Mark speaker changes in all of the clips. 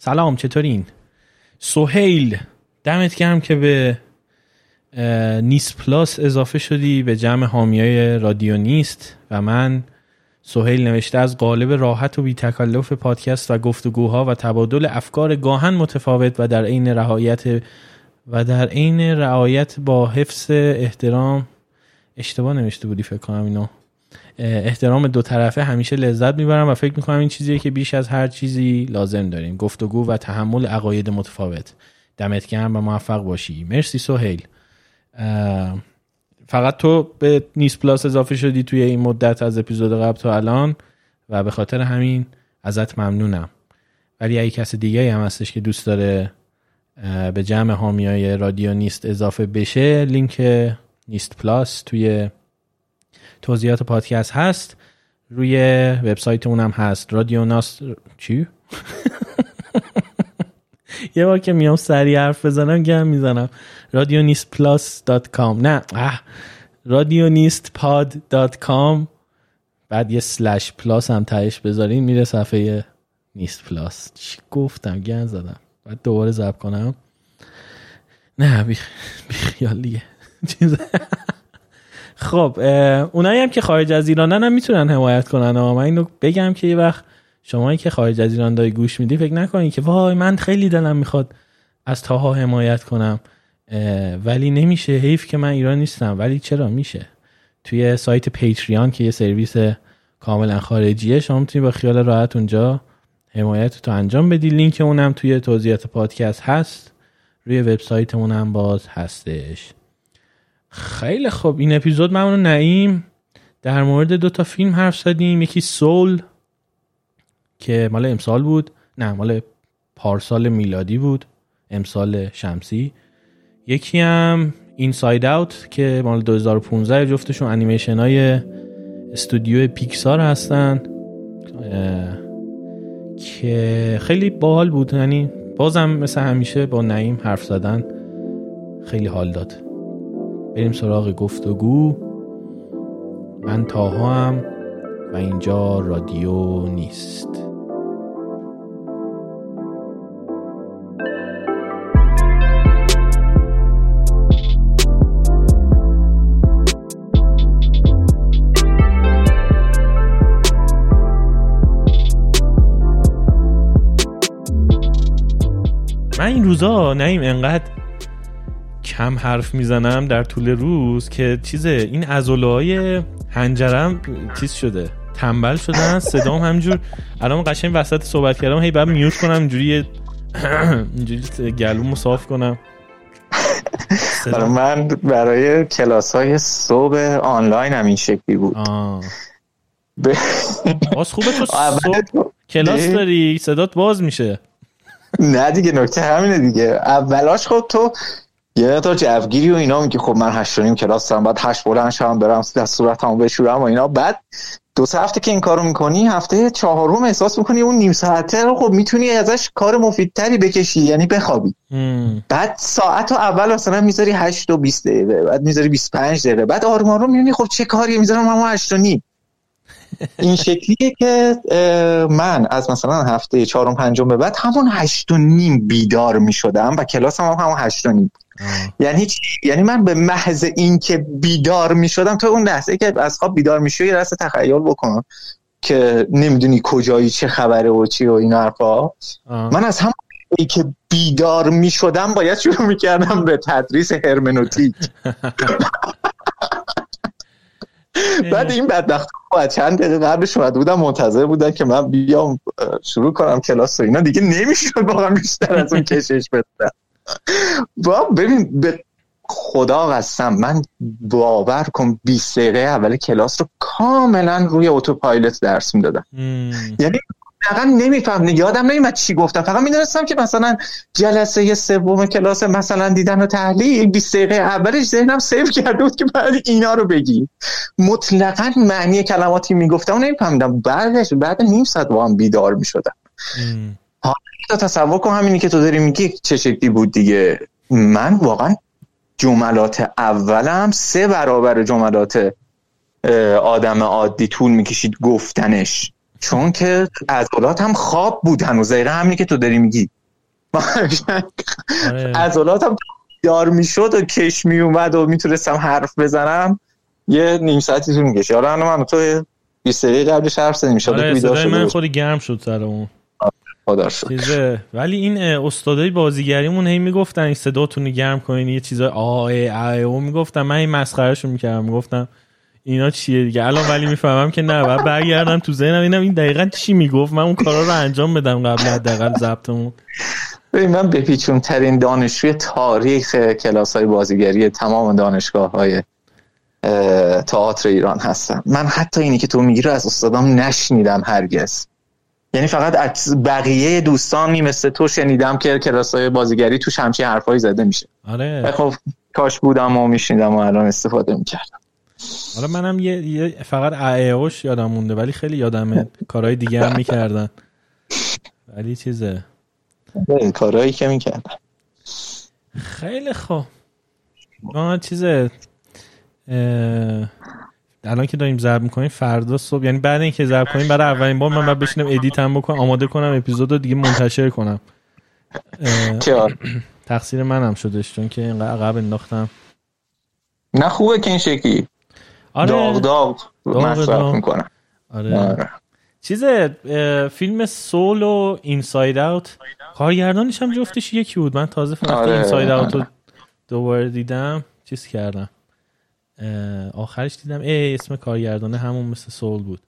Speaker 1: سلام، چطورین؟ سهیل، دمت گرم که به نیست پلاس اضافه شدی به جمع حامیای رادیو نیست. و من سهیل نوشته از قالب راحت و بی تکلف پادکست و گفتگوها و تبادل افکار گاهن متفاوت و در عین رعایت با حفظ احترام، اشتباه نوشته بودی فکر کنم اینو، احترام دو طرفه همیشه لذت میبرم و فکر میکنم این چیزیه که بیش از هر چیزی لازم داریم، گفتگو و تحمل عقاید متفاوت. دمت گرم و موفق باشی. مرسی سهیل. فقط تو به نیست پلاس اضافه شدی توی این مدت از اپیزود قبل تا الان و به خاطر همین ازت ممنونم. ولی اگه کس دیگه هم هستش که دوست داره به جمع حامیای رادیو نیست اضافه بشه، لینک نیست پلاس توی توضیحات پادکست هست، روی وبسایت اونم هست. رادیو ناست چی؟ یه بار که میام سریع حرف بزنم گم میزنم. radionistplus.com نه radionistpod.com بعد یه سلش پلاس هم تهش بذارین میره صفحه نیست پلاس. چی گفتم؟ گم زدم. بعد دوباره ضبط کنم. نه بیخیال دیگه. خب اونایی هم که خارج از ایرانن هم میتونن حمایت کنن. من اینو بگم که یه وقت شمایی که خارج از ایران داری گوش میدی فکر نکنی که وای من خیلی دلم میخواد از تاها حمایت کنم ولی نمیشه، حیف که من ایران نیستم. ولی چرا میشه؟ توی سایت پیتریان که یه سرویس کاملا خارجیه، شما میتونی با خیال راحت اونجا حمایت تو انجام بدی. لینک اونم توی توضیحات پادکست هست، روی وبسایتمون هم باز هستش. خیلی خوب، این اپیزود من و نعیم در مورد 2 فیلم حرف زدیم. یکی سول که مال امسال بود، نه مال پارسال میلادی بود، امسال شمسی. یکی هم اینساید اوت که مال 2015، جفتشون انیمیشن های استودیو پیکسار هستن که خیلی باحال بود. یعنی بازم مثل همیشه با نعیم حرف زدن خیلی حال داد. بریم سراغ گفتگو. من تاها هم و اینجا رادیو نیست. من این روزا نعیم انقدر کم حرف میزنم در طول روز که این عضله‌های حنجرم چیز شده، تنبل شدن. صدام همجور الان قشنگ وسط صحبت کردم هی بعد میوت کنم اینجوری گلومو صاف کنم.
Speaker 2: من برای کلاس‌های صبح آنلاین هم این شکلی بود.
Speaker 1: باز خوبه تو صبح کلاس داری صدات باز میشه.
Speaker 2: نه دیگه نکته همینه دیگه. اولاش خب تو یه تا جوگیری و اینا میگی خب من 8:30 کلاس دارم، بعد 8 بلند شم برم در صورتمو بشورم و اینا. بعد 2 هفته که این کارو میکنی، هفته 4م احساس میکنی اون نیم ساعته رو خب میتونی ازش کار مفیدتری بکشی، یعنی بخوابی. بعد ساعتو اول مثلا میذاری 8:20 دقیقه، بعد میذاری 25 دقیقه، بعد آروم آروم میبینی خب چه کاریه میذارم اما 8:30. این شکلیه که من از مثلا هفته 4 و 5 به بعد همون 8:30 بیدار میشدم و کلاسم هم همون 8:30. یعنی چی؟ یعنی من به محض این که بیدار میشدم، تو اون لحظه که از خواب بیدار میشی یه لحظه تخیل بکن که نمیدونی کجایی، چه خبره و چی و این حرفا. من از همون که بیدار میشدم باید شروع میکردم به تدریس هرمنوتیک. بعد این بدبخت چند دقیقه قبلش اومده بودم منتظر بودن که من بیام شروع کنم کلاس و اینا، دیگه نمیشد واقعا بیشتر از اون کشش بدم. ببین به خدا قسم من باور کن 20 دقیقه اول کلاس رو کاملا روی اتوپایلوت درس میدادم. یعنی واقعا نمیفهم، یادم نمیاد چی گفتم، فقط میدونستم که مثلا جلسه 3 کلاس مثلا دیدن و تحلیل 20 دقیقه اولش ذهنم سیو کرده بود که بعد اینا رو بگی. مطلقاً معنی کلماتی میگفتم و نمیفهمیدم. بعد نیم ساعت با هم بیدار میشدم. حالا تصور کن همینی که تو داری میگی چه شکلی بود دیگه. من واقعا جملات اولم 3 برابر جملات آدم عادی طول میکشید گفتنش. چون که عضلات هم خواب بود هنوز، دقیقا همینی که تو داری میگی. عضلات هم دار میشد و کش میومد و میتونستم حرف بزنم، یه نیم ساعتی طول میکشه. حالا من تو 20 دقیقه قبلش حرف زدیم میشد.
Speaker 1: آره صدای من خودی گرم شد سر اون
Speaker 2: خدا شکر.
Speaker 1: ولی این استادای بازیگریمون هی میگفتن این صداتون رو گرم کنین، یه چیزای او میگفتن، من این مسخرهشو میکردم، میگفتم اینا چیه دیگه. الان ولی میفهمم که نه، بعد برگردم تو ذهنم اینم این دقیقاً چی میگفت، من اون کارا رو انجام بدم قبل حداقل ضبطمون.
Speaker 2: من بپیچون ترین دانشجوی تاریخ کلاس‌های بازیگری تمام دانشگاه‌های تئاتر ایران هستم. من حتی اینی که تو میگی رو از استادام نشنیدم هرگز، یعنی فقط از بقیه دوستانی مثل تو شنیدم که کلاس‌های بازیگری توش همچین حرفایی زده میشه.
Speaker 1: آره
Speaker 2: خب کاش بودم و میشنیدم و الان استفاده میکردم.
Speaker 1: آره منم یه فقط اوش یادم مونده، ولی خیلی یادمه کارهای دیگه هم میکردن، ولی چیزه
Speaker 2: کارهایی که میکردن.
Speaker 1: خیلی خوب. چیزه الان که داریم ضبط میکنیم فردا صبح، یعنی بعد اینکه ضبط کنیم برای اولین بار من باید بشینم ادیت هم بکنم، آماده کنم اپیزودو دیگه منتشر کنم. تقصیر منم شدش چون که اینقدر عقب انداختم.
Speaker 2: نه خوبه که این شکلی داغ مصرف میکنم.
Speaker 1: آره. چیزه فیلم سول و اینساید اوت کارگردانش هم جفتش یکی بود. من تازه فهمیدم اینساید اوت رو دوباره دیدم، چیز کردم آخرش دیدم اسم کارگردانه همون مثل سول بود.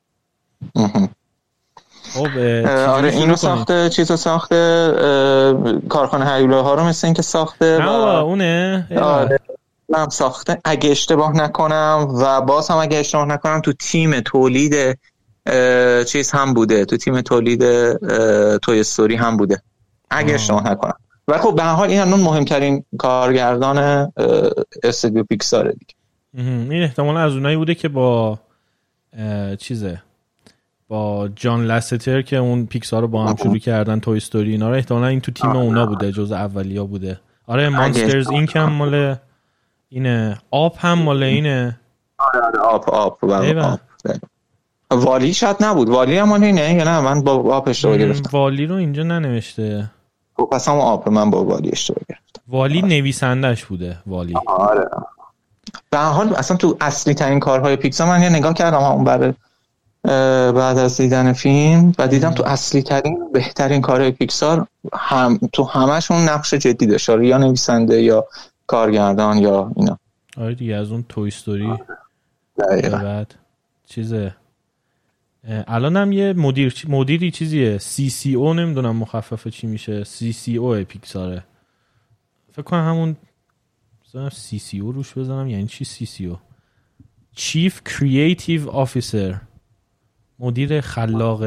Speaker 2: آره اینو ساخته، چیزو ساخته، کارخانه هیولاها رو مثل این که ساخته.
Speaker 1: نه اونه
Speaker 2: آره هم ساخته اگه اشتباه نکنم، و باز هم اگه اشتباه نکنم تو تیم تولید چیز هم بوده، تو تیم تولید توی استوری هم بوده اگه اشتباه نکنم. و خب به هر حال این همون مهمترین کارگردان استودیو پیکسار دیگه.
Speaker 1: این احتمالا از اونایی بوده که با با جان لستر که اون پیکسار رو با هم شروع کردن، توی استوری اینا رو احتمالا این تو تیم اونا بوده، جز اولیا بوده. آره مانسترز اینک هم مال اینه، آپ هم مال اینه.
Speaker 2: آره آپ والی شاید نبود، والی هم مال اینه یا نه؟ من با آپ اشتباه گرفتم.
Speaker 1: والی رو اینجا ننوشته.
Speaker 2: پس هم آپ من با والی اشتباه گرفتم.
Speaker 1: والی نویسندش بوده والی.
Speaker 2: آره به هر حال اصلا تو اصلی ترین کارهای پیکسار من یه نگاه کردم اون بعد از دیدن فیلم و دیدم تو اصلی ترین بهترین کارهای پیکسار هم تو همشون نقش جدی داشته، یا نویسنده یا کارگردان یا اینا.
Speaker 1: آره دیگه از اون توی استوری بعد چیزه. الان هم یه مدیری چیزیه CCO، نمیدونم مخفف چی میشه، CCO پیکساره فکر کنم همون. بذارم CCO روش بزنم یعنی چی CCO؟ Chief Creative Officer، مدیر خلاق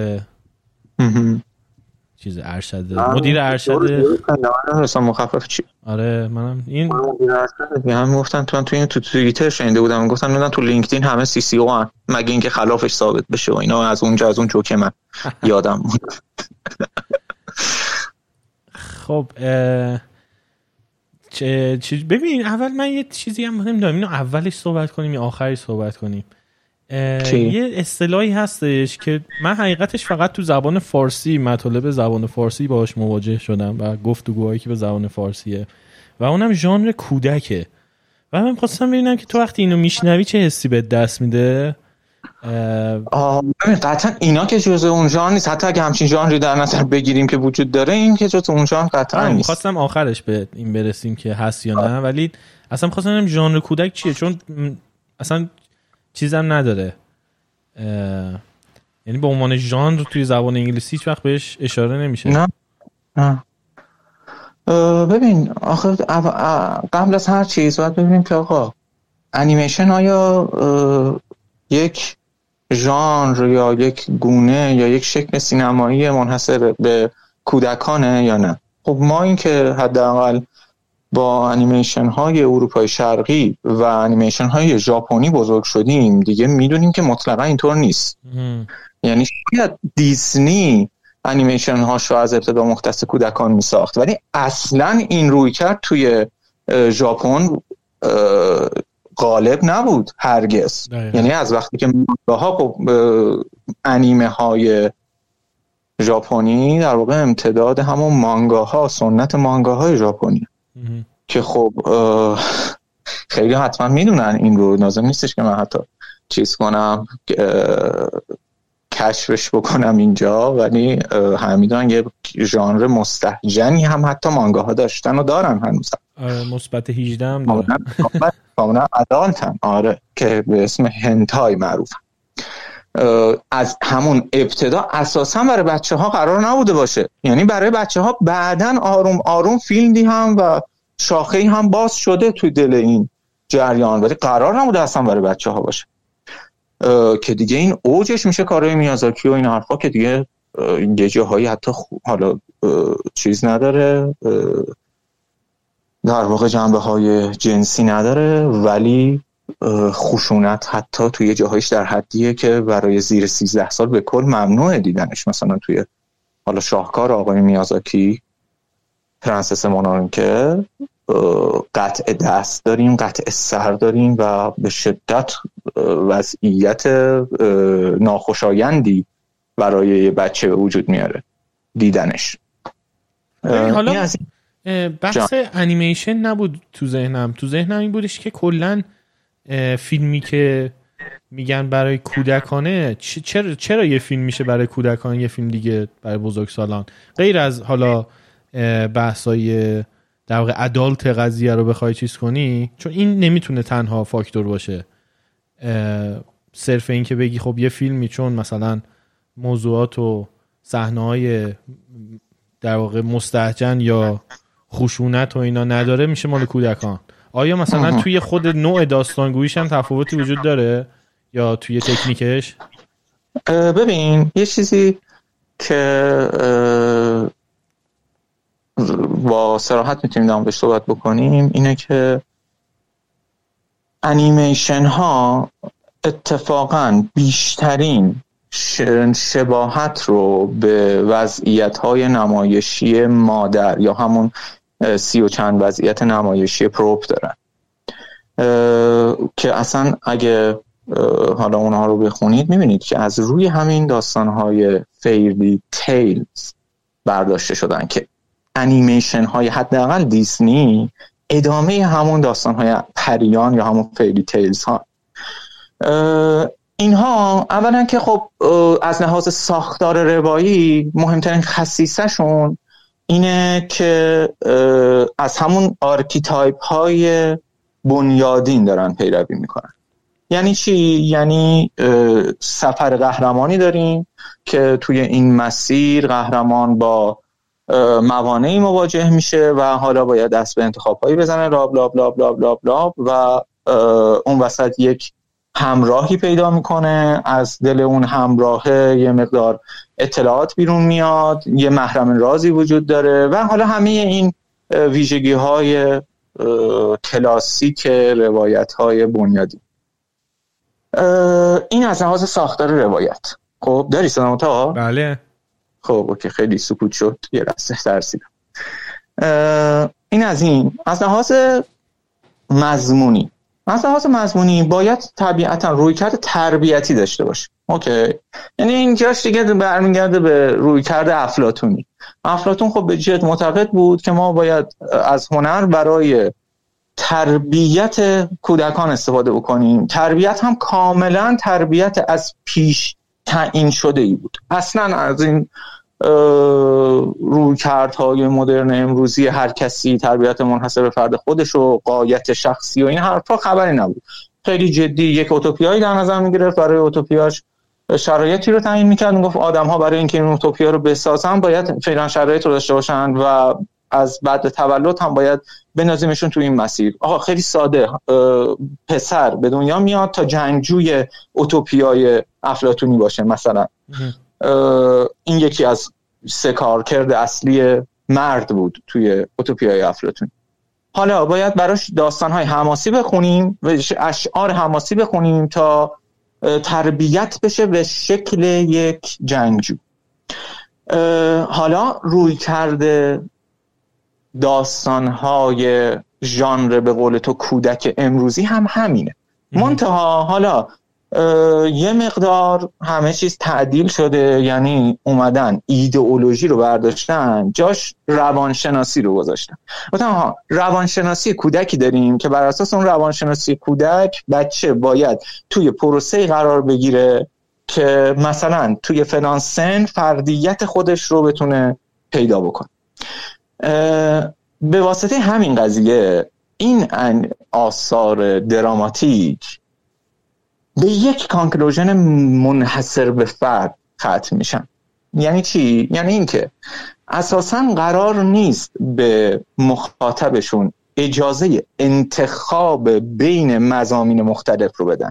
Speaker 1: چیز ارشد، مدیر ارشد.
Speaker 2: اصلا مخفف چی؟
Speaker 1: آره منم این
Speaker 2: هم گفتن تو توییتر شنیده بودم، گفتن تو لینکدین همه CCO هن مگه اینکه خلافش ثابت بشه و اینا. از اون جوکه من یادم بود.
Speaker 1: خب ببین اول من یه چیزی هم نمیدونم اینو اولش صحبت کنیم یا آخرش صحبت کنیم. یه اصطلاحی هستش که من حقیقتش فقط تو زبان فارسی، مطالب زبان فارسی باهاش مواجه شدم و گفتگوهایی که به زبان فارسیه و اونم ژانر کودکه. و من خواستم ببینم که تو وقتی اینو میشنوی چه حسی بهت دست میده.
Speaker 2: قطعا اینا که جزء اون ژانر نیست، حتی اگه همچین ژانری در نظر بگیریم که وجود داره، این که جزء اون ژانر قطعا نیست.
Speaker 1: خواستم آخرش به این برسیم که هست یا نه، ولی اصلا خواستم ببینم ژانر کودک چیه، چون اصلا چیزم نداره، یعنی به عنوان ژانر توی زبان انگلیسی هیچ وقت بهش اشاره نمیشه.
Speaker 2: نه ببین آخه قبل از هر چیز باید ببینیم که آقا انیمیشن آیا یک ژانر یا یک گونه یا یک شکل سینمایی منحصر به کودکانه یا نه؟ خب ما این که حداقل با انیمیشن های اروپای شرقی و انیمیشن های ژاپنی بزرگ شدیم دیگه میدونیم که مطلقا اینطور نیست. یعنی شاید دیزنی انیمیشن هاش رو از ابتدا مختص کودکان می ساخت، ولی اصلا این روی کرد توی ژاپن غالب نبود هرگز. یعنی از وقتی که مانگاها خب انیمه های ژاپنی در واقع امتداد همون مانگاها، سنت مانگاهای ژاپنی که خب خیلی حتما میدونن این رو، لازم نیستش که من حتی چیز کنم کشفش بکنم اینجا، ولی همه میدونن یه ژانر مستهجنی هم حتی مانگاها داشتن و دارن هنوز.
Speaker 1: مثبت 18 هم دارن
Speaker 2: کاملا ادالتن. آره که به اسم هنتای معروف. از همون ابتدا اساسا برای بچه ها قرار نبوده باشه، یعنی برای بچه ها بعدن آروم آروم فیلمی هم و شاخه‌ای هم باز شده توی دل این جریان، ولی قرار نبوده اصلا برای بچه ها باشه که دیگه این اوجش میشه کارهای میازاکی و این حرفا که دیگه یه جاهایی حتی حالا چیز نداره، در واقع جنبه های جنسی نداره، ولی خشونت حتی توی جاهایش در حدیه که برای زیر 13 سال به کل ممنوعه دیدنش. مثلا توی حالا شاهکار آقای میازاکی پرنسس مونوکه قطع دست داریم، قطع سر داریم و به شدت وضعیت ناخوشایندی برای یه بچه وجود میاره دیدنش.
Speaker 1: حالا بحث انیمیشن نبود تو ذهنم این بودش که کلن فیلمی که میگن برای کودکانه چرا یه فیلم میشه برای کودکان یه فیلم دیگه برای بزرگسالان، غیر از حالا بحثای در واقع ادالت قضیه رو بخوای چیز کنی، چون این نمیتونه تنها فاکتور باشه. صرف این که بگی خب یه فیلمی چون مثلا موضوعات و صحنه‌های در واقع مستهجن یا خشونت و اینا نداره میشه مال کودکان. آیا مثلا توی خود نوع داستانگوییش هم تفاوتی وجود داره یا توی تکنیکش؟
Speaker 2: ببین یه چیزی که با صراحت میتونیم دارم بهش صحبت بکنیم اینه که انیمیشن ها اتفاقاً بیشترین شباهت رو به وضعیت های نمایشی مادر یا همون 30 و چند وضعیت نمایشی پروپ دارن که اصلا اگه حالا اونها رو بخونید میبینید که از روی همین داستانهای فیری تیلز برداشته شدن که انیمیشن های حداقل دیزنی ادامه همون داستانهای پریان یا همون فیری تیلز ها. اینها اولا که خب از لحاظ ساختار روایی مهمترین خصیصه‌شون اینه که از همون آرکیتایپ های بنیادین دارن پیروی میکنن. یعنی چی؟ یعنی سفر قهرمانی داریم که توی این مسیر قهرمان با موانعی مواجه میشه و حالا باید دست به انتخاب‌هایی بزنه لاب لاب لاب لاب لاب لاب و اون وسط یک همراهی پیدا میکنه، از دل اون همراهه یه مقدار اطلاعات بیرون میاد، یه محرم رازی وجود داره و حالا همه این ویژگی های کلاسیک روایت های بنیادی. این از لحاظ ساختار روایت. خب داری صدامو تا؟
Speaker 1: بله.
Speaker 2: خب اوکی، خیلی سکوت شد یه لحظه ترسیدم. این از این. از لحاظ مضمونی باید طبیعتا رویکرد تربیتی داشته باشه. اوکی، یعنی اینجاش دیگه برمیگرده به رویکرد افلاطونی. افلاطون خب به جهت معتقد بود که ما باید از هنر برای تربیت کودکان استفاده بکنیم. تربیت هم کاملا تربیت از پیش تعیین شده ای بود. اصلا از این رویکردهای مدرن امروزی هر کسی تربیت منحصر به فرد خودش و غایت شخصی و این حرفا خبری نبود. خیلی جدی یک اوتوپیایی در نظر میگرفت، برای اوتوپیاش شرایطی رو تعیین میکرد، میگفت آدم‌ها برای اینکه این اوتوپیا رو بسازن باید فعلا شرایط رو داشته باشن و از بعد تولد هم باید بنازیمشون تو این مسیر. آقا خیلی ساده، پسر به دنیا میاد تا جنگجوی اوتوپیای افلاطونی باشه مثلا. این یکی از 3 کارکرد اصلی مرد بود توی اوتوپیای افلاطون. حالا باید براش داستان‌های حماسی بخونیم و اشعار حماسی بخونیم تا تربیت بشه به شکل یک جنگجو. حالا روی کرده داستان‌های ژانر به قول تو کودک امروزی هم همینه. منتها حالا یه مقدار همه چیز تعدیل شده، یعنی اومدن ایدئولوژی رو برداشتن جاش روانشناسی رو گذاشتن. مثلا روانشناسی کودکی داریم که بر اساس اون روانشناسی کودک بچه باید توی پروسه قرار بگیره که مثلا توی فلان سن فردیت خودش رو بتونه پیدا بکنه. به واسطه همین قضیه این آثار دراماتیک به یک کانکلوژن منحصر به فرد ختم میشن. یعنی چی؟ یعنی این که اساساً قرار نیست به مخاطبشون اجازه انتخاب بین مضامین مختلف رو بدن.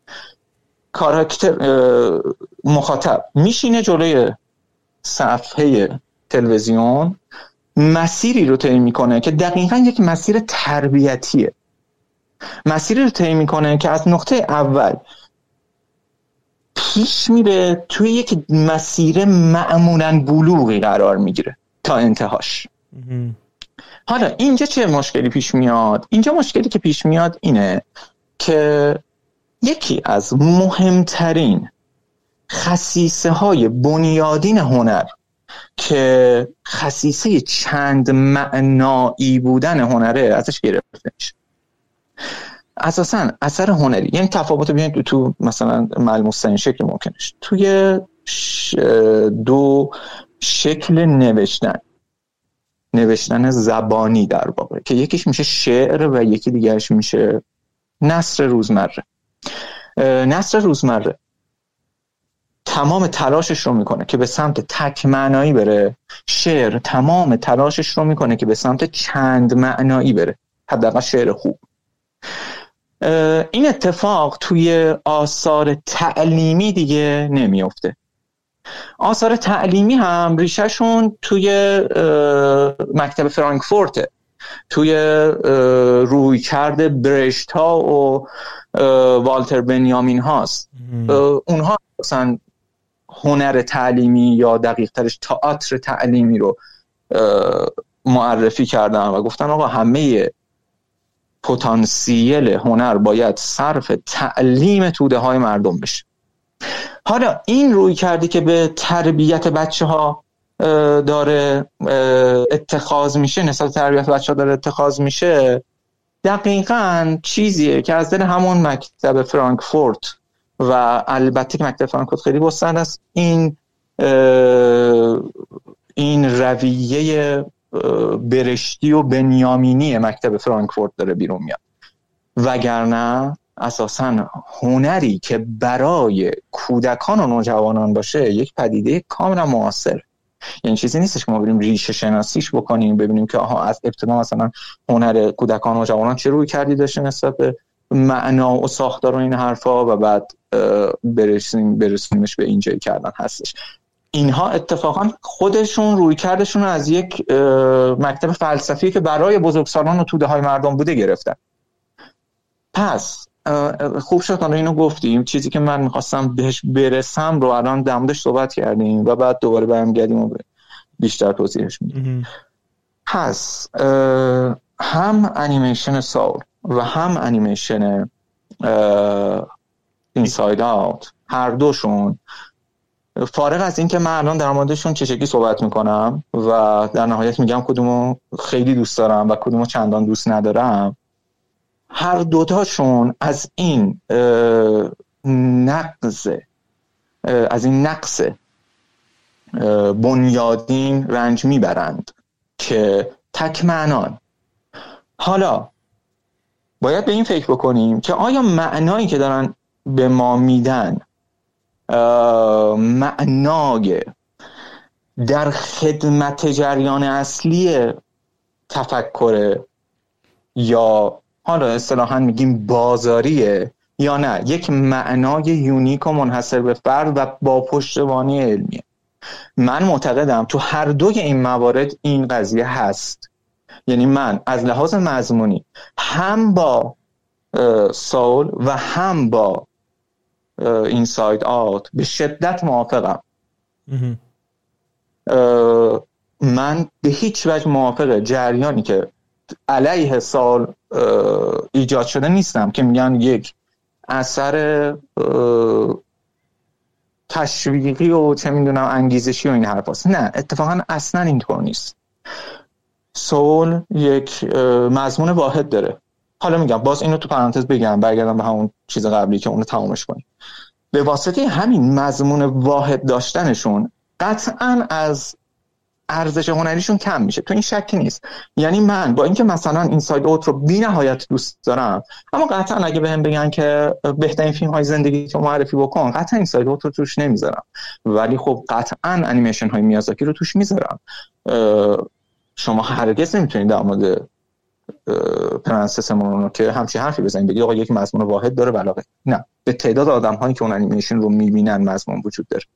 Speaker 2: مخاطب میشینه جلوی صفحه تلویزیون، مسیری رو طی میکنه که دقیقاً یک مسیر تربیتیه. مسیری رو طی میکنه که از نقطه اول پیش میره توی یک مسیر معمولاً بلوغی قرار میگیره تا انتهاش. حالا اینجا چه مشکلی پیش میاد؟ اینجا مشکلی که پیش میاد اینه که یکی از مهمترین خصیصه های بنیادین هنر که خصیصه چند معنایی بودن هنره ازش گرفته میشه. اساساً اثر هنری، یعنی تفاوت بین تو مثلا ملموس ترین شکل ممکنش توی دو شکل نوشتن زبانی در واقع، که یکیش میشه شعر و یکی دیگرش میشه نثر روزمره. نثر روزمره تمام تلاشش رو میکنه که به سمت تک معنایی بره، شعر تمام تلاشش رو میکنه که به سمت چند معنایی بره، حداقل شعر خوب. این اتفاق توی آثار تعلیمی دیگه نمیفته. آثار تعلیمی هم ریشهشون توی مکتب فرانکفورته، توی رویکرد برشت ها و والتر بنیامین هاست. اونها مثلا هنر تعلیمی یا دقیق ترش تئاتر تعلیمی رو معرفی کردن و گفتن آقا همه پتانسیل هنر باید صرف تعلیم توده های مردم بشه. حالا این روی کردی که به تربیت بچه ها داره اتخاذ میشه، نسبت تربیت بچه ها داره اتخاذ میشه، دقیقاً چیزیه که از دل همون مکتب فرانکفورت و البته که مکتب فرانکفورت خیلی گسترده است، این رویه برشتی و بنیامینی مکتب فرانکفورت داره بیرون میاد. وگرنه اساساً هنری که برای کودکان و نوجوانان باشه یک پدیده کاملا معاصر، یعنی چیزی نیستش که ما بریم ریشه شناسیش بکنیم ببینیم که آها از ابتدا مثلا هنر کودکان و نوجوانان چه روی کردی داشته نسبت به معنا و ساختار و این حرفا و بعد برسونیمش به اینجایی کردن هستش. اینها اتفاقا خودشون روی کردشون از یک مکتب فلسفی که برای بزرگسالان و توده های مردم بوده گرفتن. پس خوب شد الان اینو گفتیم، چیزی که من میخواستم بهش برسم رو الان در موردش صحبت کردیم و بعد دوباره برمیگردیم و بیشتر توضیحش میدیم. پس هم انیمیشن ساول و هم انیمیشن اینساید آوت، هر دوشون فارغ از این که من الان در موردشون چه شکلی صحبت میکنم و در نهایت میگم کدومو خیلی دوست دارم و کدومو چندان دوست ندارم، هر دوتاشون از این نقص بنیادین رنج میبرند که تک معنان. حالا باید به این فکر بکنیم که آیا معنایی که دارن به ما میدن معنای در خدمت جریان اصلی تفکر یا حالا اصطلاحاً میگیم بازاریه یا نه یک معنای یونیک و منحصر به فرد و با پشتوانه علمیه. من معتقدم تو هر دوی این موارد این قضیه هست. یعنی من از لحاظ مضمونی هم با ساول و هم با اینساید آوت به شدت موافقم. من به هیچ وجه موافق جریانی که علیه سال ایجاد شده نیستم که میگن یک اثر تشویقی و چه میدونم انگیزشی و این حرفاست. نه، اتفاقا اصلا اینطور نیست. سول یک مضمون واحد داره. حالا میگم باز اینو تو پرانتز بگم، برگردم به همون چیز قبلی که اونو تمامش کنیم. به واسطه همین مضمون واحد داشتنشون قطعاً از ارزش هنریشون کم میشه، تو این شکی نیست. یعنی من با اینکه مثلا اینساید اوت رو بی‌نهایت دوست دارم، اما قطعاً اگه بهم بگن که بهترین فیلم‌های زندگی تو معرفی بکن، قطعاً اینساید اوت رو توش نمیذارم، ولی خب قطعاً انیمیشن های میازاکی رو توش میذارم. شما هرگز نمیتونید در مورد پرنسس مونو که همچین حرفی بزنید بگید آقا یک مضمون واحد داره علاقه. نه، به تعداد آدم‌هایی که اون انیمیشن رو میبینن مضمون وجود داره.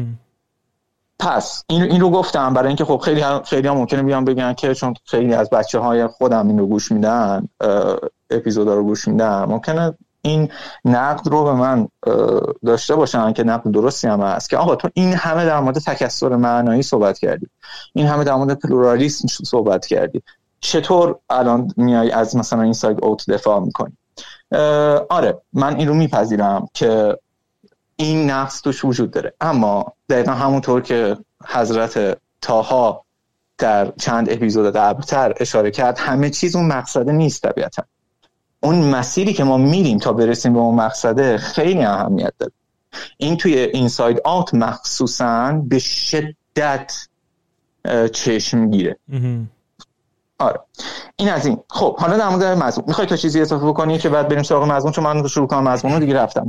Speaker 2: پس این رو گفتم برای اینکه خب خیلی هم ممکنه بیان بگن که چون خیلی از بچه‌های خودم اینو گوش میدن، اپیزودا رو گوش میدن، ممکنه این نقد رو به من داشته باشن که نقد درستی هم هست که آقا تو این همه در مورد تکثر معنایی صحبت کردی، این همه در مورد پلورالیسم صحبت کردی، چطور الان میای از مثلا این ساید اوت دفاع میکنی؟ آره، من این رو میپذیرم که این نقص توش وجود داره، اما دقیقا همونطور که حضرت طاها در چند اپیزود قبلتر اشاره کرد، همه چیز اون مقصده نیست. طبیعتا اون مسیری که ما میریم تا برسیم به اون مقصده خیلی اهمیت داره. این توی اینساید آوت مخصوصاً به شدت چشم گیره. آره، این از این. خب حالا در مورد مضمون میخوای تو چیزی اضافه بکنی که بعد بریم سراغ مضمون؟ چون من شروع کنم مضمون رو دیگه رفتم.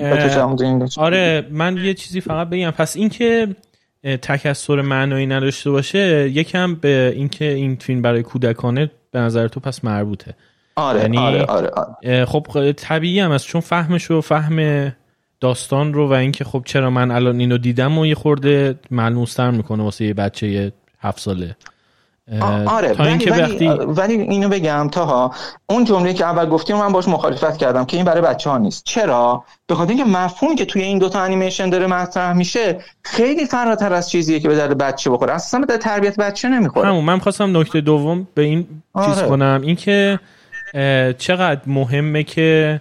Speaker 1: آره، من یه چیزی فقط بگم. پس این که تکثر معنایی نداشته باشه یکم به این که این فیلم برای کودکانه به نظر تو پس مربوطه.
Speaker 2: آره، یعنی آره.
Speaker 1: خب طبیعی هم است، چون فهمش و فهم داستان رو و اینکه خب چرا من الان اینو دیدم و یه خورده ملموس‌تر میکنه واسه یه بچه 7 ساله.
Speaker 2: آره، ولی اینو بگم تاها، اون جمله که اول گفتیم من باش مخالفت کردم که این برای بچه‌ها نیست. چرا؟ به خاطر اینکه مفهومی که توی این دوتا انیمیشن داره مطرح میشه خیلی فراتر از چیزیه که به درد بچه بخوره، اصلا به درد تربیت بچه نمیخوره.
Speaker 1: من خواستم نکته دوم به این چیز کنم، این که چقدر مهمه که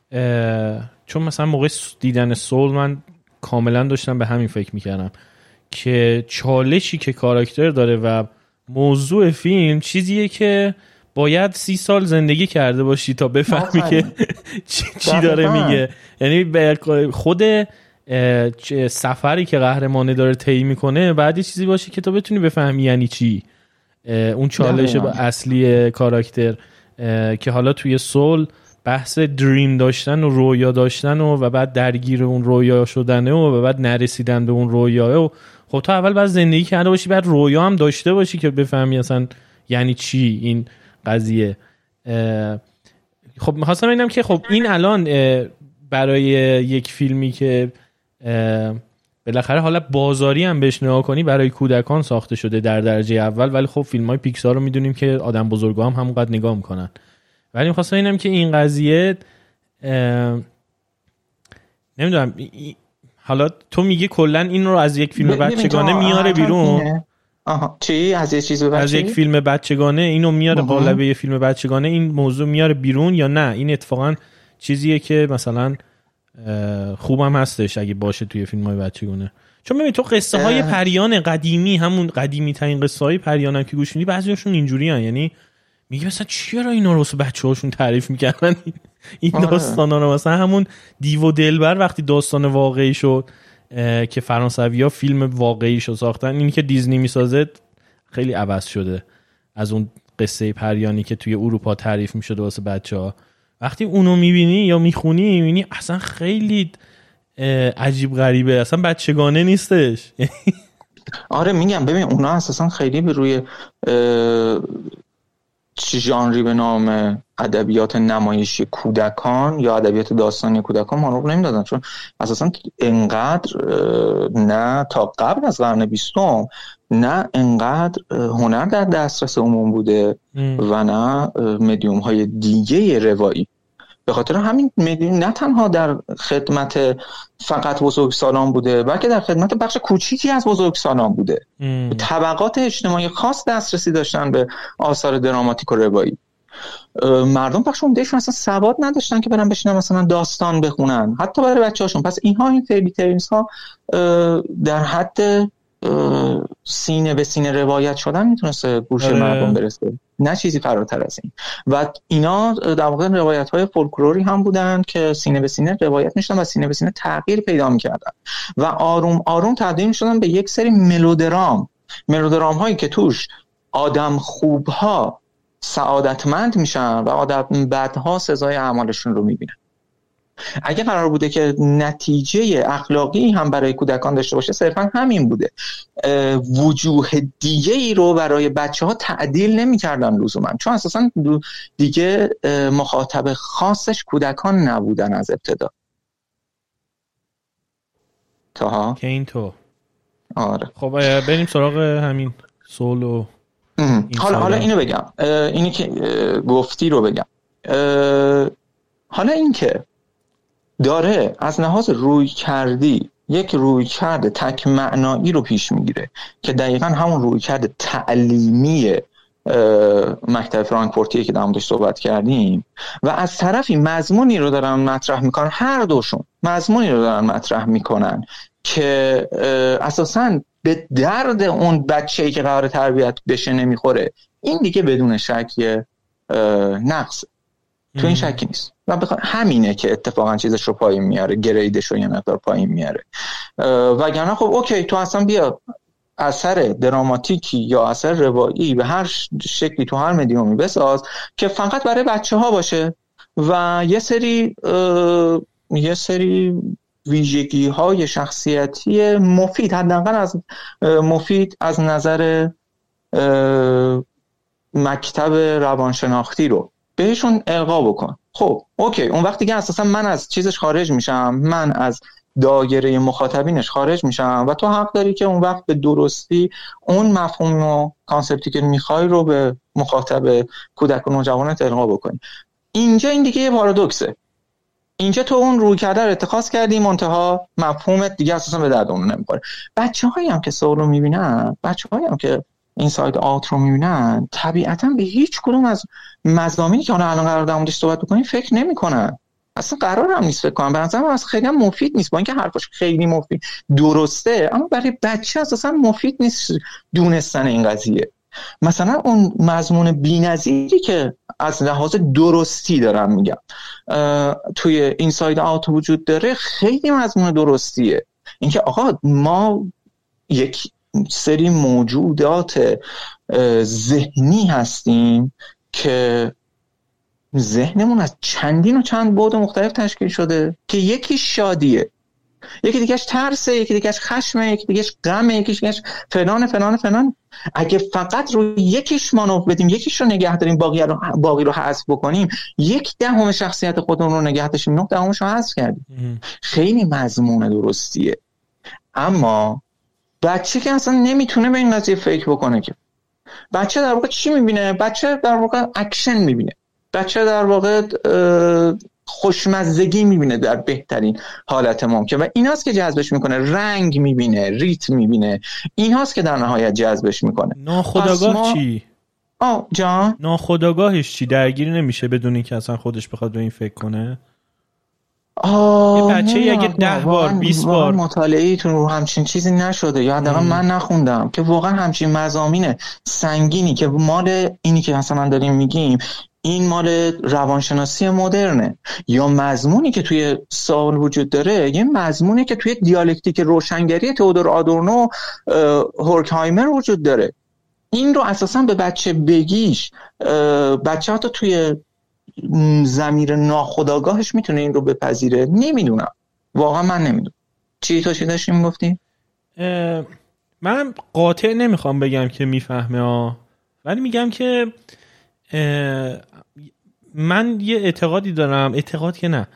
Speaker 1: چون مثلا موقع دیدن سول من کاملا داشتم به همین فکر میکردم که چالشی که کاراکتر داره و موضوع فیلم چیزیه که باید 30 سال زندگی کرده باشی تا بفهمی که چی داره میگه. یعنی خود سفری که قهرمانه داره طی میکنه بعد یه چیزی باشه که تو بتونی بفهمی یعنی چی اون چالش اصلی کاراکتر، که حالا توی سول بحث دریم داشتن و رویا داشتن و بعد درگیر اون رویا شدنه و بعد نرسیدن به اون رویا. و خب تو اول باید زندگی کرده باشی، بعد رویا هم داشته باشی که بفهمی اصلا یعنی چی این قضیه. خب می‌خواستم ببینم که خب این الان برای یک فیلمی که بالاخره حالا بازاری هم بهش نگاه کنی برای کودکان ساخته شده در درجه اول، ولی خب فیلم‌های پیکسار رو می‌دونیم که آدم بزرگا هم همونقدر نگاه می‌کنن. ولی می‌خواستم ببینم که این قضیه نمیدونم، حالا تو میگی کلا این رو از یک فیلم بچگانه میاره بیرون.
Speaker 2: چی؟ از یه چیز
Speaker 1: از یک فیلم بچگانه اینو میاره قالب یه فیلم بچگانه این موضوع میاره بیرون، یا نه این اتفاقا چیزیه که مثلا خوبم هستش اگه باشه توی فیلم‌های بچگانه؟ چون ببین تو قصه های پریان قدیمی، همون قدیمی ترین قصه های پریان هم که گوش میدی بعضیاشون اینجوری هن، یعنی میگه مثلا چرا اینا رو واسه بچه‌هاشون تعریف میکردن این داستانا رو؟ مثلا همون دیو و دلبر وقتی داستان واقعی شد که فرانسوی‌ها فیلم واقعی شو ساختن، اینی که دیزنی میسازه خیلی عوض شده از اون قصه پریانی که توی اروپا تعریف میشده واسه بچه‌ها. وقتی اونو میبینی یا میخونی میبینی اصلا خیلی عجیب غریبه، اصلا بچگانه نیستش.
Speaker 2: آره میگم ببین اونا اساسا خیلی به روی ژانری به نام ادبیات نمایشی کودکان یا ادبیات داستانی کودکان مانور نمیدادن، چون اساسا انقدر نه تا قبل از قرن 20 نه انقدر هنر در دسترس عموم بوده و نه مدیوم های دیگه روایی. به خاطر همین نه تنها در خدمت فقط بزرگسالان بوده، بلکه در خدمت بخش کوچیکی از بزرگسالان بوده. طبقات اجتماعی خاص دسترسی داشتن به آثار دراماتیک و روایی. مردم بخش عمدهشون اصلا سواد نداشتن که برن بشینن مثلا داستان بخونن، حتی برای بچه‌هاشون. پس این فیری تیلز ها در حد سینه به سینه روایت شدن میتونسته گوش مردم برسه، نه چیزی فراتر از این. و اینا در واقع روایت های فولکلوری هم بودن که سینه به سینه روایت میشدن و سینه به سینه تغییر پیدا میکردن و آروم آروم تبدیل میشدن به یک سری ملودرام هایی که توش آدم خوبها سعادتمند میشن و آدم بدها سزای اعمالشون رو میبینن. اگه قرار بوده که نتیجه اخلاقی هم برای کودکان داشته باشه، صرفا همین بوده. وجوه دیگه ای رو برای بچه ها تعدیل نمی کردن لزوما، چون اساسا دیگه مخاطب خاصش کودکان نبودن از ابتدا. تاها
Speaker 1: که این تو
Speaker 2: آره.
Speaker 1: خب بریم سراغ همین سول و
Speaker 2: حالا اینو بگم، اینی که گفتی رو بگم. حالا این که داره از لحاظ رویکردی یک رویکرد تک معنایی رو پیش میگیره که دقیقاً همون رویکرد تعلیمی مکتب فرانکفورتیه که در موردش صحبت کردیم، و از طرفی مضمونی رو دارن مطرح میکنن، هر دوشون مضمونی رو دارن مطرح میکنن که اساساً به درد اون بچه‌ای که قرار تربیت بشه نمیخوره. این دیگه بدون شک نقص، تو این شکی نیست. و همینه که اتفاقا چیزش رو پایین میاره، گریدش رو یه مقدار پایین میاره. وگرنه خب اوکی، تو اصلا بیا اثر دراماتیکی یا اثر روایی به هر شکلی تو هر مدیومی بساز که فقط برای بچه ها باشه و یه سری ویژگی های شخصیتی مفید، حداقل مفید از نظر مکتب روانشناختی رو بهشون القا بکن. خب اوکی، اون وقتی که اساسا من از چیزش خارج میشم، من از دایره مخاطبینش خارج میشم و تو حق داری که اون وقت به درستی اون مفهوم و کانسپتی که میخوای رو به مخاطب کودک و نوجوانت القا بکنی. اینجا این دیگه یه پارادوکسه. اینجا تو اون رویکرد رو اتخاذ کردی، منتها مفهومت دیگه اساسا به درد اون نمیخوره. بچه‌هایی هم که سوال رو میبینن، بچه‌هایی هم که اینساید آوت رو میبینن، طبیعتاً به هیچ کدوم از مضامینی که الان قرار در موردش صحبت بکنیم فکر نمیکنن. اصلا قرار هم نیست فکر کنم. به نظرم از خیلی هم مفید نیست، با اینکه حرفش خیلی مفید درسته، اما برای بچه اساسا مفید نیست دونستن این قضیه. مثلا اون مضمون بی‌نظیری که از لحاظ درستی دارم میگم توی اینساید آوت وجود داره، خیلی مضمون درستیه. اینکه آقا ما یک سری موجودات ذهنی هستیم که ذهنمون از چندین و چند بعد مختلف تشکیل شده که یکی شادیه، یکی دیگهش ترسه، یکی دیگهش خشمه، یکی دیگهش غمه، یکی دیگهش فلان. اگه فقط رو یکیش مانور بدیم، یکیش رو نگه داریم، باقی رو حذف بکنیم، 1/10 شخصیت خودمون رو نگه داشتیم، 9/10 رو حذف کردیم. خیلی مضمون درستیه. اما بچه که اصلا نمیتونه به این قضیه فکر بکنه، که بچه در واقع چی میبینه؟ بچه در واقع اکشن میبینه، بچه در واقع خوشمزگی میبینه در بهترین حالت ممکن و این هاست که جذبش میکنه. رنگ میبینه، ریتم میبینه، این هاست که در نهایت جذبش میکنه.
Speaker 1: ناخودآگاه چی؟
Speaker 2: جان؟
Speaker 1: ناخودآگاهش چی؟ درگیری نمیشه بدون اینکه اصلا خودش بخواد به این فکر کنه؟ یه بچه اگه 10 بار 20 بار
Speaker 2: مطالعه‌ای تو همچین چیزی نشده یا حداقل من نخوندم که واقعا همچین مضامین سنگینی که مال اینی که مثلا داریم میگیم این مال روانشناسی مدرنه، یا مضمونی که توی سوال وجود داره یه مضمونی که توی دیالکتیک روشنگری تئودور آدورنو هورکهایمر وجود داره. این رو اساسا به بچه بگیش، بچه ها تو توی ضمیر ناخودآگاهش میتونه این رو بپذیره؟ نمیدونم، واقعا من نمیدونم. چی داشتی میگفتی؟
Speaker 1: من قاطع نمیخوام بگم که میفهمه ولی میگم که من یه اعتقادی دارم، اعتقاد که نه،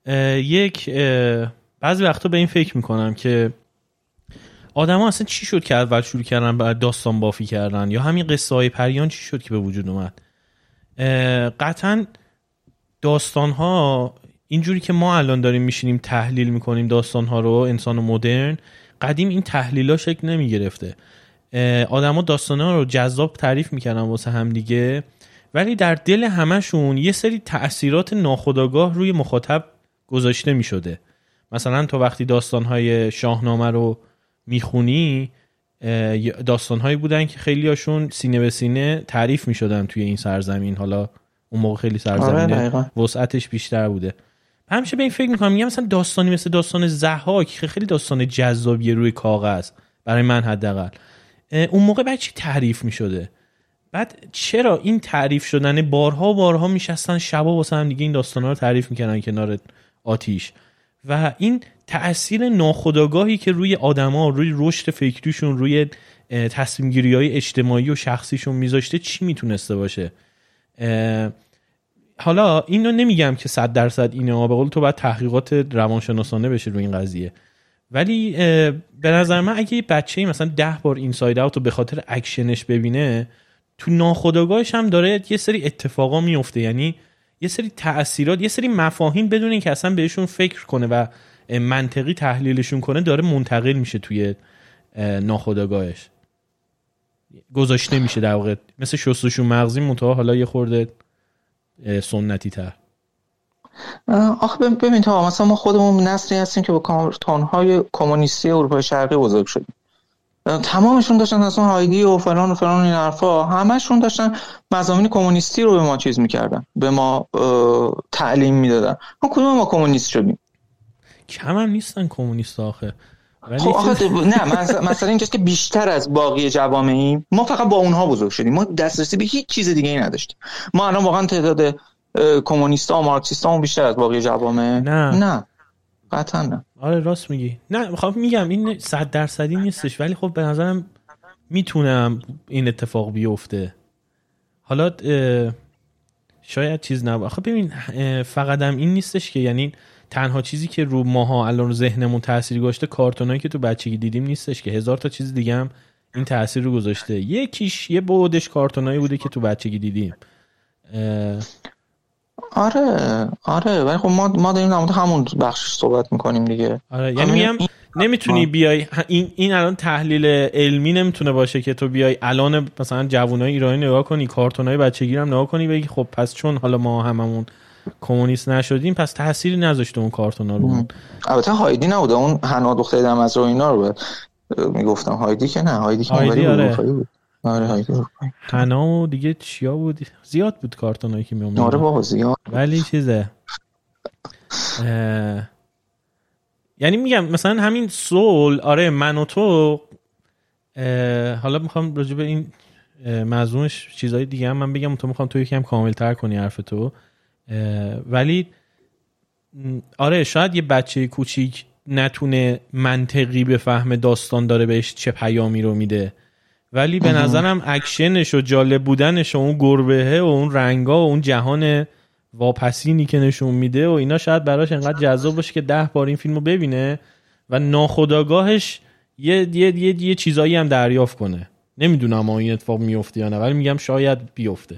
Speaker 1: بعضی وقتا به این فکر میکنم که آدم ها اصلا چی شد که اول شروع کردن به داستان بافی کردن، یا همین قصه های پریان چی شد که به وجود اومد. قطعا داستان‌ها اینجوری که ما الان داریم میشینیم تحلیل میکنیم داستان‌ها رو، انسان مدرن، قدیم این تحلیل‌ها شکل نمیگرفته. آدم‌ها داستان‌ها رو جذاب تعریف میکردن واسه هم دیگه، ولی در دل همشون یه سری تأثیرات ناخودآگاه روی مخاطب گذاشته میشده. مثلا تو وقتی داستان‌های شاهنامه رو میخونی، داستان‌هایی بودن که خیلی هاشون سینه به سینه تعریف میشدن توی این سرزمین. حالا اون موقع خیلی سرزمین وسعتش بیشتر بوده. همیشه به این فکر میکنم، میگم مثلا داستانی مثل داستان ضحاک که خیلی داستان جذابیه روی کاغذ برای من حداقل، اون موقع بعد چی تعریف میشده؟ بعد چرا این تعریف شدن بارها و بارها میشستن شبا واسه هم دیگه این داستانا رو تعریف میکنن کنار آتیش، و این تأثیر ناخودآگاهی که روی آدما، روی رشد فکریشون، روی تصمیم گیری‌های اجتماعی و شخصیشون میذاشته چی میتونسته باشه؟ حالا اینو نمیگم که 100% اینه، به قول تو باید تحقیقات روانشناسانه بشه روی این قضیه، ولی به نظر من اگه یه بچه‌ای مثلا 10 بار اینساید اوت رو به خاطر اکشنش ببینه، تو ناخودآگاهش هم داره یه سری اتفاقا میفته، یعنی یه سری تأثیرات، یه سری مفاهیم بدون اینکه اصلا بهشون فکر کنه و منطقی تحلیلشون کنه داره منتقل میشه توی ناخودآگاهش، گذاشته میشه در واقع، مثل شستشو مغزی منتها حالا یه خورده سنتی تر.
Speaker 2: آخه ببین تا مثلا ما خودمون نسلی هستیم که با کارتون‌های کمونیستی اروپای شرقی بزرگ شدیم، تمامشون داشتن اصلا هایدی و فلان و فلان این حرفا، همشون داشتن مضامین کمونیستی رو به ما چیز میکردن، به ما تعلیم میدادن. ما کدوم ما کمونیست شدیم؟
Speaker 1: کم هم نیستن کمونیست آخه.
Speaker 2: خب آخه نه مثلا اینجاست که بیشتر از باقی جوامعیم، ما فقط با اونها بزرگ شدیم، ما دسترسی به هیچ چیز دیگه ای نداشتیم. ما الان واقعا تعداد کمونیستا و مارکسیستا بیشتر از باقی جوامع؟ نه قطعا نه.
Speaker 1: آره راست میگی. نه خب میگم این 100% نیستش، ولی خب به نظرم میتونم این اتفاق بیفته. حالا شاید چیز نباشه. خب ببین فقط هم این نیستش که، یعنی تنها چیزی که رو ماها الان رو ذهنمون تاثیر گذاشته کارتونایی که تو بچگی دیدیم نیستش که، هزار تا چیز دیگه هم این تاثیر رو گذاشته. یکیش یه بودش کارتونایی بوده که تو بچگی دیدیم.
Speaker 2: آره ولی خب ما داریم در مورد همون بخشش صحبت میکنیم دیگه.
Speaker 1: آره یعنی میگم نمیتونی بیای این الان تحلیل علمی نمیتونه باشه که تو بیای الان مثلا جوانای ایرانی نگاه کنی، کارتونای بچگی هم نگاه کنی، بگی خب پس چون حالا ما هممون کمونیست نشدیم پس تأثیری نذاشته اون کارتونا رو.
Speaker 2: البته هایدی نبوده، اون حنا دختر دم از رو اینا رو میگفتم. هایدی که نه، هایدی که
Speaker 1: اونوری بود.
Speaker 2: آره هایدی
Speaker 1: حنا و دیگه چیا بود، زیاد بود کارتونایی که میومد.
Speaker 2: آره بابا زیاد.
Speaker 1: ولی چیزه یعنی میگم مثلا همین سول، آره من و تو، حالا میخوام راجع به این مضمونش چیزای دیگه هم من بگم، تو میخوام تو یکم کامل‌تر کنی حرف تو، ولی آره شاید یه بچه کوچیک نتونه منطقی بفهمه داستان داره بهش چه پیامی رو میده، ولی به نظرم اکشنش و جالب بودنش و اون گربهه و اون رنگا و اون جهان واپسینی که نشون میده و اینا شاید براش انقدر جذاب باشه که 10 بار این فیلمو ببینه و ناخودآگاهش یه چیزایی هم دریافت کنه. نمیدونم این اتفاق میفته یا نه، ولی میگم شاید بیفته.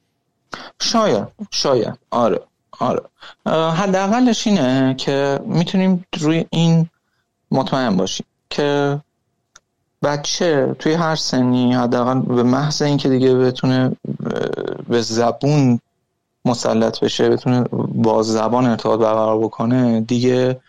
Speaker 2: شاید آره حداقلش اینه که میتونیم روی این مطمئن باشیم که بچه توی هر سنی حداقل به محض اینکه دیگه بتونه به زبون مسلط بشه، بتونه با زبان ارتباط برقرار بکنه، دیگه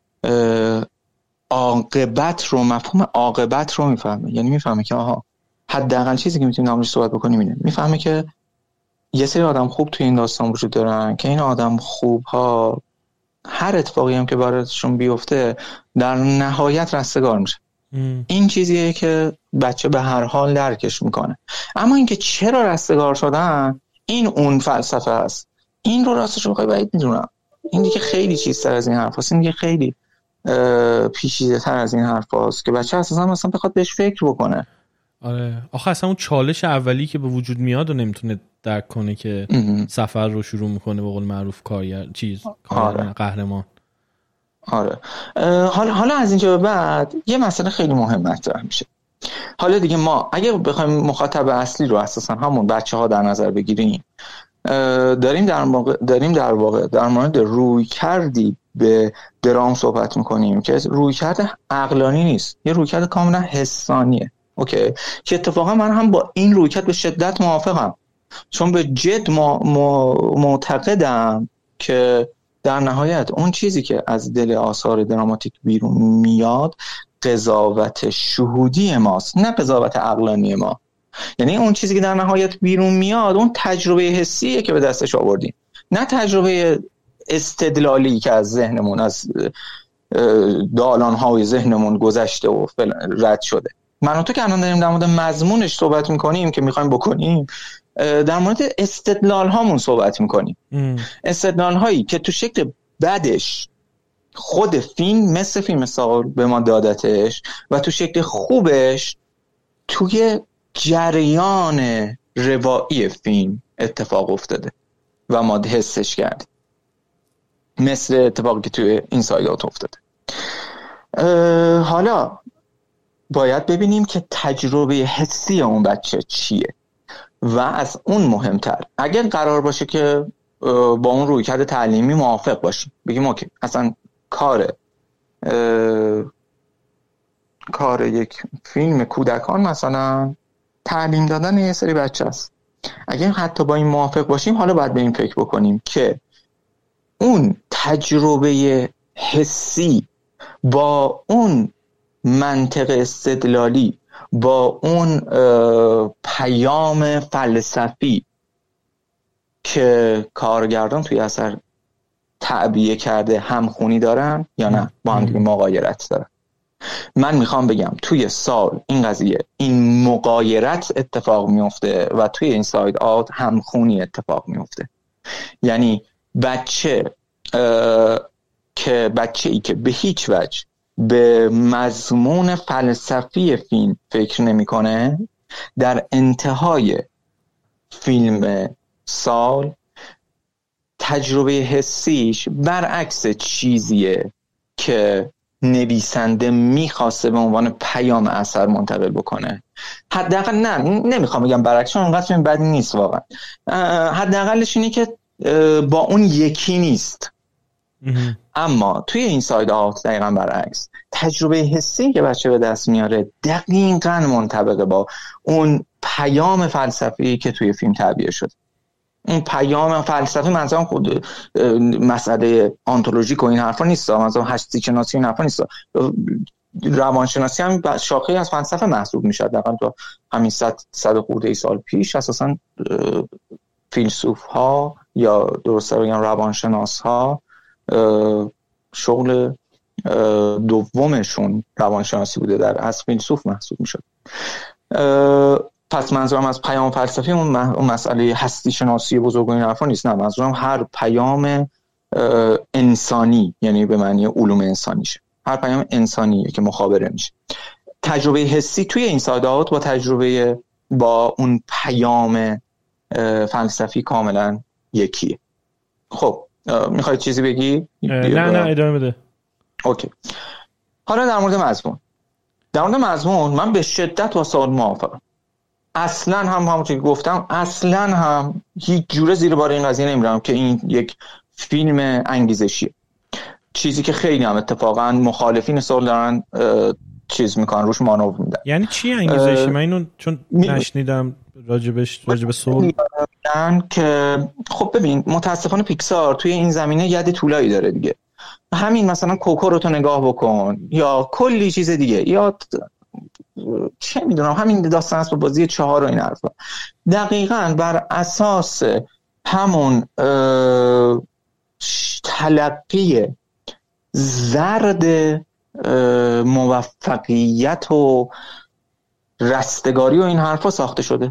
Speaker 2: مفهوم عاقبت رو میفهمه. یعنی میفهمه که آها حداقل چیزی که میتونیم نامش صحبت بکنیم اینه، میفهمه که یه سری آدم خوب توی این داستان وجود دارن که این آدم خوب ها هر اتفاقی هم که برایشون بیفته در نهایت رستگار میشه. این چیزیه که بچه به هر حال درکش میکنه. اما اینکه چرا رستگار شدن، این اون فلسفه است. این رو راستش بخوای بعید میدونم. این دیگه خیلی چیزتر از این حرف هست. این دیگه خیلی پیچیده تر از این حرف هست که بچه اساسا مثلا بخواد بهش فکر بکنه.
Speaker 1: آره آخه اصلا اون چالش اولی که به وجود میاد و نمیتونه درک کنه که سفر رو شروع میکنه به قول معروف قهرمان.
Speaker 2: آره حالا از اینجا به بعد یه مسئله خیلی مهم مطرح میشه. حالا دیگه ما اگه بخوایم مخاطب اصلی رو اساسا همون بچه ها در نظر بگیریم، داریم در واقع در مورد روی کردی به درام صحبت میکنیم که روی کرد عقلانی نیست، یه روی کرد کاملا حسانیه. اوکی، که اتفاقا من هم با این روی کرد به شدت موافقم، چون به جد معتقدم که در نهایت اون چیزی که از دل آثار دراماتیک بیرون میاد قضاوت شهودی ماست، نه قضاوت عقلانی ما. یعنی اون چیزی که در نهایت بیرون میاد اون تجربه حسیه که به دستش آوردیم، نه تجربه استدلالی که از ذهنمون، از دالان‌های ذهنمون گذشته و رد شده. من و تو که الان داریم در مورد مضمونش صحبت میکنیم که میخوایم بکنیم، در مورد استدلال هامون صحبت میکنیم. استدلال هایی که تو شکل بدش خود فیلم مثل فیلم سال به ما دادتش و تو شکل خوبش توی جریان روایی فیلم اتفاق افتاده و ما حسش کردیم، مثل اتفاقی که توی این سایدات افتاده. حالا باید ببینیم که تجربه حسی اون بچه چیه و از اون مهمتر اگر قرار باشه که با اون رویکرد تعلیمی موافق باشیم، بگیم اوکی اصلا کار یک فیلم کودکان مثلا تعلیم دادن یه سری بچه است، اگر حتی با این موافق باشیم، حالا باید به این فکر بکنیم که اون تجربه حسی با اون منطق استدلالی، با اون پیام فلسفی که کارگردان توی اثر تعبیه کرده همخونی دارن یا نه، با هم دیگه مغایرت دارن. من میخوام بگم توی سال این قضیه، این مغایرت اتفاق میفته و توی این ساید آوت همخونی اتفاق میفته. یعنی بچه‌ای که به هیچ وجه به مضمون فلسفی فیلم فکر نمی‌کنه، در انتهای فیلم سال تجربه حسیش برعکس چیزیه که نویسنده میخواسته به عنوان پیام اثر منتقل بکنه. حداقل نمیخوام بگم برعکس، چون اونقدر فیلم بدی نیست واقعا، حداقلش اینه که با اون یکی نیست. اما توی این ساید آوت دقیقا برعکس، تجربه حسی که بچه به دست میاره دقیقا منطبقه با اون پیام فلسفی که توی فیلم تعبیه شد. این پیام فلسفی منظورم خود مسئله آنتولوژیک و این حرفا نیست، منظورم هستی شناسی این حرفا نیست. روانشناسی هم شاخه‌ای از فلسفه محسوب میشه. دقیقاً تو همین 100 خورده سال پیش اساساً فیلسوف ها یا درسته بگم روانشناس ها شغل دومشون روانشناسی بوده، در از فیلسوف محسوب میشد. پس منظورم از پیام فلسفی اون مسئله هستی شناسی بزرگ این حرفا نیست، نه، منظورم هر پیام انسانی، یعنی به معنی علوم انسانیشه، هر پیام انسانیه که مخابره میشه. تجربه حسی توی این سادات با تجربه با اون پیام فلسفی کاملا یکیه. خب میخوای چیزی بگی؟
Speaker 1: نه ادامه بده.
Speaker 2: اوکی. حالا در مورد مضمون من به شدت با سوال موافقم. اصلا همونطور که گفتم، اصلا هم هیچ جوره زیر بار این قضیه نمیرم که این یک فیلم انگیزشیه، چیزی که خیلی هم اتفاقا مخالفین سوال دارن چیز میکنن، روش مانور میدن.
Speaker 1: یعنی چی انگیزشی؟ من اینو چون نشنیدم راجب سوال
Speaker 2: که خب ببین متاسفانه پیکسار توی این زمینه ید طولایی داره دیگه. همین مثلا کوکو رو تو نگاه بکن یا کلی چیز دیگه، یا چه میدونم همین داستان است با بازی 4 و این حرفا، دقیقاً بر اساس همون تلقی زرد موفقیت و رستگاری و این حرفا ساخته شده.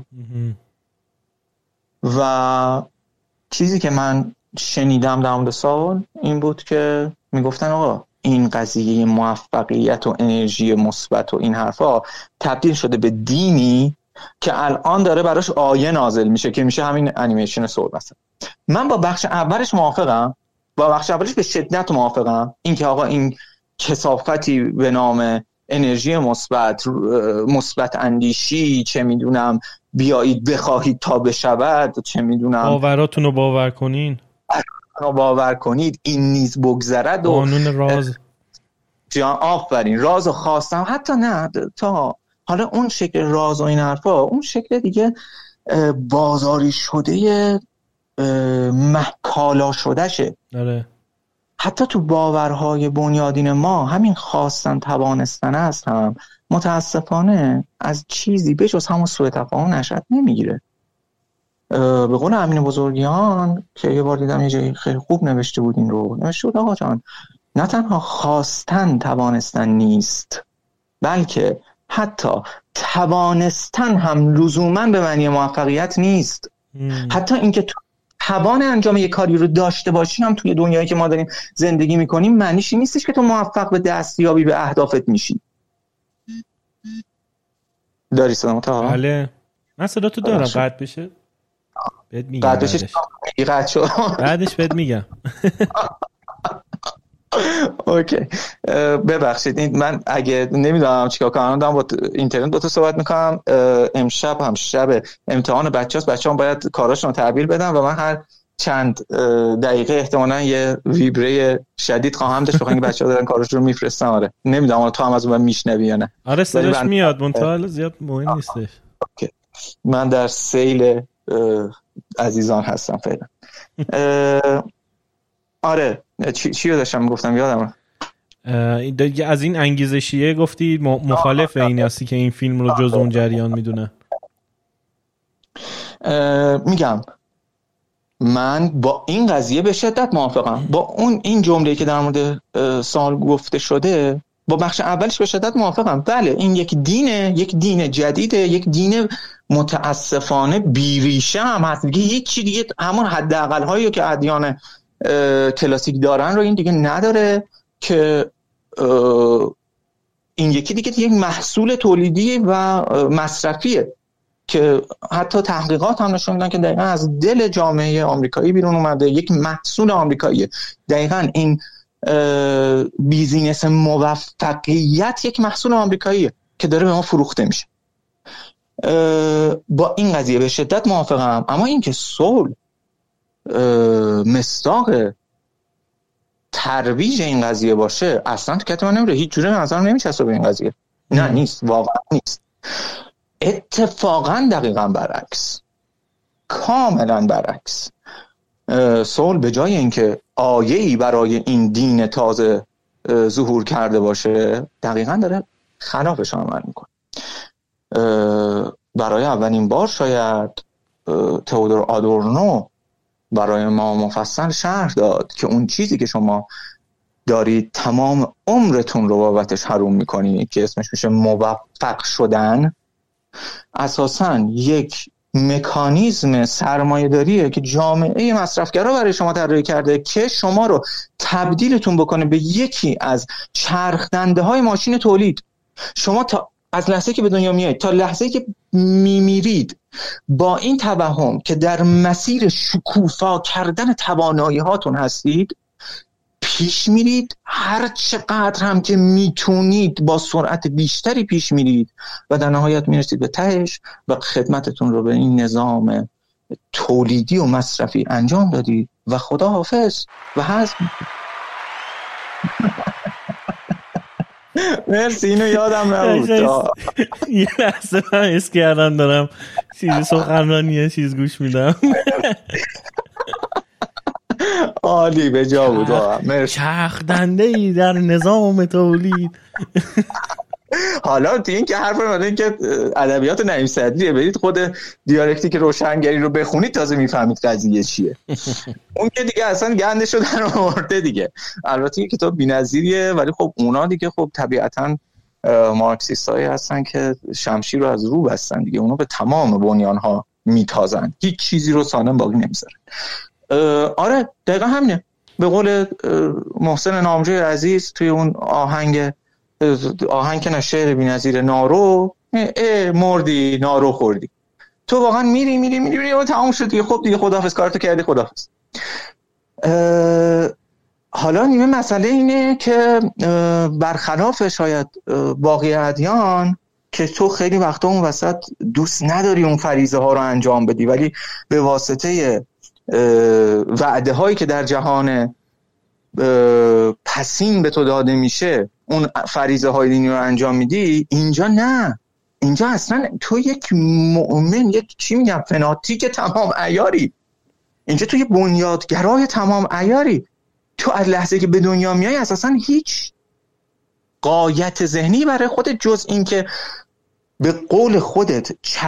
Speaker 2: و چیزی که من شنیدم در مورد سال این بود که میگفتن آقا این قضیه موفقیت و انرژی مثبت و این حرفا تبدیل شده به دینی که الان داره براش آیه نازل میشه که میشه همین انیمیشن سول مثلا. من با بخش اولش موافقم، با بخش اولش به شدت موافقم، این که آقا این کثافتی به نام انرژی مثبت اندیشی، چه میدونم بیایید بخواهید تا بشود، چه میدونم
Speaker 1: باوراتون رو باور کنین،
Speaker 2: باور کنید این نیز بگذرد،
Speaker 1: قانون راز
Speaker 2: آفرین، راز و خواستم، حتی نه تا حالا اون شکل راز و این حرفا، اون شکل دیگه بازاری شده محکالا شده شه.
Speaker 1: داره.
Speaker 2: حتی تو باورهای بنیادین ما همین خواستن توانستن است هم متاسفانه از چیزی به جز همون سوء تفاهم نشأت نمیگیره. به قول امین بزرگیان که یه بار دیدم یه جایی خیلی خوب نوشته بود، این رو نوشته بود آقا جان، نه تنها خواستن توانستن نیست، بلکه حتی توانستن هم لزوما به معنی موفقیت نیست. حتی اینکه تو توان انجام یک کاری رو داشته باشی هم توی دنیایی که ما داریم زندگی میکنیم معنیش این نیستش که تو موفق به دستیابی به اهدافت میشی. داری صدامو تا؟
Speaker 1: بله من صدا تو دارم. قطع بشه بهت میگم،
Speaker 2: قطع بشه قطع شد
Speaker 1: بعدش بهت میگم.
Speaker 2: اوکی ببخشید، این من اگه نمیدونم چیکار کنم، دارم با اینترنت با تو صحبت میکنم. امشب هم شب امتحان بچه‌هاست، بچه‌ها باید کاراشون رو تحویل بدن و من هر چند دقیقه احتمالاً یه ویبره شدید خواهم داشت، بخاطر اینکه بچه‌ها دارن کاراشون رو میفرستن. آره نمیدونم تو هم از اون میشنوی یا نه.
Speaker 1: آره صداش میاد، منتها زیاد مهم نیستش.
Speaker 2: اوکی من در سیل عزیزان هستم فعلا. آره چی رو داشتم گفتم یادم
Speaker 1: دیگه. از این انگیزشیه گفتی مخالف این هستی که این فیلم رو جز اون جریان میدونه.
Speaker 2: میگم من با این قضیه به شدت موافقم، با اون این جمله‌ای که در مورد سال گفته شده با بخش اولش به شدت موافقم. بله این یک دینه، یک دین جدیده، یک دین متاسفانه بیریشه هم هست دیگه. هیچ چی دیگه همون حداقل هایی که ادیان کلاسیک دارن رو این دیگه نداره، که این یکی دیگه یک محصول تولیدی و مصرفیه که حتی تحقیقات هم نشون میدن که دقیقاً از دل جامعه آمریکایی بیرون اومده، یک محصول آمریکاییه. دقیقاً این بیزینس موفقیت یک محصول آمریکاییه که داره به ما فروخته میشه. با این قضیه به شدت موافقم. اما این که صلح مصداق ترویج این قضیه باشه اصلا تو کتمان نمیره، هیچ جوره نظر نمیچسبه به این قضیه. نه نیست، واقعا نیست. اتفاقا دقیقا برعکس، کاملا برعکس. صلح به جای اینکه آیه‌ای برای این دین تازه ظهور کرده باشه دقیقا داره خلافش عمل میکنه. برای اولین بار شاید تئودور آدورنو برای ما مفصل شرح داد که اون چیزی که شما دارید تمام عمرتون رو بابتش حروم میکنید که اسمش میشه موفق شدن، اساساً یک مکانیزم سرمایه‌داریه که جامعه مصرفگرا برای شما طراحی کرده که شما رو تبدیلتون بکنه به یکی از چرخدنده‌های ماشین تولید. شما تا از لحظه که به دنیا میایید تا لحظه که میمیرید با این توهم که در مسیر شکوفا کردن توانایی هاتون هستید پیش میرید، هر چقدر هم که میتونید با سرعت بیشتری پیش میرید و در نهایت میرسید به تهش و خدمتتون رو به این نظام تولیدی و مصرفی انجام دادید و خدا حافظ و هست. مرسی، اینو یادم نبود.
Speaker 1: یه لحظه من حس کردم دارم چیزی سخنرانی چیز گوش میدم.
Speaker 2: عالی، به جا بود. مرسی.
Speaker 1: چرخدنده‌ای در نظام تولید.
Speaker 2: حالا این که حرف من این که ادبیات نعیم صدریه، برید خود دیالکتیک روشنگری رو بخونید تازه میفهمید قضیه چیه. اون که دیگه اصلا گندشو در آورده دیگه. البته این کتاب بی‌نظیریه ولی خب اونا دیگه خب طبیعتاً مارکسیستایی هستن که شمشیر رو از رو بستن دیگه. اونا به تمام بنیان‌ها میتازن، هیچ چیزی رو سالم باقی نمیذارن. آره دقیقا همینه. به قول محسن نامجوی عزیز توی اون آهنگ که نه شعر بی‌نظیر نارو، مردی نارو خوردی، تو واقعا میری و تمام شد دیگه. خب دیگه خداحافظ، کارتو کردی، خداحافظ. حالا نیمه مسئله اینه که برخلاف شاید باقی ادیان که تو خیلی وقتا اون وسط دوست نداری اون فریضه ها رو انجام بدی، ولی به واسطه وعده هایی که در جهان پسین به تو داده میشه اون فریضه های دینی رو انجام میدی. اینجا نه، اینجا اصلا تو یک مؤمن، یک چی میگم فناتیک تمام عیاری، اینجا تو یه بنیادگرای تمام عیاری. تو از لحظه که به دنیا میای اساسا هیچ غایت ذهنی برای خودت جز این که به قول خودت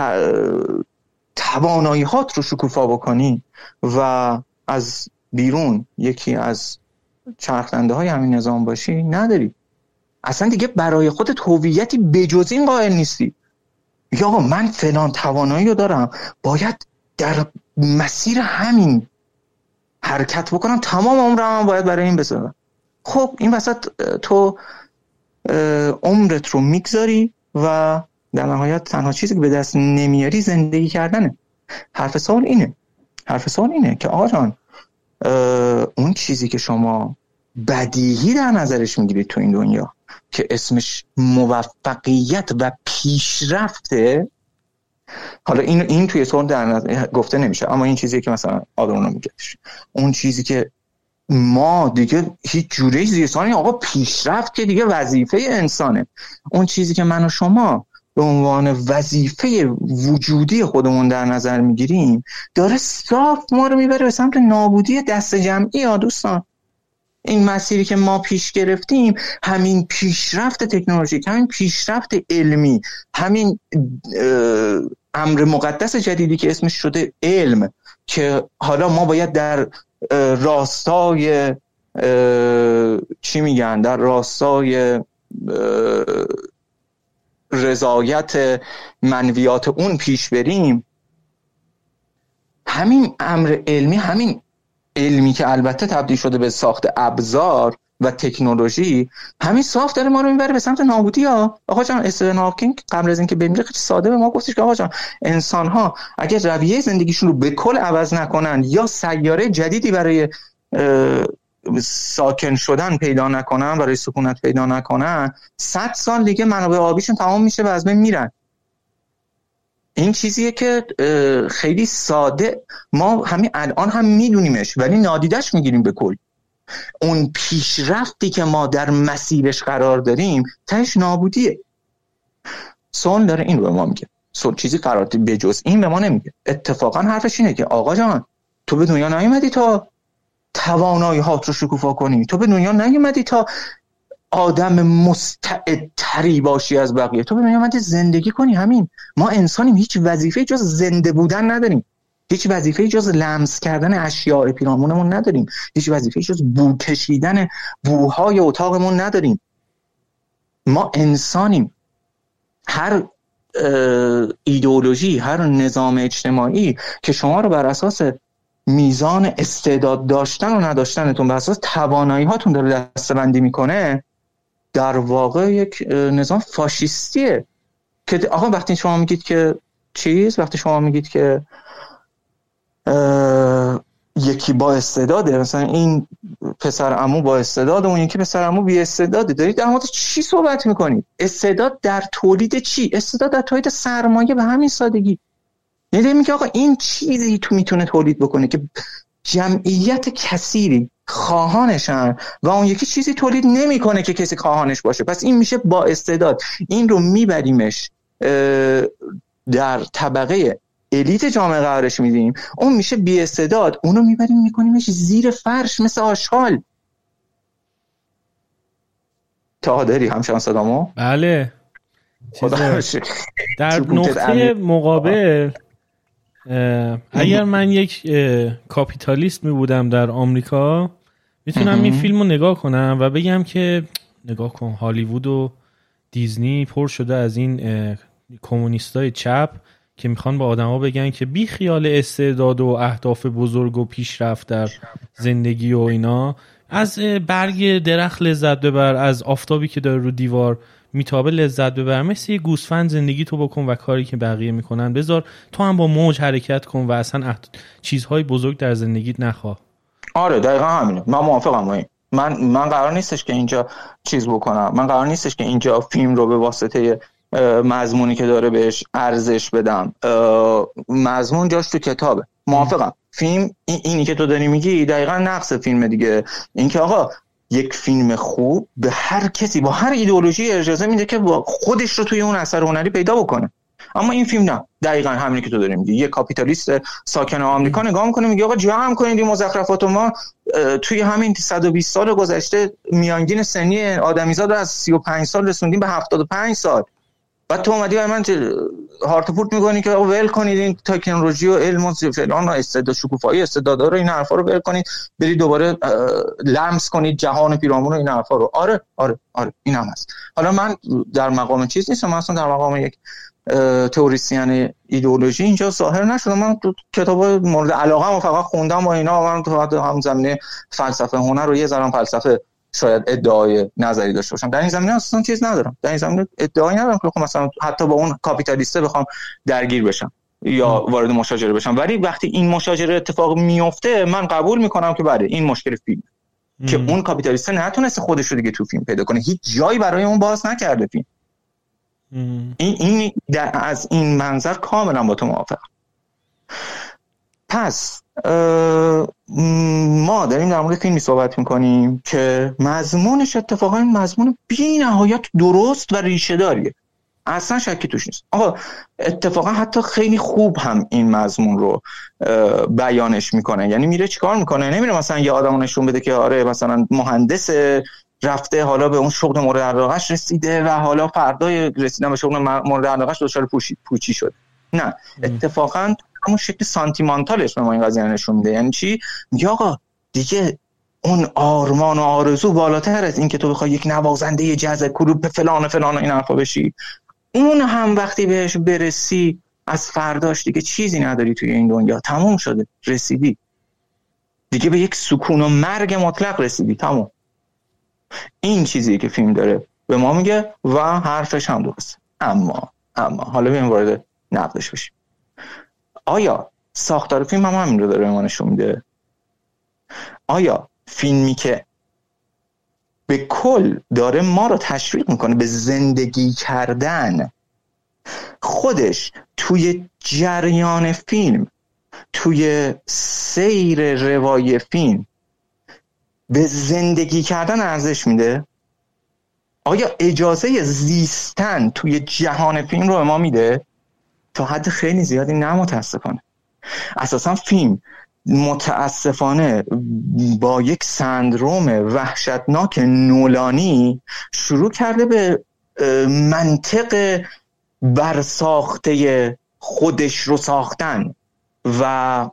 Speaker 2: توانایی هات رو شکوفا بکنی و از بیرون یکی از چرخنده های همین نظام باشی نداری. اصلا دیگه برای خودت هویتی بجز این قائل نیستی. یا من فلان توانایی رو دارم، باید در مسیر همین حرکت بکنم، تمام عمرم باید برای این بذارم. خب این وسط تو عمرت رو میگذاری و در نهایت تنها چیزی که به دست نمیاری زندگی کردنه. حرف سوال اینه که آقا جان، اون چیزی که شما بدیهی در نظرش میگیرید تو این دنیا که اسمش موفقیت و پیشرفته، حالا این توی سوال در نظر گفته نمیشه، اما این چیزی که مثلا آدمون میگهش، اون چیزی که ما دیگه هیچ جوری زیرسانی، آقا پیشرفت که دیگه وظیفه انسانه. اون چیزی که من و شما به عنوان وظیفه وجودی خودمون در نظر میگیریم داره صاف ما رو میبره به سمت نابودی دست جمعی. ها دوستان، این مسیری که ما پیش گرفتیم، همین پیشرفت تکنولوژیک، همین پیشرفت علمی، همین امر مقدس جدیدی که اسمش شده علم، که حالا ما باید در راستای چی میگن، در راستای رضایت منویات اون پیش بریم. همین امر علمی، همین علمی که البته تبدیل شده به ساخت ابزار و تکنولوژی، همین صاف داره ما رو میبره به سمت نابودی. ها آقا جان، استیون هاکینگ قبل از اینکه بمیره خیلی ساده به ما گفتش که آقا جان، انسان ها اگر رویه زندگیشون رو به کل عوض نکنن یا سیاره جدیدی برای ساکن شدن پیدا نکنن، برای سکونت پیدا نکنن، 100 سال دیگه منابع آبیشون تمام میشه و از بین میرن. این چیزیه که خیلی ساده ما همین الان هم میدونیمش ولی نادیدش میگیریم به کل. اون پیشرفتی که ما در مسیرش قرار داریم تهش نابودیه. سون داره این رو به ما میگه، سون چیزی قرار به جز این به ما نمیگه. اتفاقا حرفش اینه که آقا جان، تو به دنیا نیومدی تا توانایی هات رو شکوفا کنی، تو به دنیا نیومدی تا آدم مستعدتری باشی از بقیه، تو به دنیا اومدی زندگی کنی. همین، ما انسانیم، هیچ وظیفه جز زنده بودن نداریم، هیچ وظیفه جز لمس کردن اشیاء پیرامونمون نداریم، هیچ وظیفه جز بو کشیدن بوهای اتاقمون نداریم. ما انسانیم. هر ایدئولوژی، هر نظام اجتماعی که شما رو بر اساس میزان استعداد داشتن و نداشتنتون، بر اساس توانایی هاتون داره دسته‌بندی میکنه، در واقع یک نظام فاشیستیه. که آقا وقتی شما میگید که وقتی شما میگید که یکی با استعداده، مثلا این پسر عمو با استعداده، اون یکی پسر عمو بی استعداده، دارید در مورد چی صحبت میکنید؟ استعداد در تولید چی؟ استعداد در تولید سرمایه، به همین سادگی. یعنی میگه آقا این چیزی تو میتونه تولید بکنه که جمعیت کثیری خواهانشن و اون یکی چیزی تولید نمیکنه که کسی خواهانش باشه، پس این میشه با استعداد. این رو میبریمش در طبقه الیت جامعه قرارش میدیم، اون میشه بی استعداد، اونو میبریم میکنیمش زیر فرش مثل آشغال. تا داری همچنان صدامو؟
Speaker 1: بله. در نقطه مقابل اگر من یک کاپیتالیست می بودم در آمریکا، میتونم این فیلم رو نگاه کنم و بگم که نگاه کن، هالیوود و دیزنی پر شده از این کمونیستای چپ که میخوان با آدما بگن که بی خیال استعداد و اهداف بزرگ و پیشرفت در زندگی و اینا، از برگ درخت لذت ببر، از آفتابی که داره رو دیوار میتابه لذت ببر، مثل یه گوسفند زندگی تو بکن و کاری که بقیه میکنن بذار تو هم با موج حرکت کن و اصلا چیزهای بزرگ در زندگیت نخواه.
Speaker 2: آره دقیقا همینه، من موافقم با این. من قرار نیستش که اینجا چیز بکنم، من قرار نیستش که اینجا فیلم رو به واسطه مضمونی که داره بهش ارزش بدم. مضمون جاش تو کتابه، موافقم. فیلم اینی که تو داری میگی دقیقاً نقص فیلم دیگه، این که آقا یک فیلم خوب به هر کسی با هر ایدئولوژی اجازه میده که خودش رو توی اون اثر هنری پیدا بکنه، اما این فیلم نه. دقیقاً همینی که تو داری میگی. یه کاپیتالیست ساکن آمریکا نگاه میکنه میگه آقا جمع کنید این مزخرفات، ما توی همین 120 سال گذشته میانگین سنی آدمیزاد رو از 35 سال رسوندیم به 75 سال، بعد تو اومدی برای من هارت پورت میکنی که ول کنید این تکنولوژی و علم و فلان و استعداد شکوفایی استعدادا رو، این حرفا رو ول کنید، برید دوباره لمس کنید جهان پیرامون و این حرفا رو. آره این هم هست. حالا من در مقام چیز نیستم، من اصلا در مقام یک تئوریسین ایدئولوژی اینجا ظاهر نشدم. من تو کتابای مورد علاقه‌ام فقط خوندم و اینا، من تو هم زمینه فلسفه هنر رو یه ذره فلسفه شاید ادعای نظری داشته باشم، در این زمینه اصلا چیز ندارم، در این زمینه ادعایی ندارم که مثلا حتی با اون کاپیتالیسته بخوام درگیر بشم یا وارد مشاجره بشم. ولی وقتی این مشاجره اتفاق میفته من قبول میکنم که بله این مشکل فیلم که اون کاپیتالیسته نتونسته خودش رو دیگه تو فیلم پیدا کنه، هیچ جایی برای اون باز نکرده فیلم. این از این منظر کاملا با تو موافقم. پس ما داریم در مورد فیلمی صحبت میکنیم که مضمونش اتفاقا مضمون بی نهایت درست و ریشه داریه، اصلا شکی توش نیست. آقا اتفاقا حتی خیلی خوب هم این مضمون رو بیانش میکنه. یعنی میره چیکار میکنه؟ نمیره مثلا یه آدمو نشون بده که آره مثلا مهندس رفته حالا به اون شغل مورد علاقه‌اش رسیده و حالا فردای رسیدن به شغل مورد علاقه‌اش دچار پوچی شد. نه، اتفاقا همون شکل سانتیمانتالش به ما این قضیه نشون میده. یعنی چی؟ میگه آقا دیگه اون آرمان و آرزو بالاتر از این که تو بخوای یک نوازنده جاز کلوب فلان این حرفا بشی، اون هم وقتی بهش برسی از فرداش دیگه چیزی نداری توی این دنیا، تموم شده، رسیدی دیگه به یک سکون و مرگ مطلق رسیدی، تموم. این چیزی که فیلم داره به ما میگه و حرفش هم درسته. اما حالا بیایم وارد نقدش بشیم. آیا ساختار فیلم هم همین رو داره به ما نشون میده؟ آیا فیلمی که به کل داره ما رو تشویق میکنه به زندگی کردن، خودش توی جریان فیلم، توی سیر روایی فیلم به زندگی کردن ارزش میده؟ آیا اجازه زیستن توی جهان فیلم رو به ما میده؟ تا حد خیلی زیادی نه، متاسفانه. اساسا فیلم متاسفانه با یک سندروم وحشتناک نولانی شروع کرده به منطق برساخته خودش رو ساختن و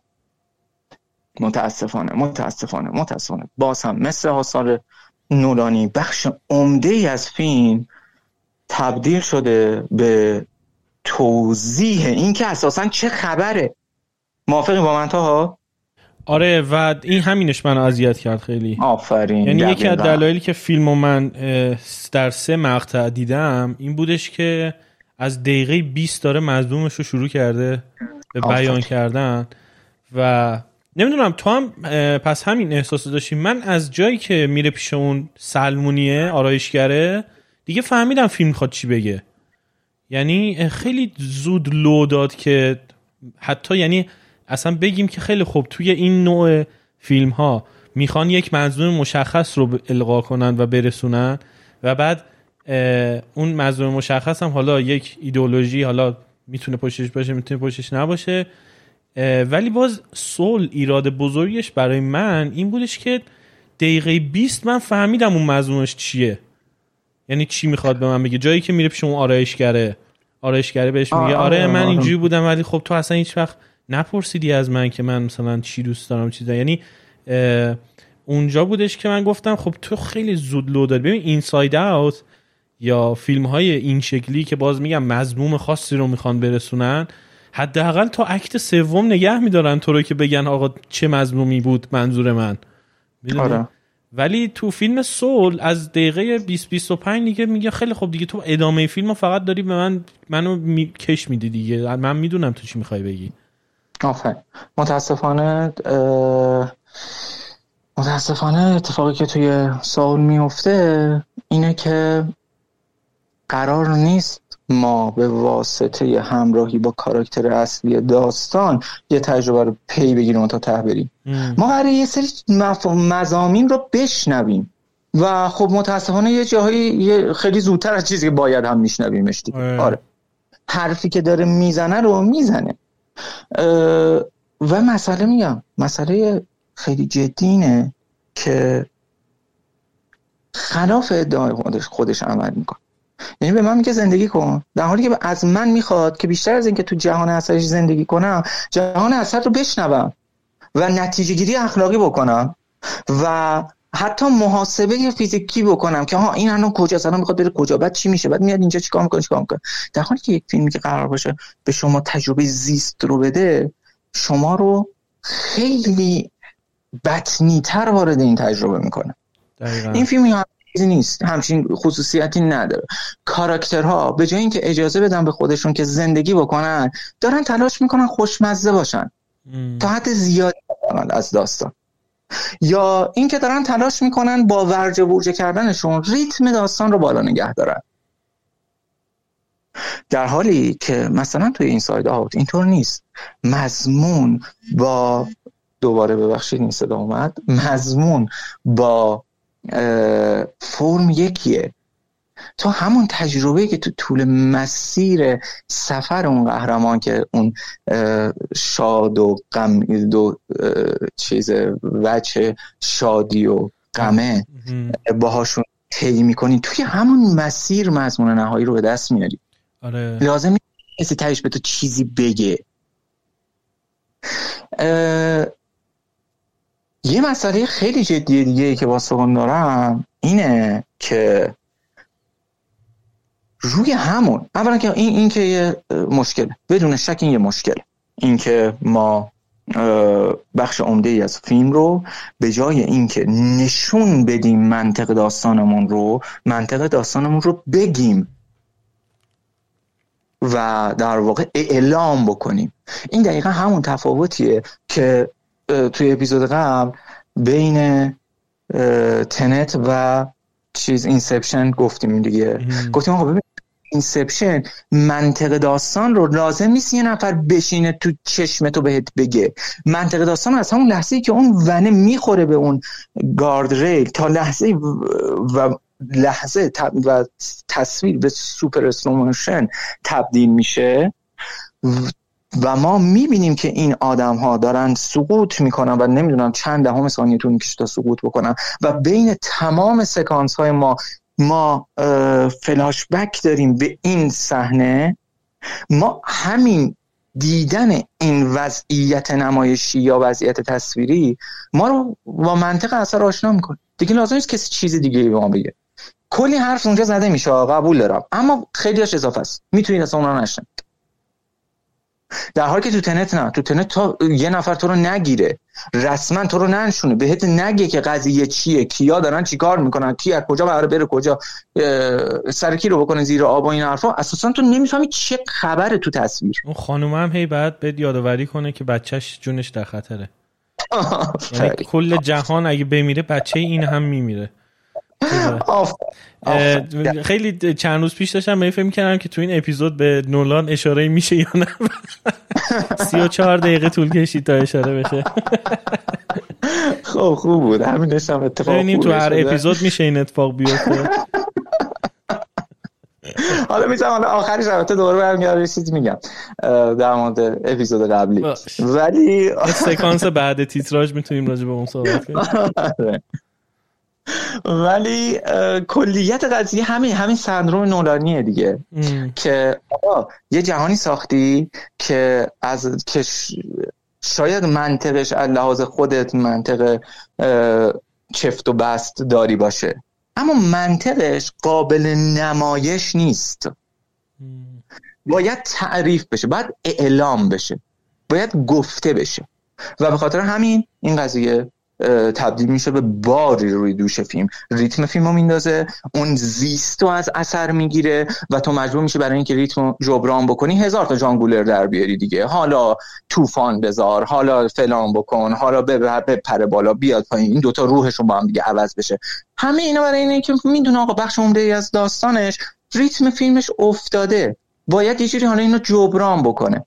Speaker 2: متاسفانه باز هم مثل آثار نولانی بخش عمده‌ای از فیلم تبدیل شده به توضیح این که اساساً چه خبره. موافقی با من تاها؟
Speaker 1: آره، و این همینش منو اذیت کرد خیلی.
Speaker 2: آفرین.
Speaker 1: یعنی یکی از دلایلی که فیلمو من در 3 مقطع دیدم این بودش که از دقیقه 20 داره مظلومش رو شروع کرده به بیان کردن و نمیدونم تو هم پس همین احساس داشتی. من از جایی که میره پیش اون سلمونیه آرایشگره دیگه فهمیدم فیلم میخواد چی بگه. یعنی خیلی زود لو داد که حتی یعنی اصلا بگیم که خیلی خوب توی این نوع فیلم ها میخوان یک مضمون مشخص رو القا کنن و برسونن و بعد اون مضمون مشخص هم حالا یک ایدئولوژی حالا میتونه پشتش باشه میتونه پشتش نباشه، ولی باز سول ایراد بزرگش برای من این بودش که دقیقه 20 من فهمیدم اون مضمونش چیه، یعنی چی میخواد به من بگه. جایی که میره پیش اون آرایشگره بهش میگه آره من اینجوری بودم ولی خب تو اصلا هیچ وقت نپرسیدی از من که من مثلا چی دوست دارم چیزا. یعنی اونجا بودش که من گفتم خب تو خیلی زود لو دادی. ببین اینساید اوت یا فیلم های این شکلی که باز میگم مضمون خاصی رو میخوان برسونن، حداقل تا اکت 3 نگه میدارن تو رو که بگن آقا چه مضمومی بود منظور من.
Speaker 2: آره.
Speaker 1: ولی تو فیلم سول از دقیقه 20-25 دیگه میگه خیلی خب دیگه تو ادامه فیلمو فقط داری به منو کش میدی دیگه، من میدونم تو چی میخوای بگی.
Speaker 2: آفرین. متاسفانه اتفاقی که توی سول میفته اینه که قرار نیست ما به واسطه همراهی با کاراکتر اصلی داستان یه تجربه رو پی بگیریم و تا ته بریم. ما قراره یه سری مضامین رو بشنویم و خب متاسفانه یه جاهایی خیلی زودتر از چیزی که باید هم میشنویمش دیگه. آره حرفی که داره میزنه رو میزنه و مسئله خیلی جدی اینه که خلاف ادعای خودش عمل میکنه. یعنی به من میگه زندگی کن، در حالی که از من میخواد که بیشتر از این که تو جهان اثرش زندگی کنم، جهان اثر رو بشنوم و نتیجه گیری اخلاقی بکنم و حتی محاسبه فیزیکی بکنم که ها این الان کجاست، الان میخواد بره کجا، بعد چی میشه، بعد میاد اینجا چیکار میکنه. در حالی که یک فیلمی که قرار باشه به شما تجربه زیست رو بده، شما رو خیلی بطنی‌تر وارد این تجربه میکنه. این فیلم چیزی نیست، همچین خصوصیتی نداره. کاراکترها به جای اینکه اجازه بدن به خودشون که زندگی بکنن، دارن تلاش میکنن خوشمزه باشن تا حد زیادی از داستان، یا اینکه دارن تلاش میکنن با ورجه ورجه کردنشون ریتم داستان رو بالا نگه دارن، در حالی که مثلا توی این ساید آوت اینطور نیست. مضمون با دوباره ببخشید این صدا اومد، مضمون با فرم یکیه. تو همون تجربه که تو طول مسیر سفر اون قهرمان که اون شاد و غم دو چیز وجه شادی و غمه باهاشون طی میکنی، توی همون مسیر مضمون نهایی رو به دست میاری.
Speaker 1: آره.
Speaker 2: لازم نیست کسی تهش به تو چیزی بگه. یه مسئله خیلی جدیه دیگه که با سخن دارم اینه که روی همون اولا که این که یه مشکل، بدون شک این یه مشکل، این که ما بخش عمده ای از فیلم رو به جای این که نشون بدیم منطق داستانمون رو بگیم و در واقع اعلام بکنیم. این دقیقا همون تفاوتیه که توی اپیزود قبل بین تنت و اینسپشن گفتیم دیگه. گفتیم آقا ببین اینسپشن منطق داستان رو لازم نیست یه نفر بشینه تو چشمتو بهت بگه. منطق داستان از همون لحظه‌ای که اون ونه میخوره به اون گارد ریل تا لحظه و تصویر به سوپر اسلوموشن تبدیل میشه و ما میبینیم که این آدم ها دارن سقوط میکنن و نمیدونم چند دهم ثانیه طول میکشه تا سقوط بکنن و بین تمام سکانس های ما فلاش بک داریم به این صحنه. ما همین دیدن این وضعیت نمایشی یا وضعیت تصویری ما رو با منطق اثر آشنا میکنه. دیگه لازم نیست کسی چیز دیگه به ما بگه. کلی حرف اونجا زده میشه، قبول دارم، اما خیلیش اضافه است، میتونید اصلا اونا رو نشنوید. در حالی که تو تنت نه، تو تنت تا یه نفر تو رو نگیره، رسما تو رو ننشونه، بهت نگه که قضیه چیه، کیا دارن چیکار میکنن، کی از کجا قراره بره کجا، سر کی رو بکنه زیر آب و این حرفا، اساسا تو نمیفهمی چه خبره تو تصویر.
Speaker 1: اون خانومه هم هی بعد بهت یادآوری کنه که بچهش جونش در خطره. یعنی کل جهان اگه بمیره بچه این هم میمیره. خیلی چند روز پیش داشتم من فکر می‌کردم که تو این اپیزود به نولان اشاره میشه یا نه. 34 دقیقه طول کشید تا اشاره بشه.
Speaker 2: خوب بود، همین داشتم اتفاق
Speaker 1: ببینیم تو هر اپیزود میشه این اتفاق بیفته.
Speaker 2: حالا میذارم آخرش البته دوباره برمیگردم یه چیزی میگم در مورد اپیزود قبلی، ولی
Speaker 1: سکانس بعد تیتراژ میتونیم راجع به اون صحبت کنیم.
Speaker 2: ولی کلیت قضیه همین سندروم نولانیه دیگه. که یه جهانی ساختی که شاید منطقش از لحاظ خودت منطق چفت و بست داری باشه، اما منطقش قابل نمایش نیست. باید تعریف بشه، باید اعلام بشه، باید گفته بشه و به خاطر همین این قضیه تبدیل میشه به باری روی دوش فیلم. ریتم فیلم رو میندازه، اون زیست رو از اثر میگیره و تو مجبور میشه برای اینکه ریتم رو جبران بکنی هزار تا جانگولر در بیاری دیگه. حالا طوفان بذار، حالا فلان بکن، حالا بپره بالا بیاد پایین، این دوتا روحشون با هم دیگه عوض بشه. همه اینا برای اینه که میدونه آقا بخش عمده ای از داستانش ریتم فیلمش افتاده، باید یه جوری حالا اینو جبران بکنه.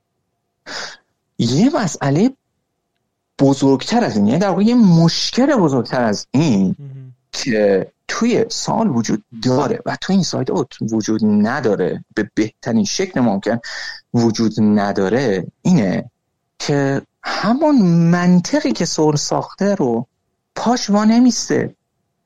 Speaker 2: یه مسئله بزرگتر از این، یعنی در واقع یه مشکل بزرگتر از این که توی سال وجود داره و توی این سایت وجود نداره، به بهترین شکل ممکن وجود نداره، اینه که همون منطقی که سول ساخته رو پاش وا نمیسته.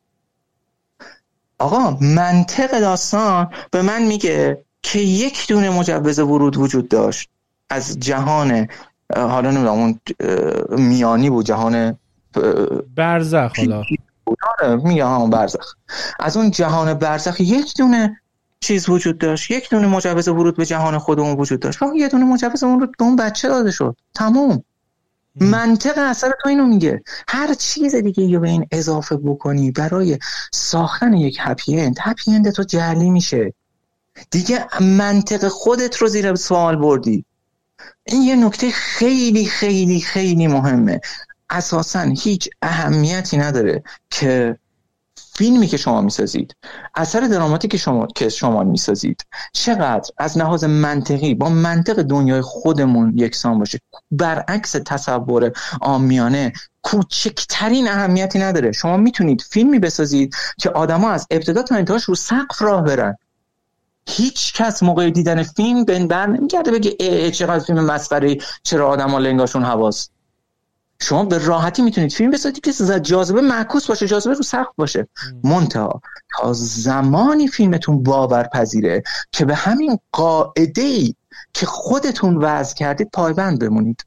Speaker 2: آقا منطق داستان به من میگه که یک دونه مجوز ورود وجود داشت از جهان، حالا نمیدونم اون میانی بود، جهان
Speaker 1: برزخ، حالا
Speaker 2: میگه همون برزخ، از اون جهان برزخ یک دونه چیز وجود داشت، یک دونه مجوز ورود به جهان خودمون وجود داشت، اون یه دونه مجوز ورود به اون بچه داده شد، تموم. منطق اثر تو اینو میگه. هر چیز دیگه یا به این اضافه بکنی برای ساختن یک هپی اند تو جعلی میشه دیگه، منطق خودت رو زیر سوال بردی. این یه نکته خیلی خیلی خیلی مهمه. اساساً هیچ اهمیتی نداره که فیلمی که شما میسازید، اثر دراماتیک که شما میسازید چقدر از لحاظ منطقی با منطق دنیای خودمون یکسان باشه. برعکس تصور عامیانه کوچکترین اهمیتی نداره. شما میتونید فیلمی بسازید که آدما از ابتدا تا انتهاش رو سقف راه برن، هیچ کس موقع دیدن فیلم بر نمیگرده بگه چقدر فیلم مسخره‌ای، چرا آدما لنگاشون حواس. شما به راحتی میتونید فیلم بسازید که جاذبه معکوس باشه، جاذبه رو سقف باشه. منتها تا زمانی فیلمتون باورپذیره که به همین قاعده‌ای که خودتون وضع کردید پایبند بمونید.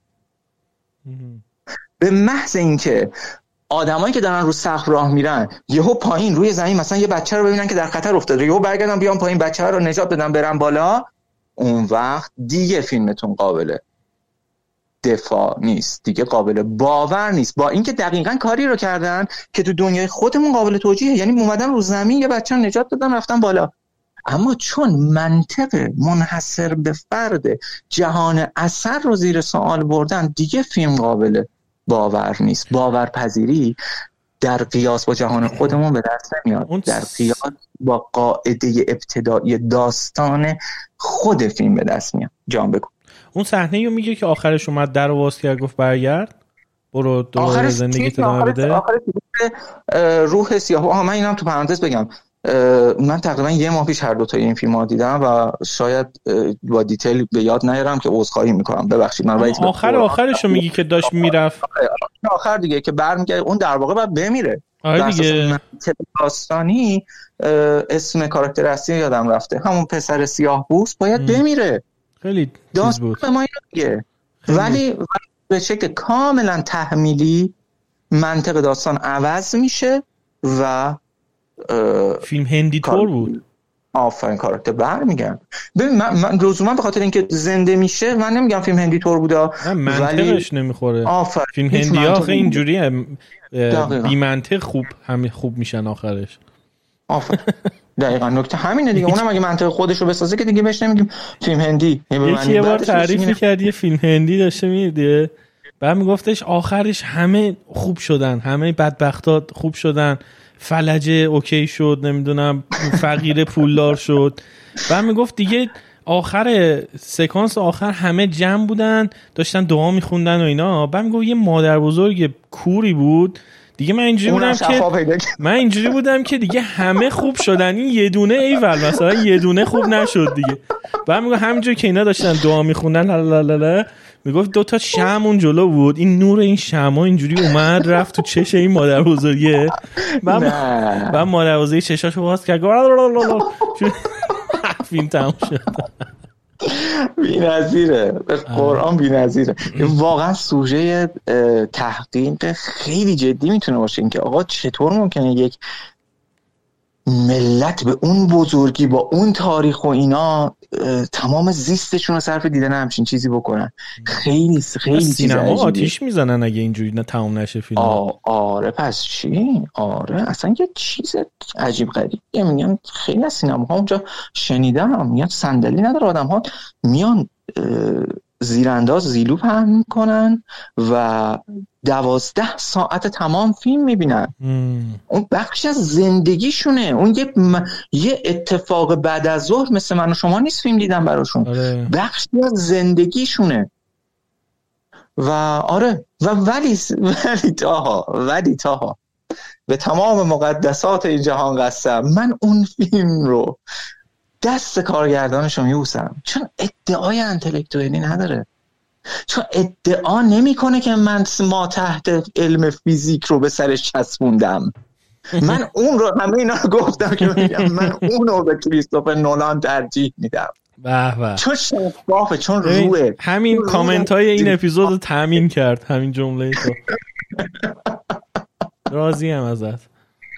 Speaker 2: به محض اینکه آدمایی که دارن رو سقف راه میرن یهو پایین روی زمین مثلا یه بچه رو ببینن که در خطر افتاده، یهو برگردن بیان پایین بچه رو نجات بدن برن بالا، اون وقت دیگه فیلمتون قابل دفاع نیست، دیگه قابل باور نیست، با اینکه دقیقاً کاری رو کردن که تو دنیای خودمون قابل توجیهه. یعنی اومدن رو زمین یه بچه رو نجات دادن رفتن بالا، اما چون منطق منحصر به فرد جهان اثر رو زیر سوال بردن دیگه فیلم قابل باور نیست. باورپذیری در قیاس با جهان خودمون به دست نمیاد، در قیاس با قاعده ابتدایی داستان خود فیلم به دست میاد. جان بگو.
Speaker 1: اون صحنه رو میگه که آخرش اومد در رو باز کرد گفت برگرد برو دوباره زندگی تو ادامه بده.
Speaker 2: آخرش روح سیاه. من اینم تو پرانتز بگم، من تقریبا یه ماه پیش هر دو تا این فیلم‌ها دیدم و شاید با دیتیل به یاد نیارم که عذرخواهی میکنم، ببخشید. من
Speaker 1: آخرشو میگی که داشت میرفت
Speaker 2: آخر دیگه که برمیگرده اون در واقع باید بمیره.
Speaker 1: آره دیگه.
Speaker 2: داستانی اسم کاراکتر اصلی یادم رفته، همون پسر سیاه پوست باید بمیره.
Speaker 1: خیلی چیز بود.
Speaker 2: ما دیگه. ولی به شکل کاملا تحمیلی منطق داستان عوض میشه و
Speaker 1: فیلم هندی طور بود.
Speaker 2: آفرین، کاراکتر برمیگرد. ببین من لزوما به خاطر اینکه زنده میشه من نمیگم فیلم هندی طور بوده،
Speaker 1: منطقش نمیخوره. فیلم هندی آخه اینجوریه، بی منطق خوب میشن آخرش.
Speaker 2: آفرین. دقیقاً نکته همینه دیگه. اونم اگه منطق خودشو بسازه که دیگه بهش نمیگیم فیلم هندی.
Speaker 1: یه بار تعریف می‌کرد یه فیلم هندی داشته می‌دیده، بعد میگفتش آخرش همه خوب شدن، همه بدبختا خوب شدن، فلجه اوکی شد، نمیدونم فقیر پولدار شد. بعد میگفت دیگه آخر سکانس آخر همه جمع بودن داشتن دعا میخوندن و اینا. بعد میگفت یه مادر بزرگ کوری بود دیگه. من اینجوری بودم که دیگه همه خوب شدن، این یه دونه ایول مثلا یه دونه خوب نشد دیگه. بعد میگفت همینجور که اینا داشتن دعا میخوندن لالالا، میگفت دوتا شمع اون جلو بود، این نور این شمع اینجوری اومد رفت تو چش این مادر بزرگه. بعد مادر بزرگی چشاشو باز کرد فیلم تموم شد.
Speaker 2: بی‌نظیره، به قرآن بی‌نظیره. واقعا سوژه تحقیق خیلی جدی میتونه باشه، اینکه آقا چطور ممکنه یک ملت به اون بزرگی با اون تاریخ و اینا تمام زیستشون رو صرف دیدن همچین چیزی بکنن. خیلی خیلی
Speaker 1: سینما آتیش میزنن اگه اینجوری نه تمام نشه فیلم.
Speaker 2: آره پس چی؟ آره اصلا یه چیز عجیب غریبه. میگن خیلی از سینماها اونجا شنیدم میگن صندلی نداره، آدم ها میان زیرانداز زیلو پهن میکنن و 12 ساعت تمام فیلم میبینن. اون بخشی از زندگیشونه، اون یه اتفاق بعد از ظهر مثل من و شما نیست فیلم دیدن براشون. بخشی از زندگیشونه. و آره و ولی تاها به تمام مقدسات این جهان قسم، من اون فیلم رو دست کارگردانش رو میبوسم، چون ادعای انتلکتوئلی نداره، چون ادعا نمیکنه که ما تحت علم فیزیک رو به سرش چسبوندم. من اون رو همه اینا رو گفتم که من اون رو به کریستوفر نولان ترجیح میدم. چون شفافه، چون روه.
Speaker 1: همین کامنت های این اپیزود رو تامین کرد همین جمله تو. راضی ام ازت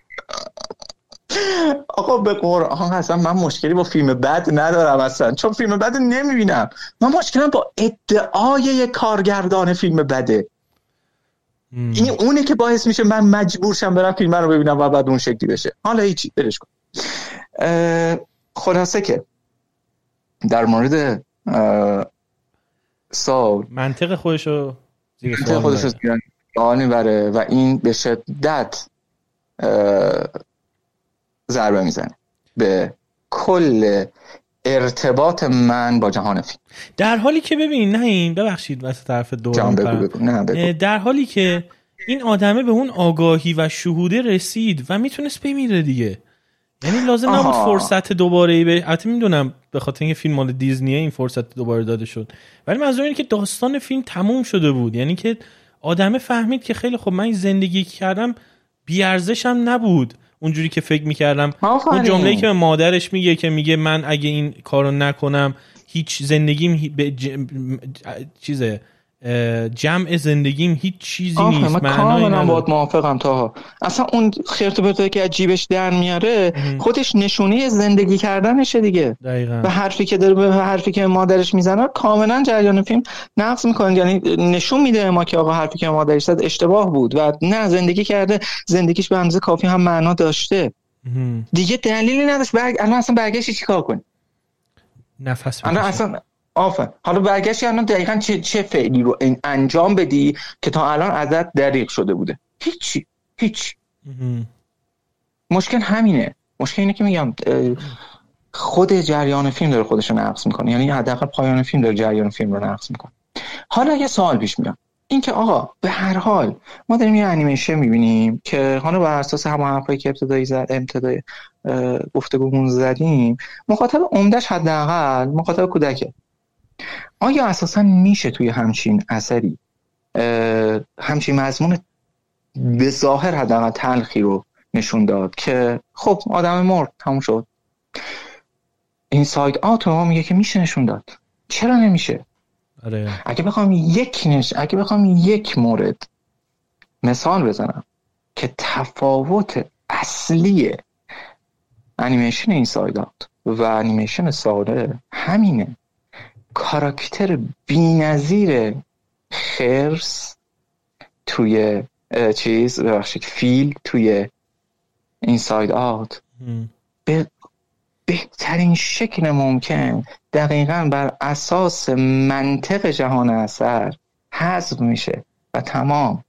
Speaker 2: آقا. به قرآن اصلا من مشکلی با فیلم بد ندارم اصلا، چون فیلم بد نمیبینم. من مشکلم با ادعای یک کارگردان فیلم بده. این اونه که باعث میشه من مجبور شم برم فیلم رو ببینم و بعد اون شکلی بشه. حالا هیچی برش کن. خلاصه که در مورد سال
Speaker 1: منطق خودشو زیر
Speaker 2: سوال میبره و این به شدت ضربه میزنه به کل ارتباط من با جهان فیلم.
Speaker 1: در حالی که ببین نه این ببخشید واسه طرف دورم در حالی که این آدمه به اون آگاهی و شهوده رسید و میتونست بمیره دیگه، یعنی لازم نبود فرصت دوباره البته میدونم به خاطر اینکه فیلم مال دیزنیه این فرصت دوباره داده شد، ولی منظورم اینه که داستان فیلم تموم شده بود. یعنی که آدمه فهمید که خیلی خب من این زندگی کردم بی ارزشم نبود اونجوری که فکر میکردم. اون جمله‌ای که به مادرش میگه که میگه من اگه این کارو نکنم هیچ زندگیم چیزه جمع زندگیم هیچ چیزی نیست.
Speaker 2: من کاملا باهات موافقم. تاها اصلا اون خرت و پرتایی که از جیبش در میاره خودش نشونه زندگی کردنشه دیگه.
Speaker 1: دقیقاً.
Speaker 2: و حرفی که داره به حرفی که مادرش میزنه کاملا جریان فیلم نقض میکنه، یعنی نشون میده ما که آقا حرفی که مادرش زد اشتباه بود و نه زندگی کرده، زندگیش به اندازه کافی هم معنا داشته دیگه، دلیلی نداشت الان اصلا برگشتی چیکار کنی؟
Speaker 1: نفس بکشی
Speaker 2: اصلا حالا برگشتی الان دقیقاً چه فعلی رو انجام بدی که تا الان ازت دریغ شده بوده؟ هیچ. مشکل همینه. مشکل اینه که میگم خود جریان فیلم داره خودش رو نقض میکنه، یعنی حداقل پایان فیلم داره جریان فیلم رو نقض میکنه. حالا یه سوال پیش میاد، این که آقا به هر حال ما داریم یه انیمیشن میبینیم که حالا بر اساس همون حرفایی که ابتدای گفتگومون زدیم مخاطب عمده‌اش حداقل مخاطب کودکه. آیا اساسا میشه توی همچین اثری همچین مضمون به ظاهر حداقل تلخی رو نشون داد که خب آدم مرد تموم شد؟ این ساید آوت ما میگه که میشه نشون داد. چرا نمیشه؟ اگه بخوام یک مورد مثال بزنم که تفاوت اصلی انیمیشن این ساید آوت و انیمیشن ساده همینه، کاراکتر بی‌نظیر خرس توی فیل توی اینساید آوت به بهترین شکل ممکن دقیقاً بر اساس منطق جهان اثر حذف میشه و تمام.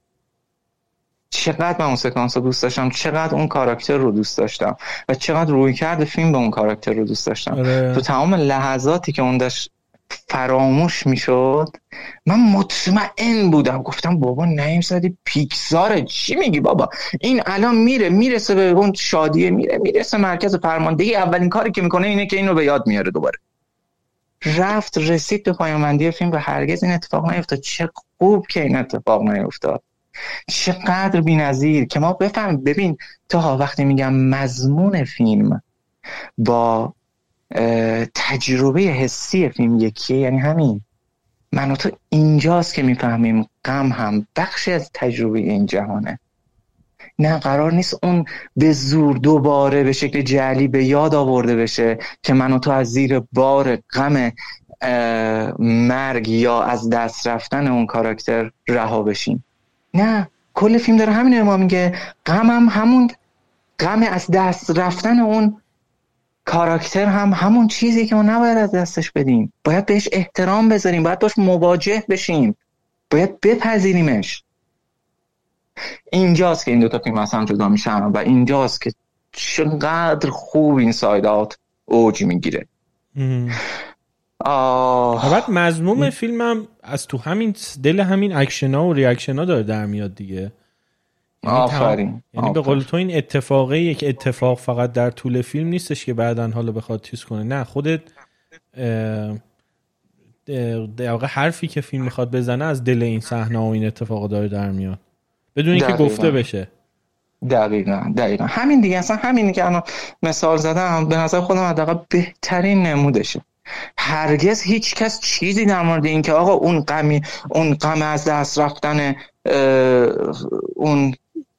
Speaker 2: چقدر من اون سکانس رو دوست داشتم، چقدر اون کاراکتر رو دوست داشتم و چقدر رویکرد فیلم به اون کاراکتر رو دوست داشتم. تو تمام لحظاتی که اون داشت فراموش میشد من مطمئن بودم، گفتم بابا نیم زدی پیکساره، چی میگی بابا؟ این الان میرسه به اون شادیه، میرسه مرکز فرماندهی، اولین کاری که میکنه اینه که اینو به یاد میاره دوباره. رسید به پایان‌بندی فیلم و هرگز این اتفاق نیفتاد. چه خوب که این اتفاق نیفتاد، چقدر بی‌نظیر که ما بفهم. ببین تا وقتی میگم مضمون فیلم با تجربه حسی فیلم یکیه، یعنی همین من و تو اینجاست که میفهمیم غم هم بخشی از تجربه این جهانه. نه قرار نیست اون به زور دوباره به شکل جعلی به یاد آورده بشه که من و تو از زیر بار غم مرگ یا از دست رفتن اون کاراکتر رها بشیم. نه، کل فیلم داره همین ما میگه، غم هم همون غم از دست رفتن اون کاراکتر هم همون چیزی که ما نباید از دستش بدیم، باید بهش احترام بذاریم، باید باش مواجه بشیم، باید بپذیریمش. اینجاست که این دوتا فیلم اصلا جدا میشن و اینجاست که چقدر خوب این ساید آوت اوج میگیره.
Speaker 1: بعد مضمون فیلم هم از تو همین دل همین اکشن‌ها و ریاکشن‌ها داره در میاد دیگه.
Speaker 2: آفرین.
Speaker 1: یعنی به قول تو این اتفاقه یک اتفاق فقط در طول فیلم نیستش که بعدن حالا بخواد چیز کنه، نه خودت در واقع حرفی که فیلم میخواد بزنه از دل این صحنه و این اتفاق داره در میاد بدون اینکه گفته بشه.
Speaker 2: دقیقاً همین دیگه، اصلا همینی که الان مثال زدم به نظر خودم حداقل بهترین نمودشه. هرگز هیچ کس چیزی در مورد این که آقا اون غم از دست رفتن اون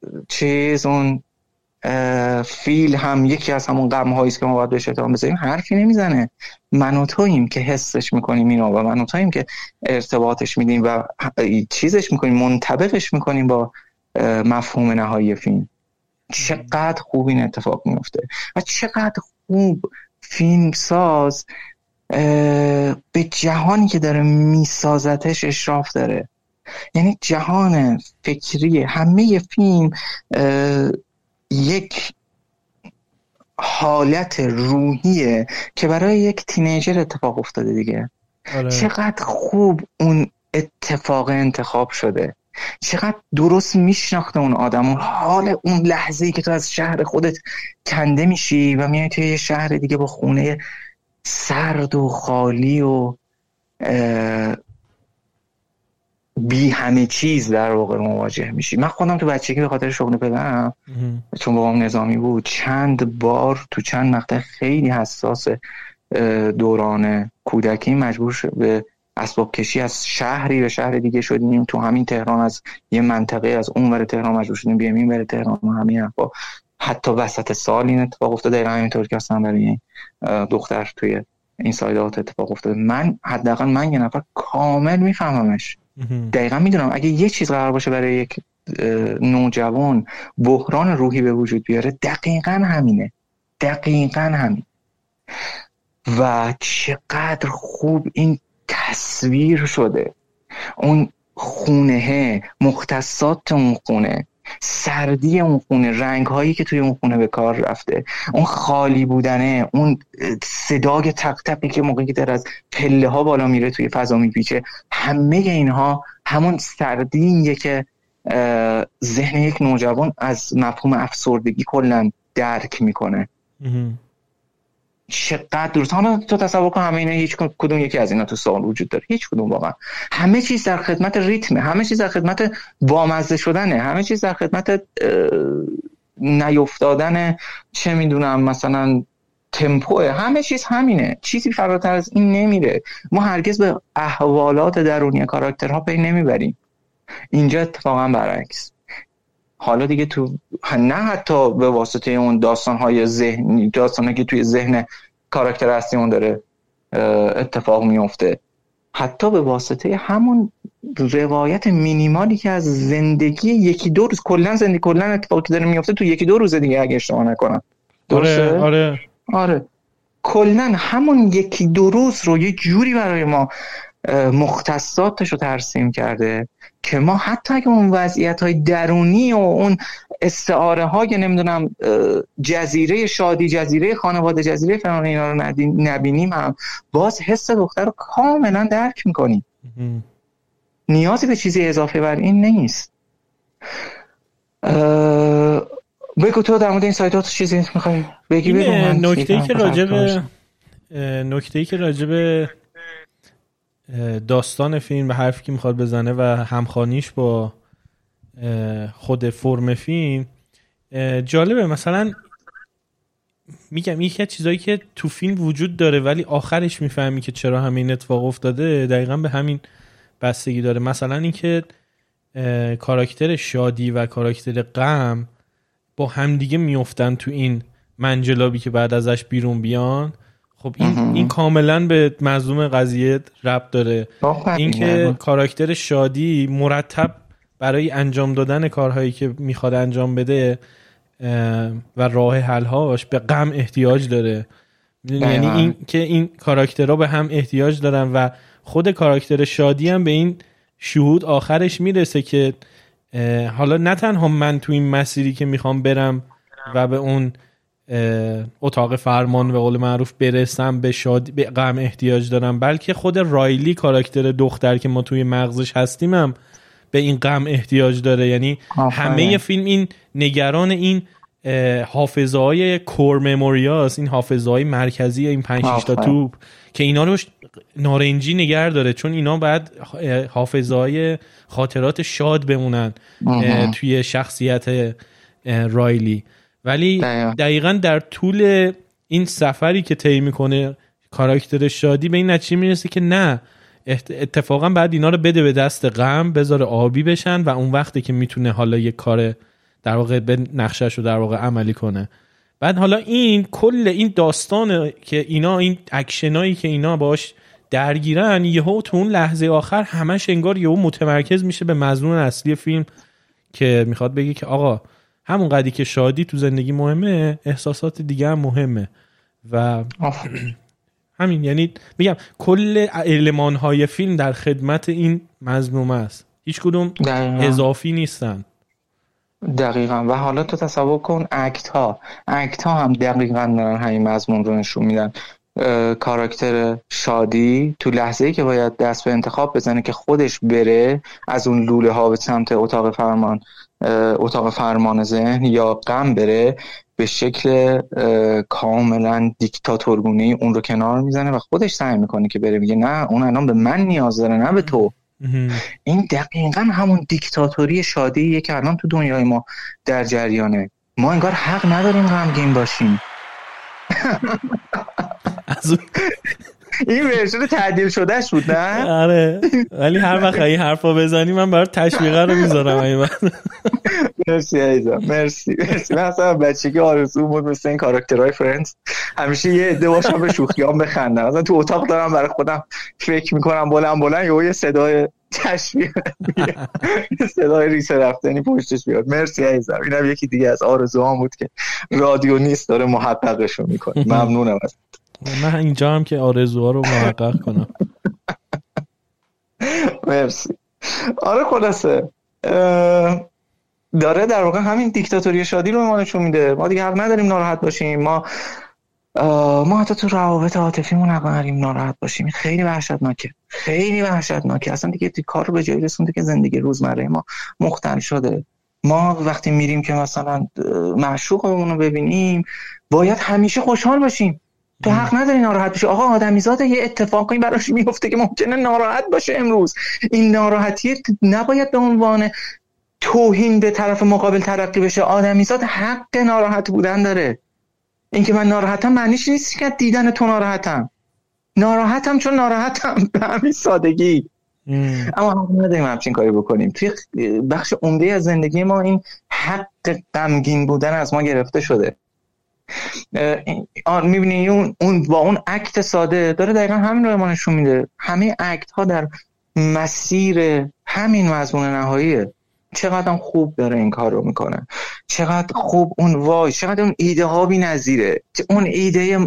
Speaker 2: فیل هم یکی از همون غم هایی است که ما باید بهش احترام بذاریم حرفی نمیزنه. من و توییم که حسش میکنیم اینو و من و توییم که ارتباطش میدیم و چیزش میکنیم، منطبقش میکنیم با مفهوم نهایی فیلم. چقدر خوب این اتفاق میفته و چقدر خوب فیلم ساز به جهانی که داره میسازتش اشراف داره. یعنی جهان فکری همه فیلم یک حالت روحیه که برای یک تینیجر اتفاق افتاده دیگه. چقدر خوب اون اتفاق انتخاب شده، چقدر درست میشناخته اون آدم، اون حال اون لحظه‌ای که تو از شهر خودت کنده میشی و میای توی یه شهر دیگه با خونه سرد و خالی و بی همه چیز در واقع مواجه میشی. من خودم تو بچگی به خاطر شغل پدرم چون بابام نظامی بود چند بار تو چند مقطع خیلی حساس دوران کودکی مجبور به اسباب کشی از شهری به شهر دیگه شدیم. تو همین تهران از یه منطقه از اونور تهران مجبور شدیم بیایم اینور تهران و همین حرفا. حتی وسط سال این اتفاق افتاده، دقیقاً همینطور که اصلا برای دختر توی این سایدات اتفاق افتاده. من حداقل من یه نفر کامل میفهممش، دقیقاً میدونم اگه یه چیز قرار باشه برای یک نوجوان بحران روحی به وجود بیاره دقیقاً همینه، دقیقاً همین. و چقدر خوب این تصویر شده، اون خونه، مختصات اون خونه، سردی اون خونه، رنگ هایی که توی اون خونه به کار رفته، اون خالی بودنه، اون صدای تق تقی که موقعی که در از پله ها بالا میره توی فضا میپیچه، همه اینها همون سردیه که ذهن یک نوجوان از مفهوم افسردگی کلا درک میکنه. چقدر درست. حالا تو تصور کن همه اینا هیچ کدوم یکی از اینا تو سال وجود داره؟ هیچ کدوم واقعا. همه چیز در خدمت ریتمه، همه چیز در خدمت بامزه شدنه، همه چیز در خدمت نیافتادن چه میدونم مثلا تمپوه، همه چیز همینه، چیزی فراتر از این نمیره. ما هرگز به احوالات درونی کاراکترها پی نمیبریم. اینجا اتفاقا برعکس. حالا دیگه تو نه حتی به واسطه اون داستان‌های ذهنی، داستانی که توی ذهن کاراکتر اصلی اون داره اتفاق میفته، حتی به واسطه همون روایت مینیمالی که از زندگی یکی دو روز، کلا اتفاقی که داره میفته تو یکی دو روز دیگه اگه اشتباه نکنم. درسته؟ آره. کلا همون یکی دو روز رو یه جوری برای ما مختصاتش رو ترسیم کرده که ما حتی اگه اون وضعیت‌های درونی و اون استعاره های نمیدونم جزیره شادی، جزیره خانواده، جزیره فلان اینا رو نبینیم هم باز حس دختر رو کاملا درک میکنیم. نیازی به چیزی اضافه بر این نیست. بگو تو در مورد این سایتات چیزی میخوای بگی؟ بگو.
Speaker 1: نکته‌ای که راجب داستان فیلم و حرفی که میخواد بزنه و همخوانیش با خود فرم فیلم جالبه. مثلا میگم یکی از چیزایی که تو فیلم وجود داره ولی آخرش میفهمی که چرا همین اتفاق افتاده دقیقاً به همین بستگی داره. مثلا اینکه کاراکتر شادی و کاراکتر غم با همدیگه میافتن تو این منجلابی که بعد ازش بیرون بیان. خب این کاملا به مضمون قضیه ربط داره. اینکه کاراکتر شادی مرتب برای انجام دادن کارهایی که میخواد انجام بده و راه حل‌هاش به غم احتیاج داره یعنی این که این کاراکترها به هم احتیاج دارن و خود کاراکتر شادی هم به این شهود آخرش میرسه که حالا نه تنها من تو این مسیری که میخوام برم و به اون اتاق فرمان به قول معروف برسم به شادی به غم احتیاج دارم، بلکه خود رایلی کاراکتر دختر که ما توی مغزش هستیم هم به این غم احتیاج داره. یعنی همه فیلم این نگران این حافظه های کور مموریاس، این حافظه های مرکزی، این 5-6 تا توپ که اینا رو نارنجی نگر داره، چون اینا بعد حافظه های خاطرات شاد بمونن توی شخصیت رایلی. ولی دقیقاً در طول این سفری که طی میکنه کاراکتر شادی به این نتیجه میرسه که نه، اتفاقا بعد اینا رو بده به دست غم، بذاره آبی بشن و اون وقتی که میتونه حالا یک کار در واقع به نقشش رو در واقع عملی کنه. بعد حالا این کل این داستان که اینا این اکشنایی که اینا باش درگیرن، یهو تو اون لحظه آخر همش انگار یهو متمرکز میشه به مضمون اصلی فیلم که میخواد بگه که آقا همون قدری که شادی تو زندگی مهمه، احساسات دیگه هم مهمه. و همین، یعنی میگم کل المان‌های فیلم در خدمت این مضمون است، هیچ کدوم اضافی نیستن.
Speaker 2: دقیقاً. و حالا تو تصور کن اکت ها هم دقیقاً دارن همین مضمون رو نشون میدن. کاراکتر شادی تو لحظه‌ای که باید دست به انتخاب بزنه که خودش بره از اون لوله ها به سمت اتاق فرمان ذهن یا غم بره، به شکل کاملا دیکتاتورگونه‌ای اون رو کنار میزنه و خودش سعی میکنه که بره، میگه نه اون الان به من نیاز داره نه به تو. این دقیقاً همون دیکتاتوری شادیه که الان تو دنیای ما در جریانه. ما انگار حق نداریم غمگین باشیم. این ورژن تعدیل شدهش بود نه؟
Speaker 1: آره، ولی هر وقت این حرفا بزنی من برات تشویقه رو میذارم.
Speaker 2: مرسی عزیزم، مرسی. من اصلا بچگی آرزو بود مثل این کاراکترهای فرندز همیشه یه عده باشم به شوخیام بخندم. مثلا تو اتاق دارم برای خودم فکر میکنم بلند یه صدای تشویق میاد، صدای ریشه رفتنی پشتش بیاد. مرسی عزیزم، اینم یکی دیگه از آرزوهام بود که رادیو نیست داره محققشو میکنه. ممنونم ازت.
Speaker 1: من اینجا هم که آرزوها رو محقق کنم.
Speaker 2: مرسی. آره خلاصه داره در واقع همین دیکتاتوری شادی رو ما نشون میده. ما دیگه حق نداریم ناراحت باشیم. ما حتی تو روابط عاطفیمون حق نداریم ناراحت باشیم. خیلی وحشتناکه، خیلی وحشتناکه. اصلا دیگه کار رو به جایی رسونده که زندگی روزمره ما مختل شده. ما وقتی میریم که مثلا معشوقمون رو ببینیم باید همیشه خوشحال باشیم. تو حق نداری ناراحت باشی. آقا آدمیزاد یه اتفاقی براش میفته که ممکنه ناراحت باشه امروز. این ناراحتی نباید به عنوان توهین به طرف مقابل تلقی بشه. آدمیزاد حق ناراحت بودن داره. اینکه من ناراحتم معنیش نیست که دیدن تو ناراحتم چون ناراحتم، به همین سادگی. اما حق نداریم همچین کاری بکنیم. توی بخش عمده از زندگی ما این حق غمگین بودن از ما گرفته شده. میبینی اون با اون اکت ساده داره دقیقا همین رو ما نشون میده. همه اکت ها در مسیر همین مضمون نهاییه. چقدر خوب داره این کار رو میکنه، چقدر خوب چقدر اون ایده ها بی نظیره. اون ایده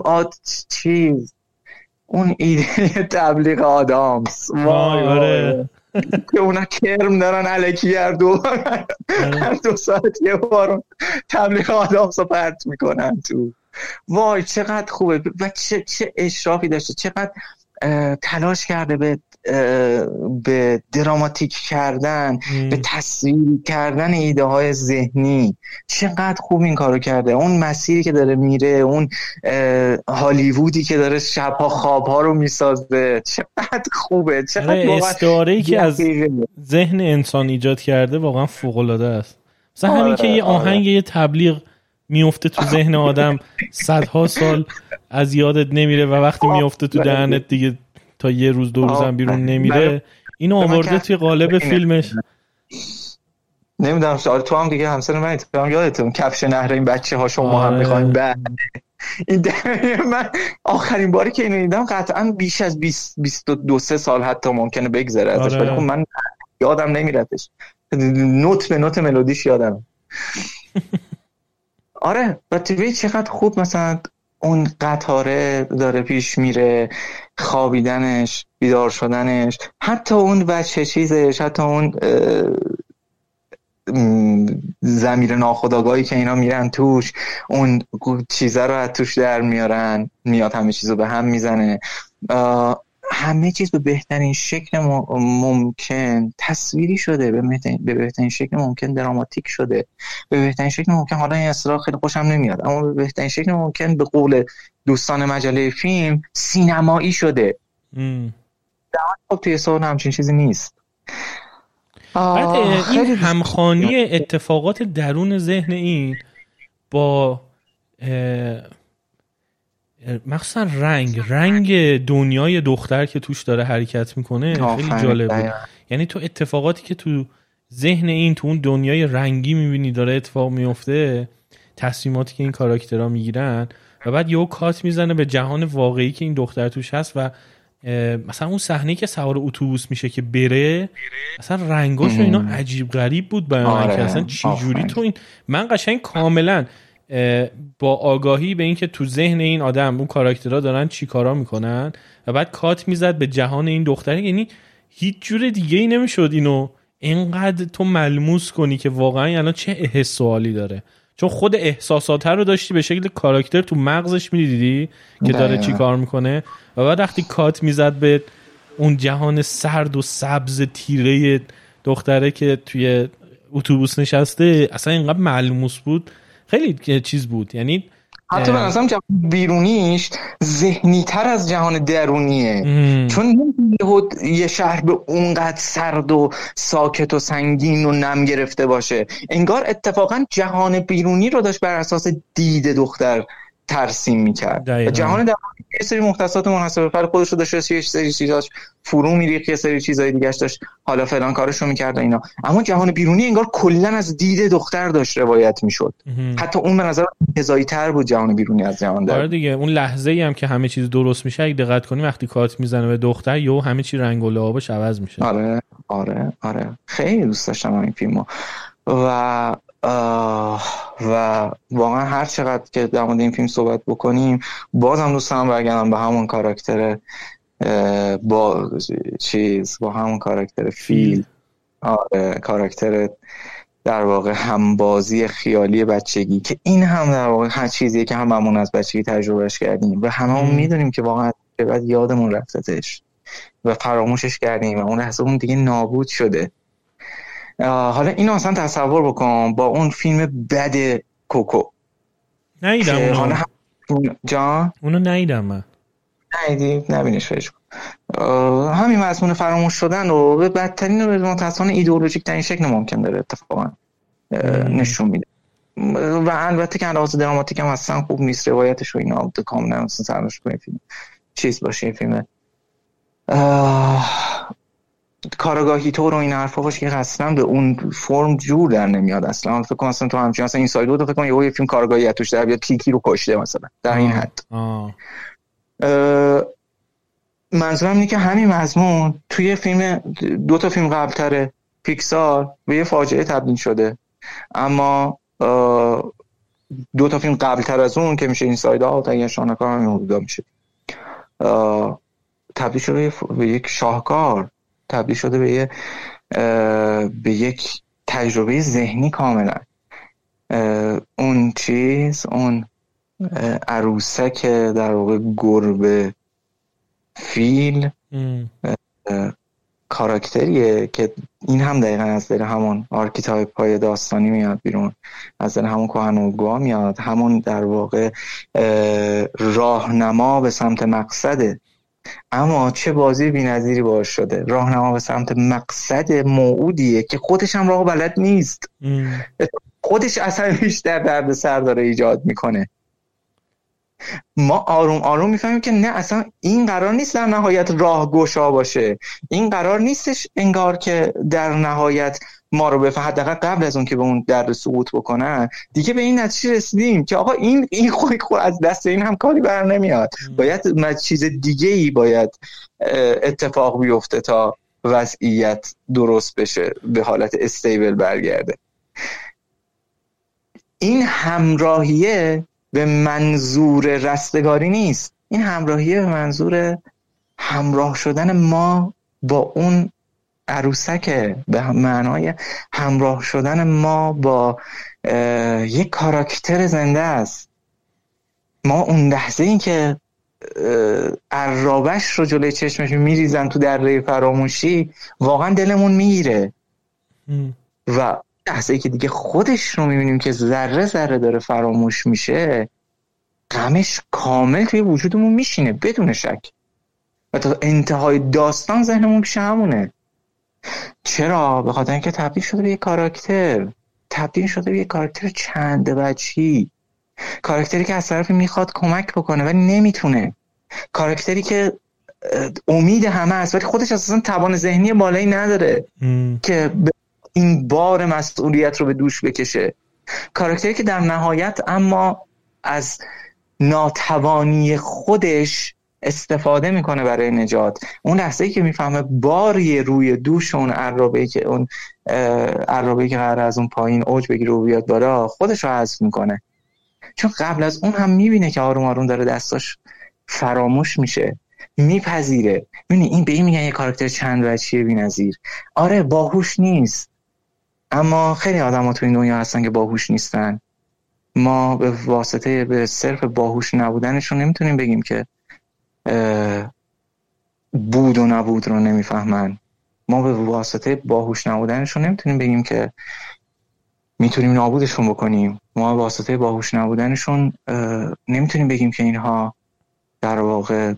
Speaker 2: اون ایده تبلیغ آدامس وای که اونا کرم دارن الکی هر دو ساعت یه بار تبلیغ آدامس رو پرت میکنن تو. وای چقدر خوبه و چه اشرافی داشته، چقدر تلاش کرده به دراماتیک کردن، به تصویر کردن ایده های ذهنی. چقدر خوب این کارو کرده. اون مسیری که داره میره، اون هالیوودی که داره شبها خوابها رو میسازه، چقدر خوبه. چقدر
Speaker 1: استعاره‌ای که از ذهن انسان ایجاد کرده واقعا فوق العاده است. مثلا همین که یه آهنگ یه تبلیغ میفته تو ذهن آدم صدها سال از یادت نمیره و وقتی میفته تو دهنت دیگه تا یه روز دو روز هم بیرون نمیره. اینو آورده توی قالب فیلمش.
Speaker 2: نمیدونم تو هم دیگه همسر من اتفاقا یادتون کفش نهر این بچه ها شما هم میخواین. این من آخرین باری که اینو دیدم قطعا بیش از 22 سال حتی ممکنه بگذره ازش، ولی خب من یادم نمیرتش، نوت به نوت ملودیش یادم. آره و تو چقدر خوب مثلا اون قطاره داره پیش میره، خوابیدنش، بیدار شدنش، حتی اون بچه چیزش، حتی اون ضمیر ناخودآگاهی که اینا میرن توش، اون چیزا رو از توش در میارن، میاد همه چیزو به هم میزنه، همه چیز به بهترین شکل ممکن تصویری شده، به بهترین شکل ممکن دراماتیک شده، به بهترین شکل ممکن، حالا این اصطلاح خیلی خوشم نمیاد اما به بهترین شکل ممکن به قول دوستان مجله فیلم سینمایی شده. خب توی سال همچین چیزی نیست.
Speaker 1: بعد این همخوانی اتفاقات درون ذهن این با مخصوصا رنگ دنیای دختر که توش داره حرکت میکنه خیلی جالبه. یعنی تو اتفاقاتی که تو ذهن این تو اون دنیای رنگی میبینی داره اتفاق میفته، تصمیماتی که این کاراکترها میگیرن و بعد یهو کات میزنه به جهان واقعی که این دختر توش هست و مثلا اون صحنه که سوار اتوبوس میشه که بره، مثلا رنگاش و اینا عجیب غریب بود برای من که اصلا چی جوری تو این، من قشنگ کاملا با آگاهی به این که تو ذهن این آدم اون کاراکترها دارن چی کارا میکنن و بعد کات میزد به جهان این دختره، یعنی هیچ جور دیگه ای نمیشد اینو اینقدر تو ملموس کنی که واقعا الان چه احساس سوالی داره، چون خود احساسات رو داشتی به شکل کاراکتر تو مغزش میدیدی که داره چی کار میکنه و بعد وقتی کات میزد به اون جهان سرد و سبز تیره دختره که توی اتوبوس نشسته، اصلا اینقدر ملموس بود، خیلی چیز بود. یعنی
Speaker 2: حتی به نظرم جهان بیرونیش ذهنی تر از جهان درونیه، چون یه شهر به اونقدر سرد و ساکت و سنگین و نم گرفته باشه، انگار اتفاقا جهان بیرونی رو داشت بر اساس دید دختر ترسیم میکرد. جهان درونی یه سری مختصات منحصر به فرد خودش رو داشت، یه سری چیزاش فرو میریخت، یه سری چیزای دیگه‌اش داشت حالا فلان کارشو میکرد اینا، اما جهان بیرونی انگار کلا از دید دختر داشت روایت میشد. حتی اون به نظر انتزاعی تر بود جهان بیرونی از جهان درونی.
Speaker 1: آره دیگه، اون لحظه‌ای هم که همه چیز درست میشه اگه دقت کنی وقتی کارت میزنه به دختر یهو همه چی رنگ و لعابش عوض میشه.
Speaker 2: آره خیلی دوست داشتم این فیلمو و واقعا هر چقدر که در مورد این فیلم صحبت بکنیم بازم دوست دارم برگردم به همون کاراکتر با همون کاراکتر فیل، کاراکتر در واقع همبازی خیالی بچگی که این هم در واقع هر چیزیه که هممون از بچگی تجربهش کردیم و هممون میدونیم که واقعا بعد یادمون رفتش و فراموشش کردیم و اون لحظه اون دیگه نابود شده. حالا اینو اصلا تصور بکن با اون فیلم بد کوکو.
Speaker 1: نیدم اونو نیدم من.
Speaker 2: نبینش فیش همین مضمون فراموش شدن و به بدترین و متاسفانه ایدئولوژیک ترین شکل ممکن داره اتفاقا نشون میده و البته که لحاظ دراماتیک هم اصلا خوب نیست، روایتش و اینا کاملا سرنوشت کنه فیلم چیز باشه، این فیلم کارگاهی تو رو این حرفا باشه که اصلا به اون فرم جور در نمیاد اصلا. فکر کنم اصلا تو همچین اصلا این سایدو فکر کنم یه فیلم کارگاهی توش در بیاد کیکی رو کشته مثلا در این حد. منظورم اینه که همین مضمون توی فیلم دو تا فیلم قبلتر پیکسار به یه فاجعه تبدیل شده، اما دو تا فیلم قبلتر از اون که میشه این سایدها تا یه شاهکار همین حدودا میشه تبدیل شده به یک شاهکار، تبدیل شده به یک تجربه ذهنی کاملا. اون عروسک در واقع گربه فیل کاراکتریه که این هم دقیقا از دل همون آرکیتایپ پای داستانی میاد بیرون، از دل همون کهن‌الگوها میاد، همون در واقع راهنما به سمت مقصده. اما چه بازی بی‌نظیری باش شده، راهنما به سمت مقصد موعودیه که خودش هم راه بلد نیست، خودش اصلا بیشتر درد سر داره ایجاد میکنه. ما آروم آروم میفهمیم که نه اصلا این قرار نیست در نهایت راهگشا باشه، این قرار نیستش انگار که در نهایت ما رو بفهم، حداقل قبل از اون که به اون درد سقوط بکنن دیگه به این نتیجه رسیدیم که آقا این خود از دست این هم کاری بر نمیاد، باید چیز دیگه‌ای باید اتفاق بیفته تا وضعیت درست بشه، به حالت استیبل برگرده. این همراهیه به منظور رستگاری نیست. این همراهیه به منظور همراه شدن ما با اون عروسکه، به معنای همراه شدن ما با یک کاراکتر زنده است. ما اون لحظه این که عرابش رو جلوی چشمش میریزن تو دره فراموشی، واقعا دلمون میگیره. و لحظه ای که دیگه خودش رو میبینیم که ذره ذره داره فراموش میشه، غمش کامل توی وجودمون میشینه بدون شک. و تا انتهای داستان ذهنمون پیش همونه. چرا؟ به خاطر اینکه تبدیل شده به یک کاراکتر، تبدیل شده به یک کاراکتر چند وجهی، کاراکتری که از طرفی میخواد کمک بکنه ولی نمیتونه، کاراکتری که امید همه است ولی خودش اصلا توان ذهنی بالایی نداره که این بار مسئولیت رو به دوش بکشه، کاراکتری که در نهایت اما از ناتوانی خودش استفاده میکنه برای نجات. اون لحظه‌ای که میفهمه باری روی دوش اون عرابه‌ای که قراره از اون پایین اوج بگیره و بیاد بالا، خودش رو حذف میکنه. چون قبل از اون هم میبینه که آروم آروم داره دستاش فراموش میشه، میپذیره. میبینی این به این میگن یه کاراکتر چند وجهی بی‌نظیر. آره باهوش نیست، اما خیلی آدم‌ها تو این دنیا هستن که باهوش نیستن. ما به صرف باهوش نبودنشون نمیتونیم بگیم که بود و نبود رو نمیفهمن. ما به واسطه باهوش نبودنشون نمیتونیم بگیم که میتونیم نابودشون بکنیم. ما به واسطه باهوش نبودنشون نمیتونیم بگیم که اینها در واقع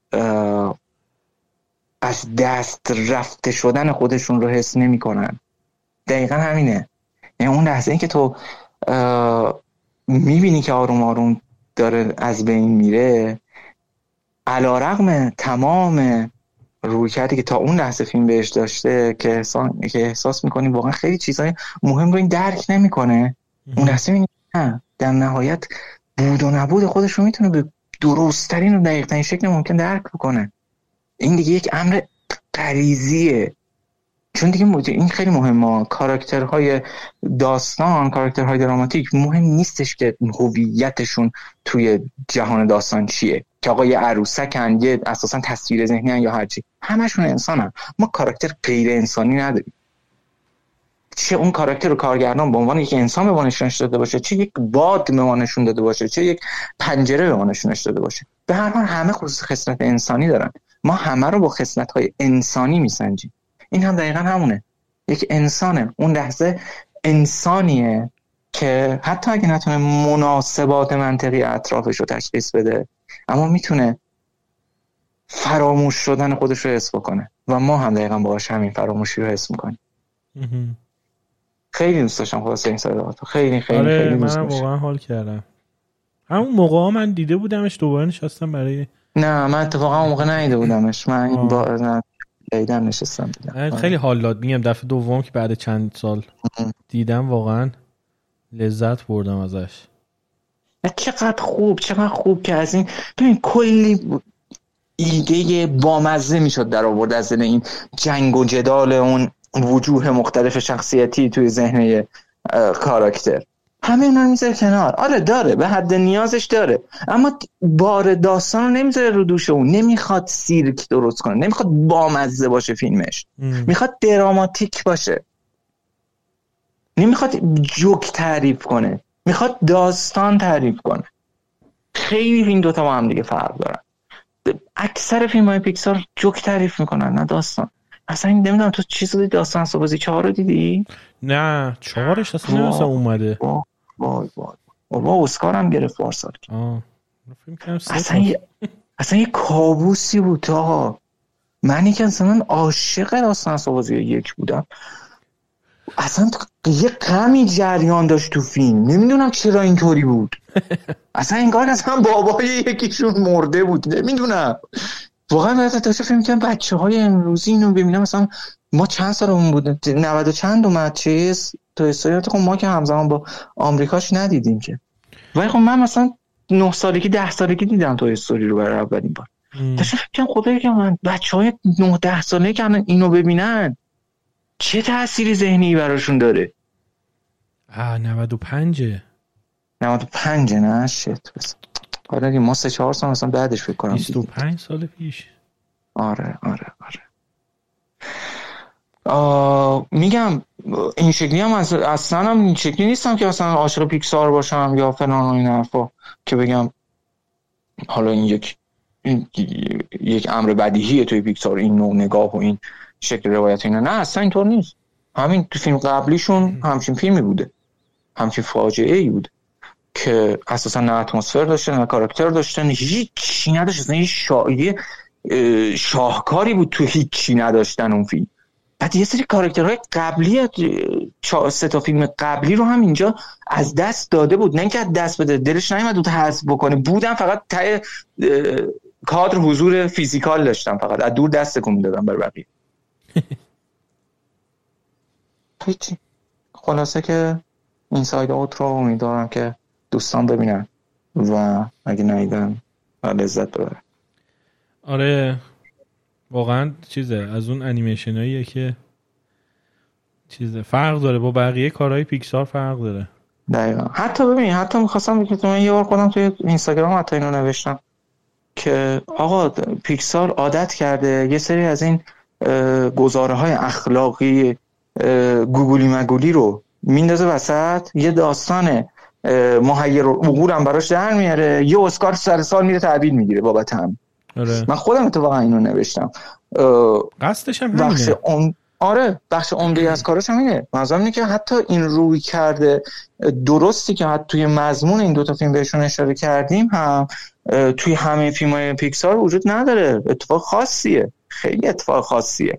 Speaker 2: از دست رفته شدن خودشون رو حس نمی کنن. دقیقا همینه. یعنی اون لحظه این که تو میبینی که آروم آروم داره از بین میره، علی‌رغم تمام رویکردی که تا اون لحظه فیلم بهش داشته که احساس میکنی واقعا خیلی چیزای مهم رو این درک نمیکنه، اون لحظه میبینی نه، در نهایت بود و نبود خودش رو میتونه به درست‌ترین و دقیق‌ترین شکل ممکن درک بکنه. این دیگه یک امر غریزیه. چون دیگه این خیلی مهمه. کاراکترهای داستان، کاراکترهای دراماتیک مهم نیستش که هویتشون توی جهان داستان چیه، که آقا یه عروسکن، یه اساسا تصویر ذهنی هن یا هرچی، همشون انسانن. ما کاراکتر غیر انسانی نداریم. چه اون کاراکتر رو کارگردان به عنوان یک انسان به ما نشونش داده باشه، چه یک باد به ما نشون داده باشه، چه یک پنجره به ما نشونش داده باشه، به هر حال همه خصلت انسانی دارن. ما همه رو با خصلت‌های انسانی میسنجیم. این هم دقیقا همونه. یک انسانه، اون لحظه انسانیه که حتی اگه نتونه مناسبات منطقی اطرافش رو تشخیص بده، اما میتونه فراموش شدن خودش رو حس بکنه و ما هم دقیقا باهاش همین فراموشی رو حس میکنیم. خیلی دوست داشتم خلاصه این سریال. خیلی
Speaker 1: خیلی دوست داشتم. من واقعا حال کردم. همون موقع من دیده بودمش، دوباره نشستم برای
Speaker 2: نه من اتفاقا اون موقع ندیده بودمش. من این با دیدم نشستم دیدم.
Speaker 1: خیلی حال داد. میگم دفعه دوم که بعد چند سال دیدم واقعا لذت بردم ازش.
Speaker 2: چقدر خوب که از این ببین کلی ایده بامزه میشد در آورد از این جنگ و جدال اون وجوه مختلف شخصیتی توی ذهن کاراکتر. همه اونا رو میذاره کنار. آره داره، به حد نیازش داره، اما بار داستان رو نمیذاره رو دوش اون. نمیخواد سیرک درست کنه، نمیخواد بامزه باشه فیلمش، میخواد دراماتیک باشه، نمیخواد جوک تعریف کنه، میخواد داستان تعریف کنه. خیلی این دوتا با هم دیگه فرق دارن. اکثر فیلم‌های پیکسار جوک تعریف میکنن نه داستان. اصلا نمیدونم تو چیز دیدی داستان سازی 4 رو دیدی؟
Speaker 1: نه 4ش اصلا نمیدونم اومده.
Speaker 2: وای اسکار هم گرفت پارسال. اصلا یه کابوسی بود تا منی که اصلا عاشق داستان سازی 1 بودم. اصلا یه غمی جریان داشت تو فیلم، نمیدونم چرا اینطوری بود. اصلا انگار اصلا بابای یکیشون مرده بود، نمیدونم واقعا. من داشتم فکر می‌کردم بچه‌های امروزی اینو ببینم، مثلا ما چند سالمون بود 90 چند اومد چیز تو استوریات، خب ما که همزمان با آمریکاش ندیدیم که. ولی خب من مثلا 9 سالگی 10 سالگی دیدم تو استوری رو برای اولین بار. داشتم فکر می‌کردم خدایا که من بچه‌های 9 10 سالگی که اینو ببینن چه تأثیری ذهنی براشون داره.
Speaker 1: 95
Speaker 2: 95 نه شت بس. آره ما 3-4 سال مثلا بعدش فکر کنم
Speaker 1: 25 سال پیش.
Speaker 2: آره میگم این شکلی هم اصلا هم این شکلی نیستم که مثلا عاشق پیکسار باشم یا فلان و این حرفا که بگم حالا این یک امر بدیهیه توی پیکسار این نوع نگاه و این شکل روایت اینا. نه اصلا اینطور نیست. همین تو فیلم قبلیشون همچین فیلمی بوده، همچین فاجعه‌ای بوده که اساسا نه اتمسفر داشته نه کاراکتر داشته، هیچی نداشته، اصلا یه شاهکاری بود تو هیچی نداشتن اون فیلم. بعد یه سری کاراکترهای قبلی 3 تا فیلم قبلی رو هم اینجا از دست داده بود، نه اینکه از دست بده، دلش نیومد بود حذف بکنه، بودن فقط ته کادر حضور فیزیکال داشتن، فقط از دور دست تکون میدادن بر بقیه. هیچی. خلاصه که اینساید اوت رو امیدوارم که دوستان ببینن و اگه ندیدن لذت ببرن.
Speaker 1: آره واقعا چیزه، از اون انیمیشناییه که چیزه فرق داره با بقیه کارهای پیکسار، فرق داره
Speaker 2: دقیقا. حتی ببین، حتی میخواستم بگم من یه بار خودم توی اینستاگرام حتی اینو نوشتم که آقا پیکسار عادت کرده یه سری از این گزاره های اخلاقی گوگلی مگولی رو میندازه وسط، یه داستان محیر العقول هم براش در میاره، یه اسکار سر سال میره تحویل میگیره بابت هم.
Speaker 1: آره.
Speaker 2: من خودم اتفاقا اینو نوشتم.
Speaker 1: قصدش هم همینه.
Speaker 2: بخش عمده از کارش هم اینه. منظورم اینه که حتی این روی کرده درستی که حتی توی مضمون این 2 تا فیلم بهشون اشاره کردیم هم توی همه فیلم‌های پیکسار وجود نداره. اتفاق خاصیه، خیلی اتفاق خاصیه.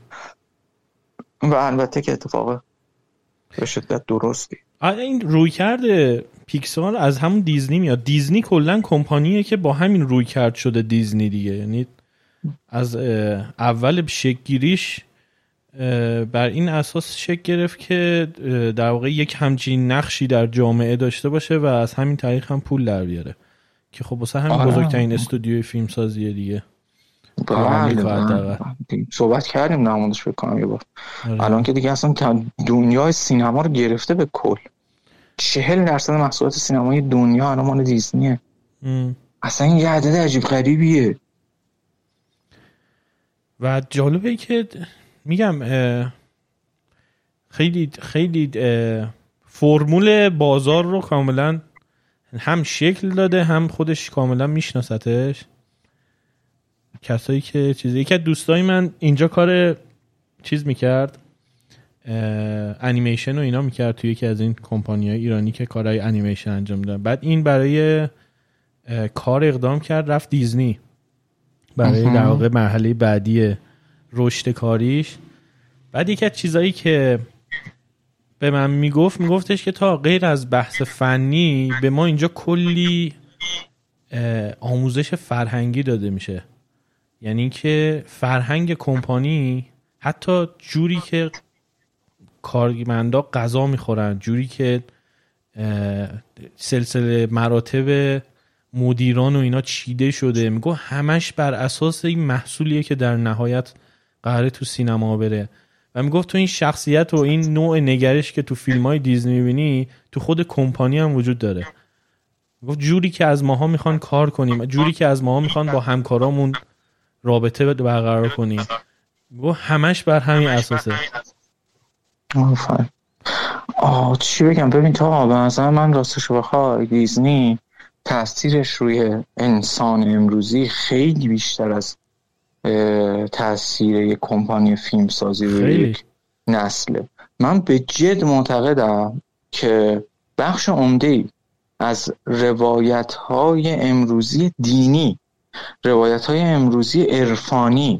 Speaker 2: و البته که اتفاق به شدت درستی.
Speaker 1: این روی کرده پیکسار از همون دیزنی میاد. دیزنی کلا کمپانیه که با همین روی کرد شده دیزنی دیگه، یعنی از اول شکل گیریش بر این اساس شکل گرفت که در واقع یک همچین نقشی در جامعه داشته باشه و از همین طریق هم پول در بیاره، که خب واسه همین بزرگترین استودیوی فیلم سازیه دیگه.
Speaker 2: صحبت کردیم نموندش فکر کنم یه بار. الان که دیگه اصلا دنیای سینما رو گرفته به کل. 40% محصولات سینمایی دنیا الان مال دیزنیه. اصلا این یه عدد عجیب غریبیه.
Speaker 1: و جالبه که میگم خیلی خیلی فرمول بازار رو کاملا هم شکل داده، هم خودش کاملا میشناستش. کسایی که چیزی که دوستای من اینجا کار چیز میکرد، انیمیشن و اینا میکرد توی یکی از این کمپانی‌های ایرانی که کارهای انیمیشن انجام میدن. بعد این برای کار اقدام کرد، رفت دیزنی برای در واقع مرحله بعدی رشد کاریش. بعد یکی از چیزایی که به من میگفتش که تا غیر از بحث فنی به ما اینجا کلی آموزش فرهنگی داده میشه. یعنی که فرهنگ کمپانی، حتی جوری که کارمندا غذا میخورن، جوری که سلسله مراتب مدیران و اینا چیده شده، میگه همش بر اساس این محصولیه که در نهایت قراره تو سینما بره. و میگفت تو این شخصیت و این نوع نگرش که تو فیلم‌های دیزنی می‌بینی تو خود کمپانی هم وجود داره. میگفت جوری که از ماها میخوان کار کنیم، جوری که از ماها میخوان با همکارامون رابطه برقرار کنیم، میگفت همش بر همین اساسه.
Speaker 2: چی بگم؟ ببین تا به نظر من راستش بخوای دیزنی تاثیرش روی انسان امروزی خیلی بیشتر از تاثیر یک کمپانی فیلم سازی روی یک نسله. من به جد معتقدم که بخش عمده‌ای از روایت‌های امروزی دینی، روایت‌های امروزی عرفانی،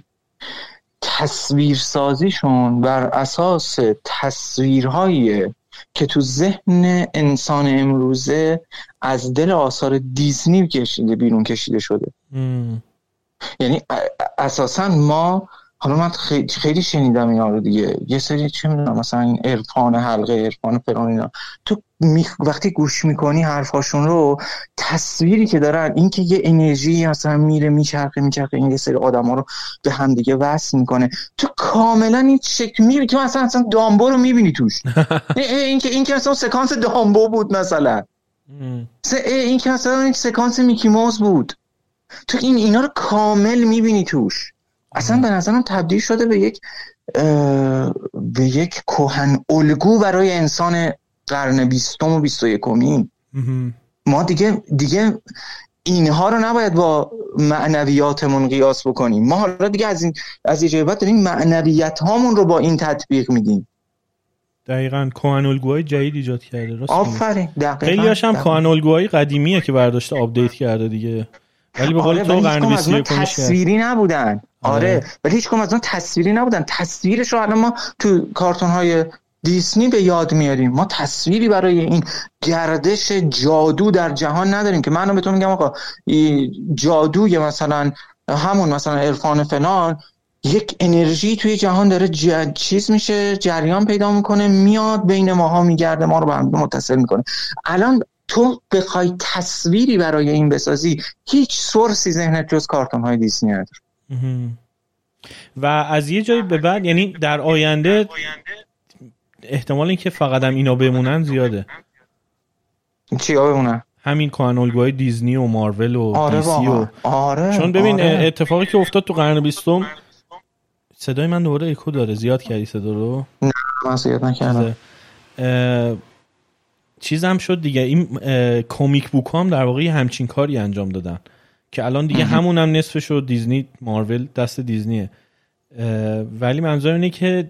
Speaker 2: تصویرسازیشون بر اساس تصویرهایی که تو ذهن انسان امروزه از دل آثار دیزنی بیرون کشیده شده. یعنی اساساً ما، حالا من خیلی شنیدم اینا رو دیگه، یه سری چه میدونم مثلا این عرفان حلقه، عرفان فلان اینا، تو وقتی گوش میکنی حرفاشون رو، تصویری که دارن، این که یه انرژی مثلا میره میچرخه این یه سری آدما رو به هم دیگه وصل میکنه، تو کاملا این شکل میبینی، تو مثلا دامبو رو میبینی توش. این که مثلا سکانس دامبو بود مثلا، این که مثلا این سکانس میکی موز بود، تو اینا رو کامل میبینی توش. اصلا به نظرم تبدیل شده به یک کهن الگو برای انسان قرن 20 و 21. ما دیگه اینها رو نباید با معنویاتمون قیاس بکنیم. ما حالا دیگه از این بعد داریم معنویت هامون رو با این تطبیق میدیم.
Speaker 1: دقیقاً کهن الگوهای جدید ایجاد کرده. راست
Speaker 2: آفرین. دقیقاً
Speaker 1: خیلی هاشم کهن الگوهای قدیمیه که برداشته آپدیت کرده دیگه، ولی به قول تو قرن 21
Speaker 2: تصویری نبودن. آره ولی هیچ کدوم از اون تصویری نبودن. تصویرش رو الان ما تو کارتون های دیسنی به یاد میاریم. ما تصویری برای این گردش جادو در جهان نداریم که منو بهتون میگم آقا جادوی مثلا همون مثلا عرفان فلان، یک انرژی توی جهان داره چیز میشه، جریان پیدا میکنه، میاد بین ماها میگرده، ما رو به هم متصل میکنه. الان تو بخوای تصویری برای این بسازی، هیچ سورسی ذهنت جز کارتون های دیسنی نداره.
Speaker 1: و از یه جایی به بعد، یعنی در آینده احتمال این که فقط هم اینا بمونن زیاده.
Speaker 2: چیا بمونن؟
Speaker 1: همین کهن الگوهای دیزنی و مارول و دیسی و چون ببین اتفاقی که افتاد تو قرن 20. صدای من دوباره اکو داره. زیاد کردی صدا رو؟
Speaker 2: نه من زیاد نکردم.
Speaker 1: چیزم شد دیگه، این کمیک بوک هم در واقع همچین کاری انجام دادن که الان دیگه همون هم نصفش رو دیزنی، مارول دست دیزنیه. ولی منظور اینه که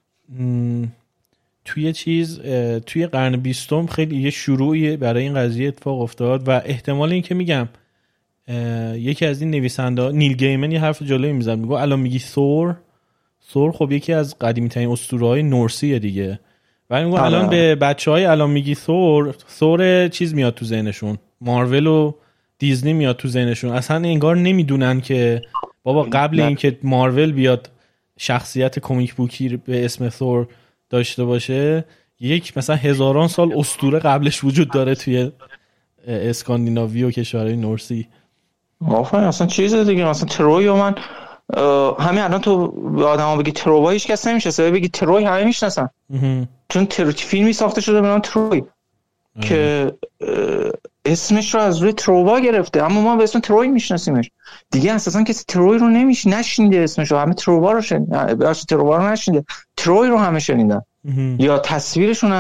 Speaker 1: توی قرن 20 خیلی یه شروعی برای این قضیه اتفاق افتاد و احتمال این که میگم یکی از این نویسنده نیل گیمن یه حرف جالبی میزنه، میگه الان میگی ثور خب یکی از قدیمی ترین اسطوره‌های نورسیه دیگه، ولی میگه الان به بچهای الان میگی ثور چیز میاد تو ذهنشون، مارول و دیزنی میاد تو ذهنشون، اصلا انگار نمیدونن که بابا قبل اینکه مارول بیاد شخصیت کمیک بوکی به اسم ثور داشته باشه، یک مثلا هزاران سال اسطوره قبلش وجود داره توی اسکاندیناوی و کشورهای نورسی.
Speaker 2: آفرین. اصلا چیز دیگه، مثلا تروی و من همین الان تو به آدما بگی تروی هیچ کس نمیشناسه، بگی تروی همه میشناسن چون فیلمی ساخته شده به نام تروی که اسمش رو از روی تروا گرفته، اما ما به اسم تروی میشناسیمش دیگه. اساسا کسی تروی رو نشنیده اسمش رو، همه تروا رو شنیده، تروا رو نشنیده، تروی رو همه شنیدن. یا تصویرشون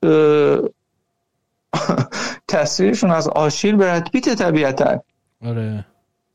Speaker 2: از آشیل برد پیت طبیعتا.
Speaker 1: آره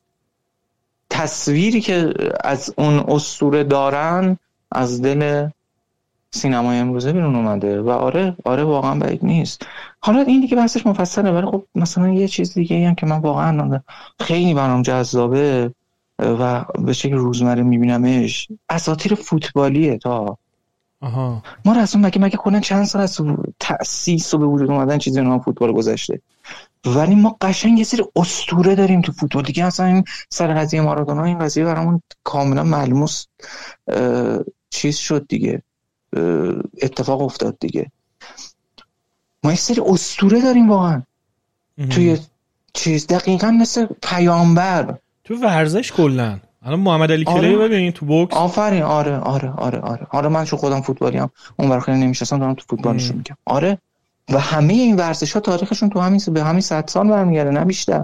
Speaker 2: تصویری که از اون اسطوره دارن از دل سینمای امروزه بیرون اومده و آره واقعا بعید نیست. حالا این دیگه بحثش مفصله، ولی خب مثلا یه چیز دیگه هم که من واقعا خیلی برام جذابه و به شکل روزمره میبینمش، اساطیر فوتبالیه. ما رسون مگه کنن چند سال از تأسیس و به وجود اومدن چیزی نام فوتبال گذشته، ولی ما قشنگ یه سری اسطوره داریم تو فوتبال دیگه. اصلا این سر قضیه مارادونا این قضیه برامون کاملا ملموس چیز شد دیگه، اتفاق افتاد دیگه. ما یه سری اسطوره داریم واقعا توی چیز، دقیقاً مثل پیامبر تو
Speaker 1: ورزش کلن. الان محمد علی کلی ببینین تو بوکس.
Speaker 2: آفرین. آره من چون خودم فوتبالی ام اون خیلی نمیشناسم، دارم تو فوتبالشون میگم. آره و همه این ورزش‌ها تاریخشون تو همین 100 سال برمیگرده، نه بیشتر.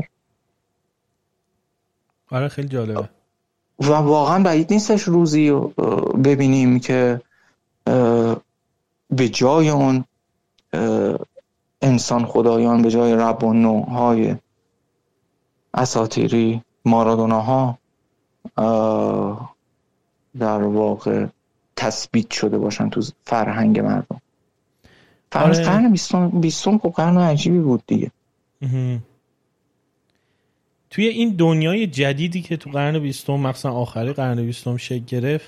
Speaker 1: آره خیلی جالبه
Speaker 2: و واقعا بعید نیستش روزی ببینیم که به جای اون انسان خدایان، به جای رب و نوهای اساطیری، مارادوناها در واقع تثبیت شده باشن تو فرهنگ مردم. قرن 20 خب قرن عجیبی بود دیگه.
Speaker 1: توی این دنیای جدیدی که تو قرن 20 مثلا آخری قرن 20 شکل گرفت،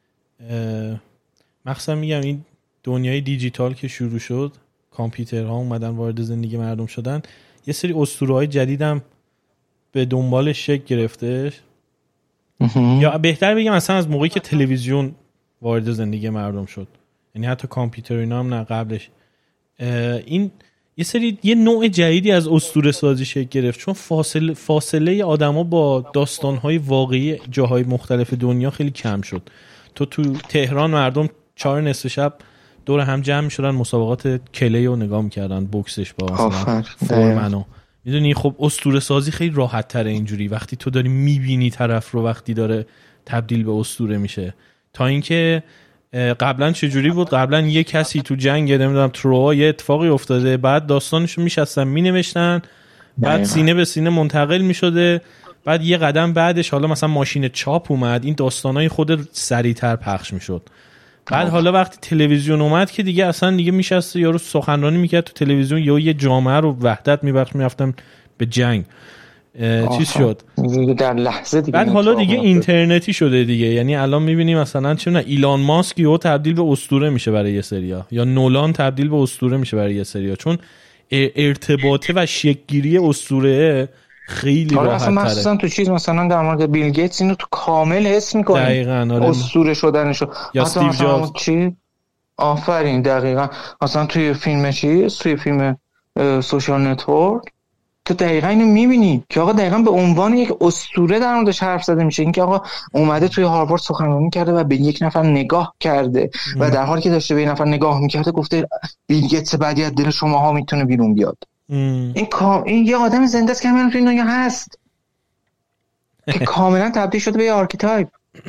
Speaker 1: مثلا میگم این دنیای دیجیتال که شروع شد، کامپیوترها اومدن وارد زندگی مردم شدن، یه سری اسطوره‌های جدیدم به دنبالش شکل گرفته. یا بهتر بگم مثلا از موقعی که تلویزیون وارد زندگی مردم شد، یعنی حتی کامپیوتر اینا هم نه قبلش، این یه نوع جدیدی از اسطوره سازی شکل گرفت، چون فاصله آدما با داستان‌های واقعی جاهای مختلف دنیا خیلی کم شد. تو تهران مردم 4 نصف شب دور هم جمع می‌شدن مسابقات کلی رو نگاه می‌کردن، بوکسش با مثلا فورمنو. میدونی خب اسطوره سازی خیلی راحت تره اینجوری، وقتی تو داری میبینی طرف رو وقتی داره تبدیل به اسطوره میشه. تا اینکه قبلا چجوری بود؟ قبلا یه کسی تو جنگ نمیدونم تروآ یه اتفاقی افتاده، بعد داستانشو میشستن مینوشتن، بعد سینه به سینه منتقل میشده، بعد یه قدم بعدش حالا مثلا ماشین چاپ اومد، این داستانای خود سریعتر پخش میشد. بعد حالا وقتی تلویزیون اومد که دیگه اصلا دیگه میشست یارو سخنرانی میکرد تو تلویزیون، یا یه جامعه رو وحدت میبخش، میرفتم به جنگ چیز شد
Speaker 2: در لحظه دیگه.
Speaker 1: بعد حالا دیگه اینترنتی شده دیگه، یعنی الان میبینیم مثلا چه می‌دونم ایلان ماسک یهو تبدیل به اسطوره میشه برای یه سریا، یا نولان تبدیل به اسطوره میشه برای یه سریا، چون ارتباطه و شکل‌گیری اسطوره خیلی راحت تره.
Speaker 2: مثلا تو چیز مثلا در مورد بیل گیتس اینو تو کامل حس می‌کنی
Speaker 1: دقیقاً
Speaker 2: اسطوره شدنشو،
Speaker 1: یا استیو جابز.
Speaker 2: چی آفرین دقیقاً. مثلا توی فیلم چیز، توی فیلم سوشال نتورک تو دقیقاً اینو میبینی که آقا دقیقاً به عنوان یک اسطوره در موردش حرف زده میشه، اینکه آقا اومده توی هاروارد سخنرانی کرده و به یک نفر نگاه کرده و در حالی که داشته به این نفر نگاه میکرده گفته بیل گیتس بعدی از دل شماها میتونه بیرون بیاد. این یه آدم زنده است که همین توی دنیا هست که کاملا تبدیل شده به یه آرکیتایپ.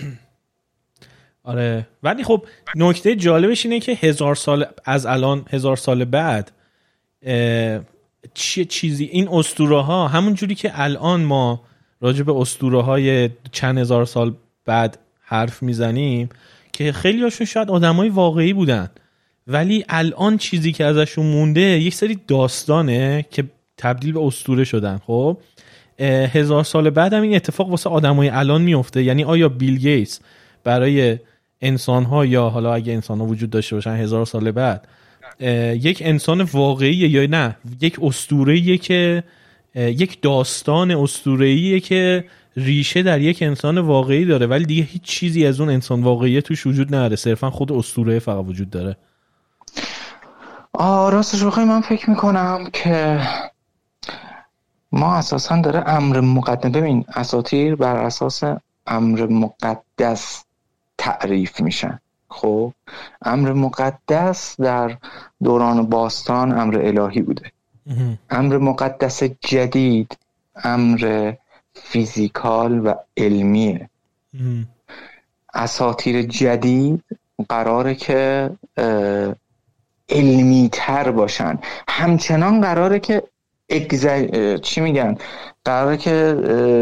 Speaker 1: آره ولی خب نکته جالبش اینه که 1000 سال از الان 1000 سال بعد چیزی این اسطوره ها همون جوری که الان ما راجع به اسطوره های چند هزار سال بعد حرف میزنیم که خیلی هاشون شاید آدمای واقعی بودن، ولی الان چیزی که ازشون مونده یک سری داستانه که تبدیل به اسطوره شدن. خب 1000 سال بعد هم این اتفاق واسه آدمای الان میفته، یعنی آیا بیل گیتس برای انسان‌ها، یا حالا اگه انسان‌ها وجود داشته باشن 1000 سال بعد، یک انسان واقعیه یا نه یک اسطوره‌ایه که یک داستان اسطوره‌ایه که ریشه در یک انسان واقعی داره ولی دیگه هیچ چیزی از اون انسان واقعی توش وجود نداره، صرفا خود اسطوره فقط وجود داره؟
Speaker 2: راستش بخوای من فکر میکنم که ما اساسا داره امر مقدس، ببین اساطیر بر اساس امر مقدس تعریف میشن. خب امر مقدس در دوران باستان امر الهی بوده. امر مقدس جدید امر فیزیکال و علمیه. اساطیر جدید قراره که علمی تر باشن، همچنان قراره که چی میگن، قراره که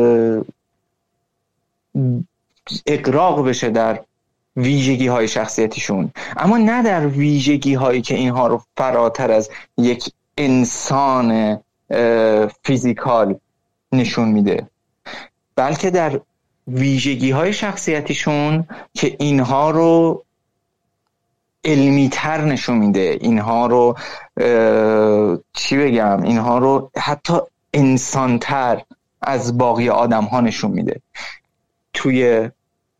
Speaker 2: اغراق بشه در ویژگی های شخصیتیشون، اما نه در ویژگی هایی که اینها رو فراتر از یک انسان فیزیکال نشون میده، بلکه در ویژگی های شخصیتیشون که اینها رو علمی تر نشون میده، اینها رو چی بگم، اینها رو حتی انسان تر از باقی آدم ها نشون میده. توی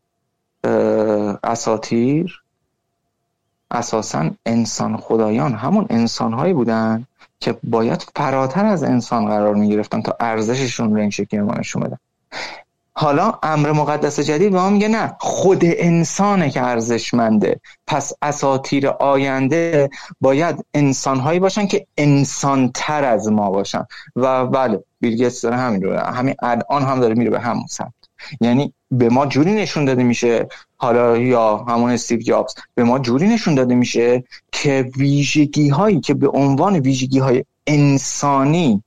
Speaker 2: اساطیر اساساً انسان خدایان همون انسان هایی بودن که باید فراتر از انسان قرار می گرفتن تا ارزششون رو این شکلی ما نشون بدن. حالا امر مقدس جدید به ما میگه نه، خود انسانه که ارزشمنده، پس اساطیر آینده باید انسان هایی باشن که انسان تر از ما باشن. و بله بیل گیتس داره همین رو، همین الان هم داره میره به همون سمت. یعنی به ما جوری نشون داده میشه، حالا یا همون استیو جابز، به ما جوری نشون داده میشه که ویژگی هایی که به عنوان ویژگی های انسانی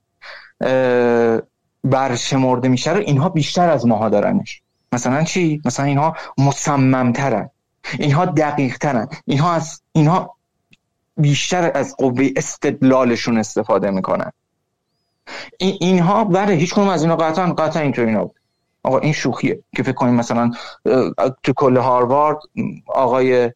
Speaker 2: برشمرده میشه رو اینها بیشتر از ماها دارنش. مثلا چی؟ مثلا اینها مصمم‌ترن، اینها دقیق‌ترن، اینها بیشتر از قوه استدلالشون استفاده میکنن. اینها بله هیچ کنم از اینا قطعا اینطوری نبود. آقا این شوخیه که فکر کنیم مثلا تو کل هاروارد آقای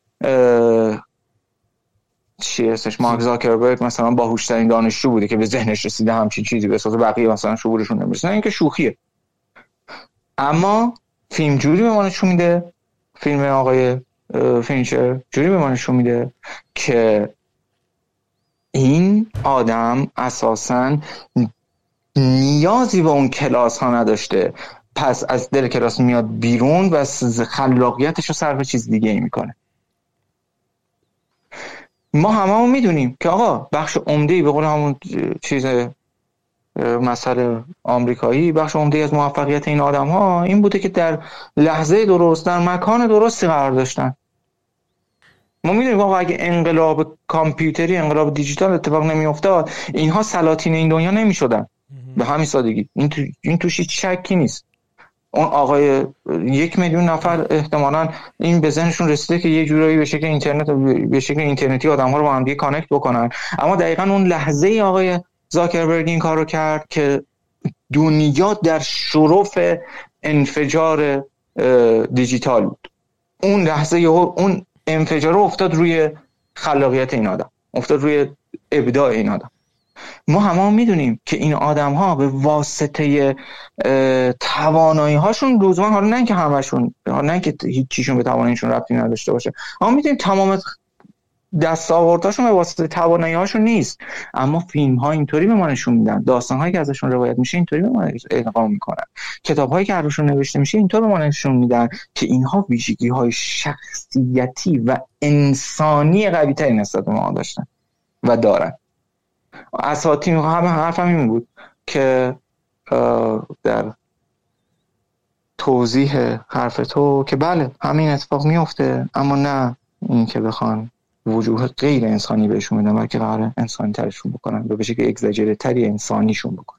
Speaker 2: چی اسمش مارک زاکربرگ مثلا باهوشترین دانشجو بوده که به ذهنش رسیده همچین چیزی، به اساس بقیه مثلا شعورشون نمیرسه. نه، این که شوخیه. اما فیلم جوری به ما نشون میده، فیلم آقای فینچر جوری به ما نشون میده که این آدم اساساً نیازی به اون کلاس ها نداشته، پس از دل کلاس میاد بیرون و خلاقیتش رو صرف چیز دیگه ای میکنه. ما هممون میدونیم که آقا بخش عمده‌ای به قول همون چیز مسئله آمریکایی، بخش عمده‌ای از موفقیت این آدم‌ها این بوده که در لحظه درست در مکان درستی قرار داشتن. ما میدونیم آقا اگه انقلاب کامپیوتری، انقلاب دیجیتال اتفاق نمیافتاد، اینها سلاطین این دنیا نمیشدن. به همین سادگی. این توش هیچ شکی نیست. اون آقای 1 میلیون نفر احتمالاً این به ذهنشون رسیده که یه جورایی به شکل اینترنت، به شکل اینترنتی آدم‌ها رو با هم دیگه کانکت بکنن، اما دقیقاً اون لحظه آقای زاکربرگ این کارو کرد که دنیا در شرف انفجار دیجیتال بود. اون لحظه اون انفجار افتاد روی خلاقیت این آدم، افتاد روی ابداع این آدم. ما همه میدونیم که این آدم ها به واسطه توانایی هاشون لزوما، حالا نه که همشون، نه که هیچ چیشون به تواناییشون ربطی نداشته باشه، اما میدونیم تمام دستاوردهاشون به واسطه توانایی هاشون نیست، اما فیلم ها اینطوری به ما نشون میدن، داستان هایی که ازشون روایت میشه اینطوری به ما ادغام میکنن، کتاب هایی که ازشون نوشته میشه اینطور به ما نشون میدن که اینها ویژگی های شخصیتی و انسانی قوی تری نسبت به ما داشتن و دارن. اساطیر همه حرفم این بود که در توضیح حرف تو که بله همین اتفاق میفته، اما نه این که بخوان وجوه غیر انسانی بهشون میدن، بلکه قراره انسانی ترشون بکنن و به شکل اگزاجره تری انسانیشون بکنن.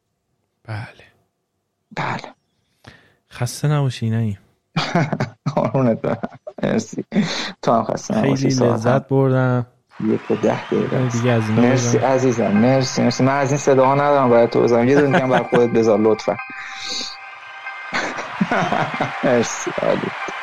Speaker 2: بله
Speaker 1: خسته نباشی. نه
Speaker 2: قربونت برم، مرسی. تو هم خسته نباشی.
Speaker 1: خیلی لذت بردم.
Speaker 2: 10 دقیقه
Speaker 1: دیگه از اینا
Speaker 2: مرسی عزیزم، مرسی. من از این صداها ندارم باید تو بزنم، یه دونه دیگه هم برای خودت بذار لطفا. مرسی عالی.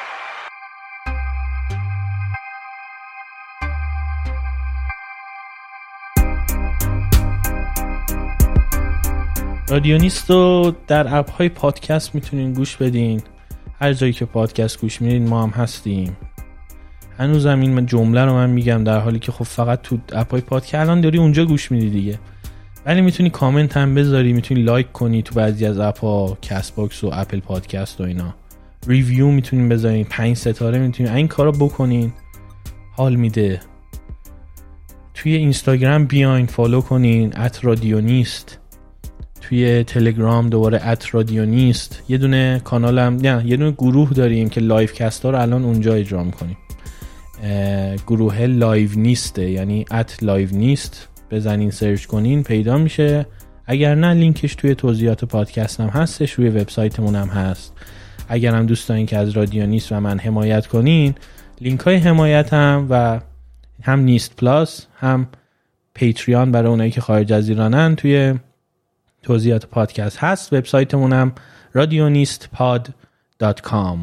Speaker 1: رادیونیست رو در اپ های پادکست میتونین گوش بدین. هر جایی که پادکست گوش میدین ما هم هستیم. هنوزم این جمله رو من میگم در حالی که خب فقط تو اپ های پادکست الان داری اونجا گوش میدی دیگه، ولی میتونی کامنت هم بذاری، میتونی لایک کنی تو بعضی از اپ ها، کست باکس و اپل پادکست و اینا، ریویو میتونین بذارین، 5 ستاره میتونین این کارا بکنین، حال میده. توی اینستاگرام بیاین فالو کنین @رادیونیست، توی تلگرام دوباره @رادیونیست. یه دونه کانالم، نه یه دونه گروه داریم که لایو کستا رو الان اونجا اجرا میکنیم. گروه لایو نیسته، یعنی @لایو نیست، بزنین سرچ کنین پیدا میشه. اگر نه لینکش توی توضیحات پادکست هم هستش، روی وبسایتمون هم هست. اگر هم دوست دارین که از رادیونیست و من حمایت کنین، لینک های حمایت و هم نیست پلاس هم پیتریان برای اونایی که خارج از ایرانن توی توضیحات پادکست هست. وبسایتمون هم radionistpod.com.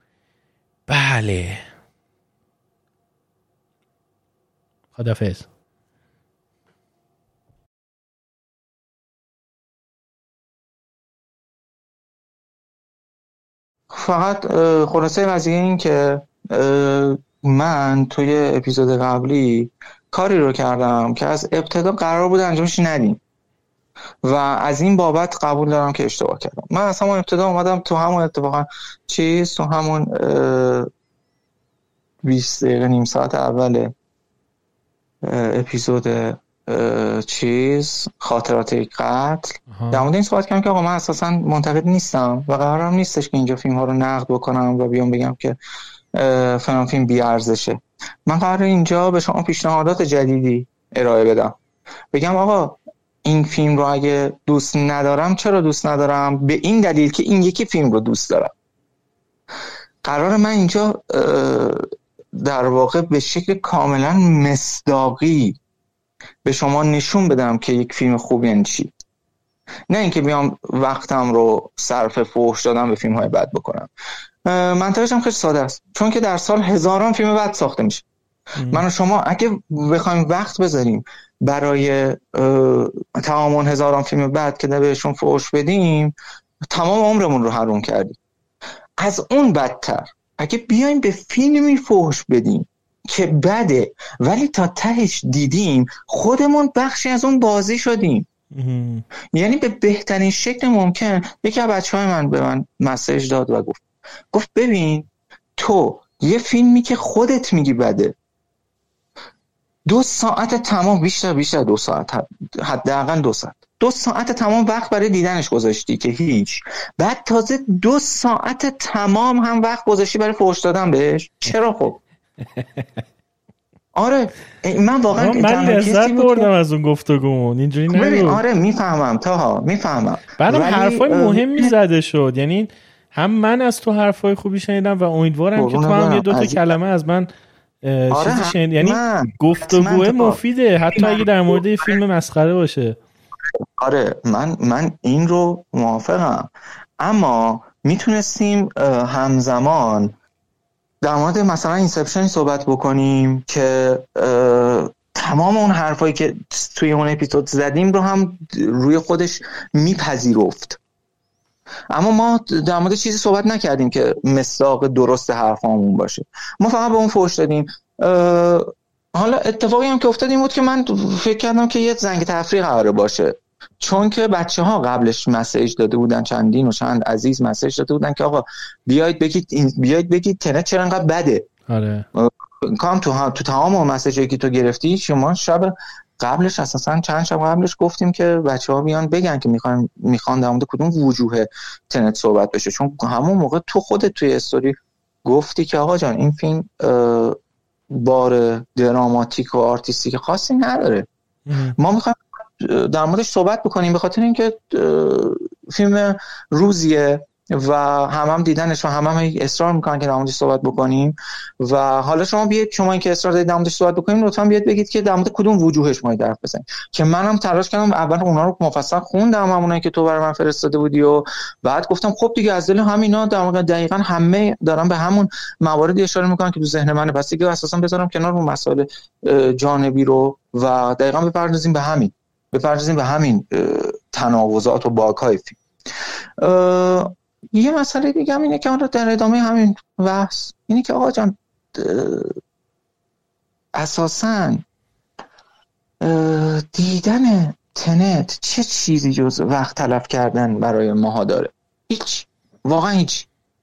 Speaker 1: بله، خداحافظ.
Speaker 2: فقط خلاصه قضیه این که من توی اپیزود قبلی کاری رو کردم که از ابتدا قرار بود انجامش ندیم و از این بابت قبول دارم که اشتباه کردم. من از همون ابتدا اومدم تو همون اتفاقا تو همون 20 دقیقه نیم ساعت اول اپیزود خاطرات یک قتل در مورد این صحبت کردم که آقا من اساسا منتقد نیستم و قرارم نیستش که اینجا فیلم ها رو نقد بکنم و بیام بگم که فلان فیلم بی ارزشه. من قراره اینجا به شما پیشنهادات جدیدی ارائه بدم، بگم آقا این فیلم رو اگه دوست ندارم، چرا دوست ندارم؟ به این دلیل که این یکی فیلم رو دوست دارم. قرار من اینجا در واقع به شکل کاملا مصداقی به شما نشون بدم که یک فیلم خوب یعنی چی، نه اینکه بیام وقتم رو صرف فحش دادن به فیلم های بد بکنم. منطقش هم خیلی ساده است، چون که در سال هزاران فیلم بد ساخته میشه. من و شما اگه بخوایم وقت بذاریم برای تمام هزاران فیلم بد که بهشون فحش بدیم، تمام عمرمون رو حروم کردیم. از اون بدتر اگه بیایم به فیلمی فحش بدیم که بده ولی تا تهش دیدیم خودمون بخشی از اون بازی شدیم، یعنی به بهترین شکل ممکن. یکی از بچه‌های من به من مسیج داد و گفت ببین تو یه فیلمی که خودت میگی بده 2 ساعت تمام، بیشتر 2 ساعت، حداقل 2 ساعت، 2 ساعت تمام وقت برای دیدنش گذاشتی که هیچ، بعد تازه 2 ساعت تمام هم وقت گذاشتی برای فحش دادن بهش. چرا خب؟ آره من واقعا
Speaker 1: من لذت بردم از اون گفتگومون، اینجوری نگو.
Speaker 2: آره میفهمم تاها، میفهمم.
Speaker 1: بعدم حرفای مهمی زده شد، یعنی هم من از تو حرفای خوبی شنیدم و امیدوارم که تو هم یه 2 کلمه از من چیزی شنید. یعنی گفتگوه مفیده حتی اگه در مورد فیلم مسخره باشه.
Speaker 2: آره من این رو موافقم، اما میتونستیم همزمان در مورد مثلا اینسپشن صحبت بکنیم که تمام اون حرفایی که توی اون اپیزود زدیم رو هم روی خودش میپذیرفت، اما ما در مورد چیزی صحبت نکردیم که مصداق درست حرفامون باشه. ما فقط به اون فحش دادیم. حالا اتفاقی هم که افتاد این بود که من فکر کردم که یه زنگ تفریح قراره باشه، چون که بچه‌ها قبلش مسیج داده بودن، چندین و چند عزیز مسیج داده بودن که آقا بیاید بگید تنت چرا انقدر بده.
Speaker 1: آره
Speaker 2: کام تو تمام مسیجایی که تو گرفتی، شما شب قبلش اساسا چند شب قبلش گفتیم که بچه‌ها بیان بگن که میخوان در مورد کدوم وجوه تنت صحبت بشه، چون همون موقع تو خودت توی استوری گفتی که آقا جان این فیلم بار دراماتیک و آرتیستیک خاصی نداره. ما میخوایم در موردش صحبت بکنیم به خاطر اینکه فیلم روزیه و هم دیدنش و هم اصرار میکنن که در موردش صحبت بکنیم و حالا شما این که اصرار دارید در موردش صحبت بکنیم لطفاً بیاید بگید که در مورد کدوم وجوهش ما حرف بزنیم، که منم تلاش کردم اول اونا رو مفصل خوندم، همونایی که تو برای من فرستاده بودی، و بعد گفتم خب دیگه از دل همینا در واقع دقیقاً همه دارن به همون مواردی اشاره میکنن که تو ذهن منه، پس دیگه اساساً بذارم کنار اون مسائل جانبی رو و دقیقاً بپردازیم به همین تناقضات و باگ‌های فیلم. یه مسئله دیگه هم اینه که حالا در ادامه همین بحث اینه که آقا جان اساساً دیدن تنت چه چیزی جز وقت تلف کردن برای ماها داره؟ هیچ، واقعا هیچ.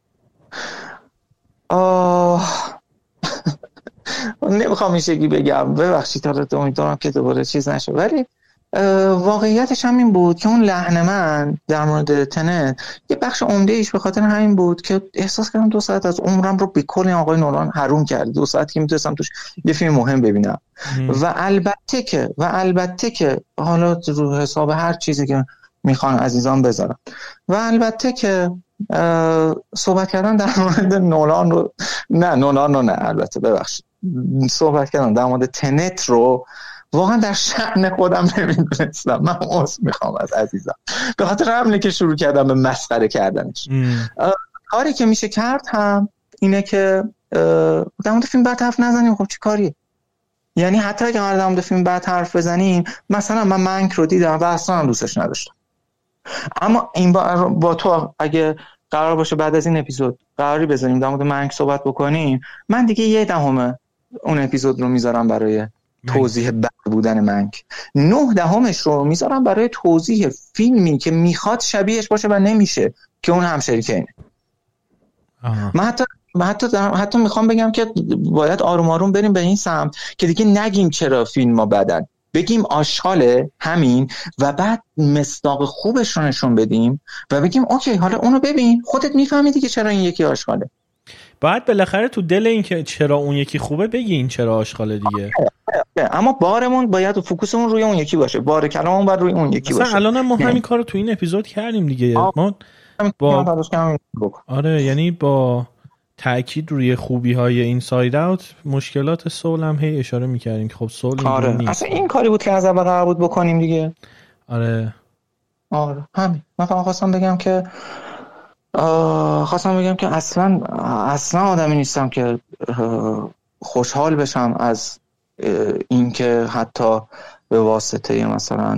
Speaker 2: نمیخوام این شکلی بگم، ببخشید، حالا امیدوارم که دوباره چیز نشه، ولی واقعیتش هم این بود که اون لحن من در مورد تنت یه بخش عمده ایش به خاطر همین بود که احساس کردم 2 ساعت از عمرم رو به کل آقای نولان حروم کرد، 2 ساعت که میتونستم توش یه فیلم مهم ببینم. و البته که حالا رو حساب هر چیزی که میخوان عزیزان بذارم، و البته که صحبت کردن در مورد نولان رو نه البته ببخشید، صحبت کردن در مورد تنت رو واقعا در شأن خودم نمیدونستم. من عذر میخوام از عزیزم به خاطر همینه که شروع کردم به مسخره کردنش. کاری که میشه کرد هم اینه که در مورد فیلم بد حرف نزنیم. خب چی کاریه؟ یعنی حتی اگه در مورد فیلم بد حرف بزنیم، مثلا من منک رو دیدم و اصلا دوستش نداشتم، اما این با تو اگه قرار باشه بعد از این اپیزود قراری بزنیم در مورد منک صحبت بکنیم، من دیگه 1/10 اون اپیزود رو میذارم برای توضیح بد بودن منک، 9/10 رو میذارم برای توضیح فیلمی که میخواد شبیهش باشه و نمیشه، که اون همشریکینه. من حتی میخوام بگم که باید آروم آروم بریم به این سمت که دیگه نگیم چرا فیلم ما بدن، بگیم آشغاله همین، و بعد مصداق خوبش رو نشون بدیم و بگیم اوکی حالا اونو ببین خودت میفهمی دیگه چرا این یکی آشغاله.
Speaker 1: باید بالاخره تو دل این که چرا اون یکی خوبه بگی این چرا آشغاله دیگه.
Speaker 2: اما بارمون باید فوکوسمون روی اون یکی باشه، بار کلاممون باید روی اون یکی باشه.
Speaker 1: مثلا الان ما همین کارو تو این اپیزود کردیم دیگه. ما آره، یعنی با تأکید روی خوبی‌های این ساید اوت، مشکلات سول هم هی اشاره می‌کردیم که خب سول
Speaker 2: اینجوری نیست. اصلا این کاری بود که از اول قرار بود بکنیم دیگه.
Speaker 1: آره
Speaker 2: همین. من فقط خواستم بگم که اصلا آدمی نیستم که خوشحال بشم از اینکه حتی به واسطه مثلا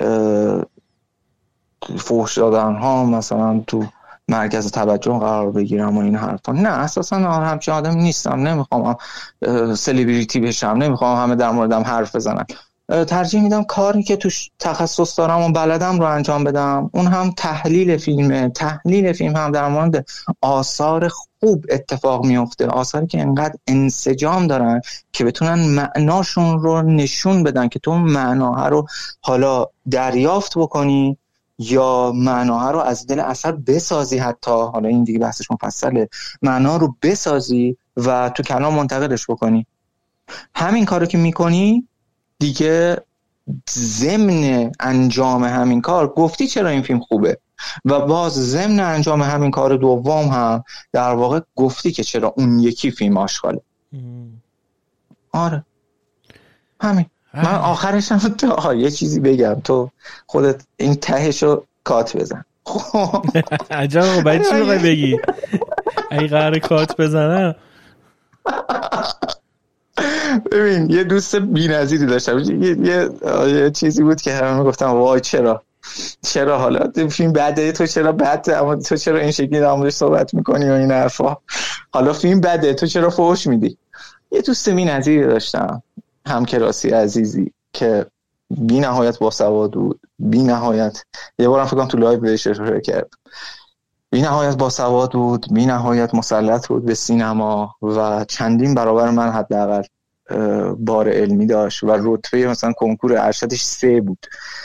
Speaker 2: فحش دادن ها مثلا تو مرکز توجه قرار بگیرم و این حرفا. نه، اساسا همچین آدمی نیستم، نمیخوام سلبریتی بشم، نمیخوام همه در موردم حرف بزنن. ترجیح میدم کاری که توش تخصص دارم و بلدم رو انجام بدم، اون هم تحلیل فیلم هم در مورد آثار خوب اتفاق میفته، آثاری که انقدر انسجام دارن که بتونن معناشون رو نشون بدن که تو معناها رو حالا دریافت بکنی یا معناها رو از دل اثر بسازی، حتی حالا این دیگه بحثش مفصله، معنا رو بسازی و تو کلام منتقلش بکنی. همین کارو که میکنی دیگه ضمن انجام همین کار گفتی چرا این فیلم خوبه، و باز ضمن انجام همین کار دوم هم در واقع گفتی که چرا اون یکی فیلم آشغاله. آره همین. من آخرش هم تو یه چیزی بگم، تو خودت این تهشو کات بزن.
Speaker 1: عجب باید چی رو بگی ای قرار کات بزنم.
Speaker 2: ببین یه دوست بی‌نظیری داشتم، یه چیزی بود که همه گفتم وای چرا حالا فیلم بده، تو چرا بده، اما تو چرا این شکلی در موردش صحبت میکنی و این حرفا، حالا فیلم بده تو چرا فحش میدی. یه دوست بی‌نظیری داشتم، همکلاسی عزیزی که بی نهایت باسواد بود، بی نهایت، یه بارم فکر کنم تو لایو بهش اشاره کردم، بی نهایت باسواد بود، بی نهایت مسلط بود به سینما و چندین برابر من حداقل بار علمی داشت و رتبه مثلا کنکور ارشدش 3 بود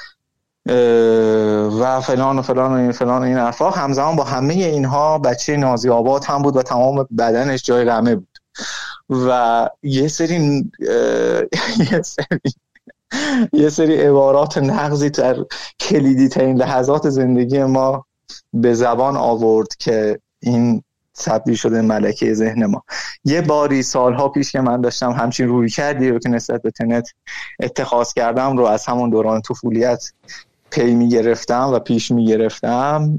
Speaker 2: و فلان و فلان و فلان و این حرفا. همزمان با همه اینها بچه نازی آباد هم بود و تمام بدنش جای رمه بود و یه سری عبارات نغزی در کلیدی ترین لحظات زندگی ما به زبان آورد که این تبدیل شده ملکه ذهن ما. یه باری سالها پیش که من داشتم همچین روی کردی رو که نسبت به تنت اتخاذ کردم رو از همون دوران طفولیت پی می گرفتم و پیش می گرفتم،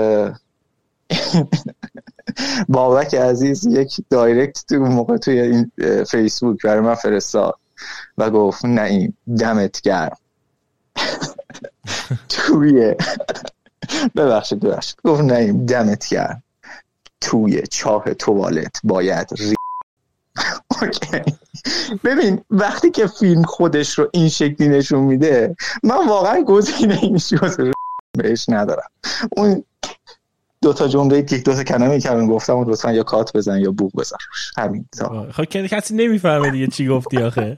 Speaker 2: بابک عزیز یک دایرکت تو موقع توی این فیسبوک برای من فرستاد و گفت نعیم دمت گرم. توی ببخشید گفت نعیم دمت گرم، توی چاه توالت باید اوکی. ببین وقتی که فیلم خودش رو این شکلی نشون میده من واقعا گزینه این شوز بهش ندارم. اون دوتا جمله که دوتا کلمه که من گفتم و لطفا یا کات بزن یا بوق بزن همین.
Speaker 1: خب کسی نمیفهمه دیگه چی گفتی آخه.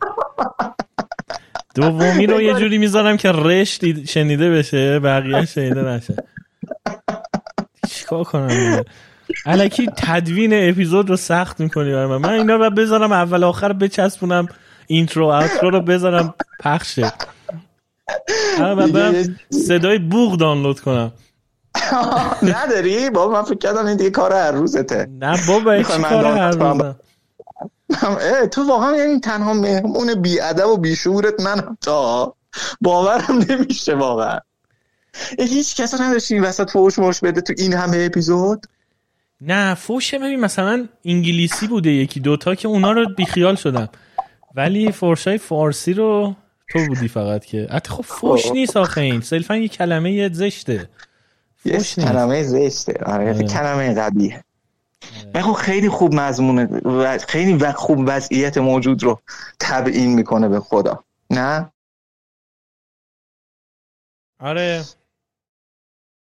Speaker 1: دومی رو یه جوری میذارم که رشت شنیده بشه بقیه شنیده نشه. چیکار کنم دیگه؟ الکی تدوین اپیزود رو سخت میکنی برای من اینا رو بذارم اول آخر بچسبونم، اینترو آوترو رو بذارم پخشه، من برم صدای بوق دانلود کنم.
Speaker 2: نداری بابا؟ من فکر کردم این دیگه کار هر روزته.
Speaker 1: نه بابا چی کار هر روزه؟
Speaker 2: تو واقعا یعنی تنها مهمون بی‌ادب و بیشعورت منم، تا باورم نمیشه واقعا. هیچ کس نداشتی این وسط فوش موش بده تو این همه اپیزود؟
Speaker 1: نه فوشه ببین مثلا انگلیسی بوده یکی دوتا که اونا رو بیخیال شدم، ولی فوشای فارسی رو تو بودی فقط که حتی خب فوش نیست آخه، این صرفا یه کلمه زشته.
Speaker 2: یه کلمه زشته، آره کلمه قبیحه. خب خیلی خوب مضمونه و خیلی خوب وضعیت موجود رو تبیین میکنه به خدا. نه
Speaker 1: آره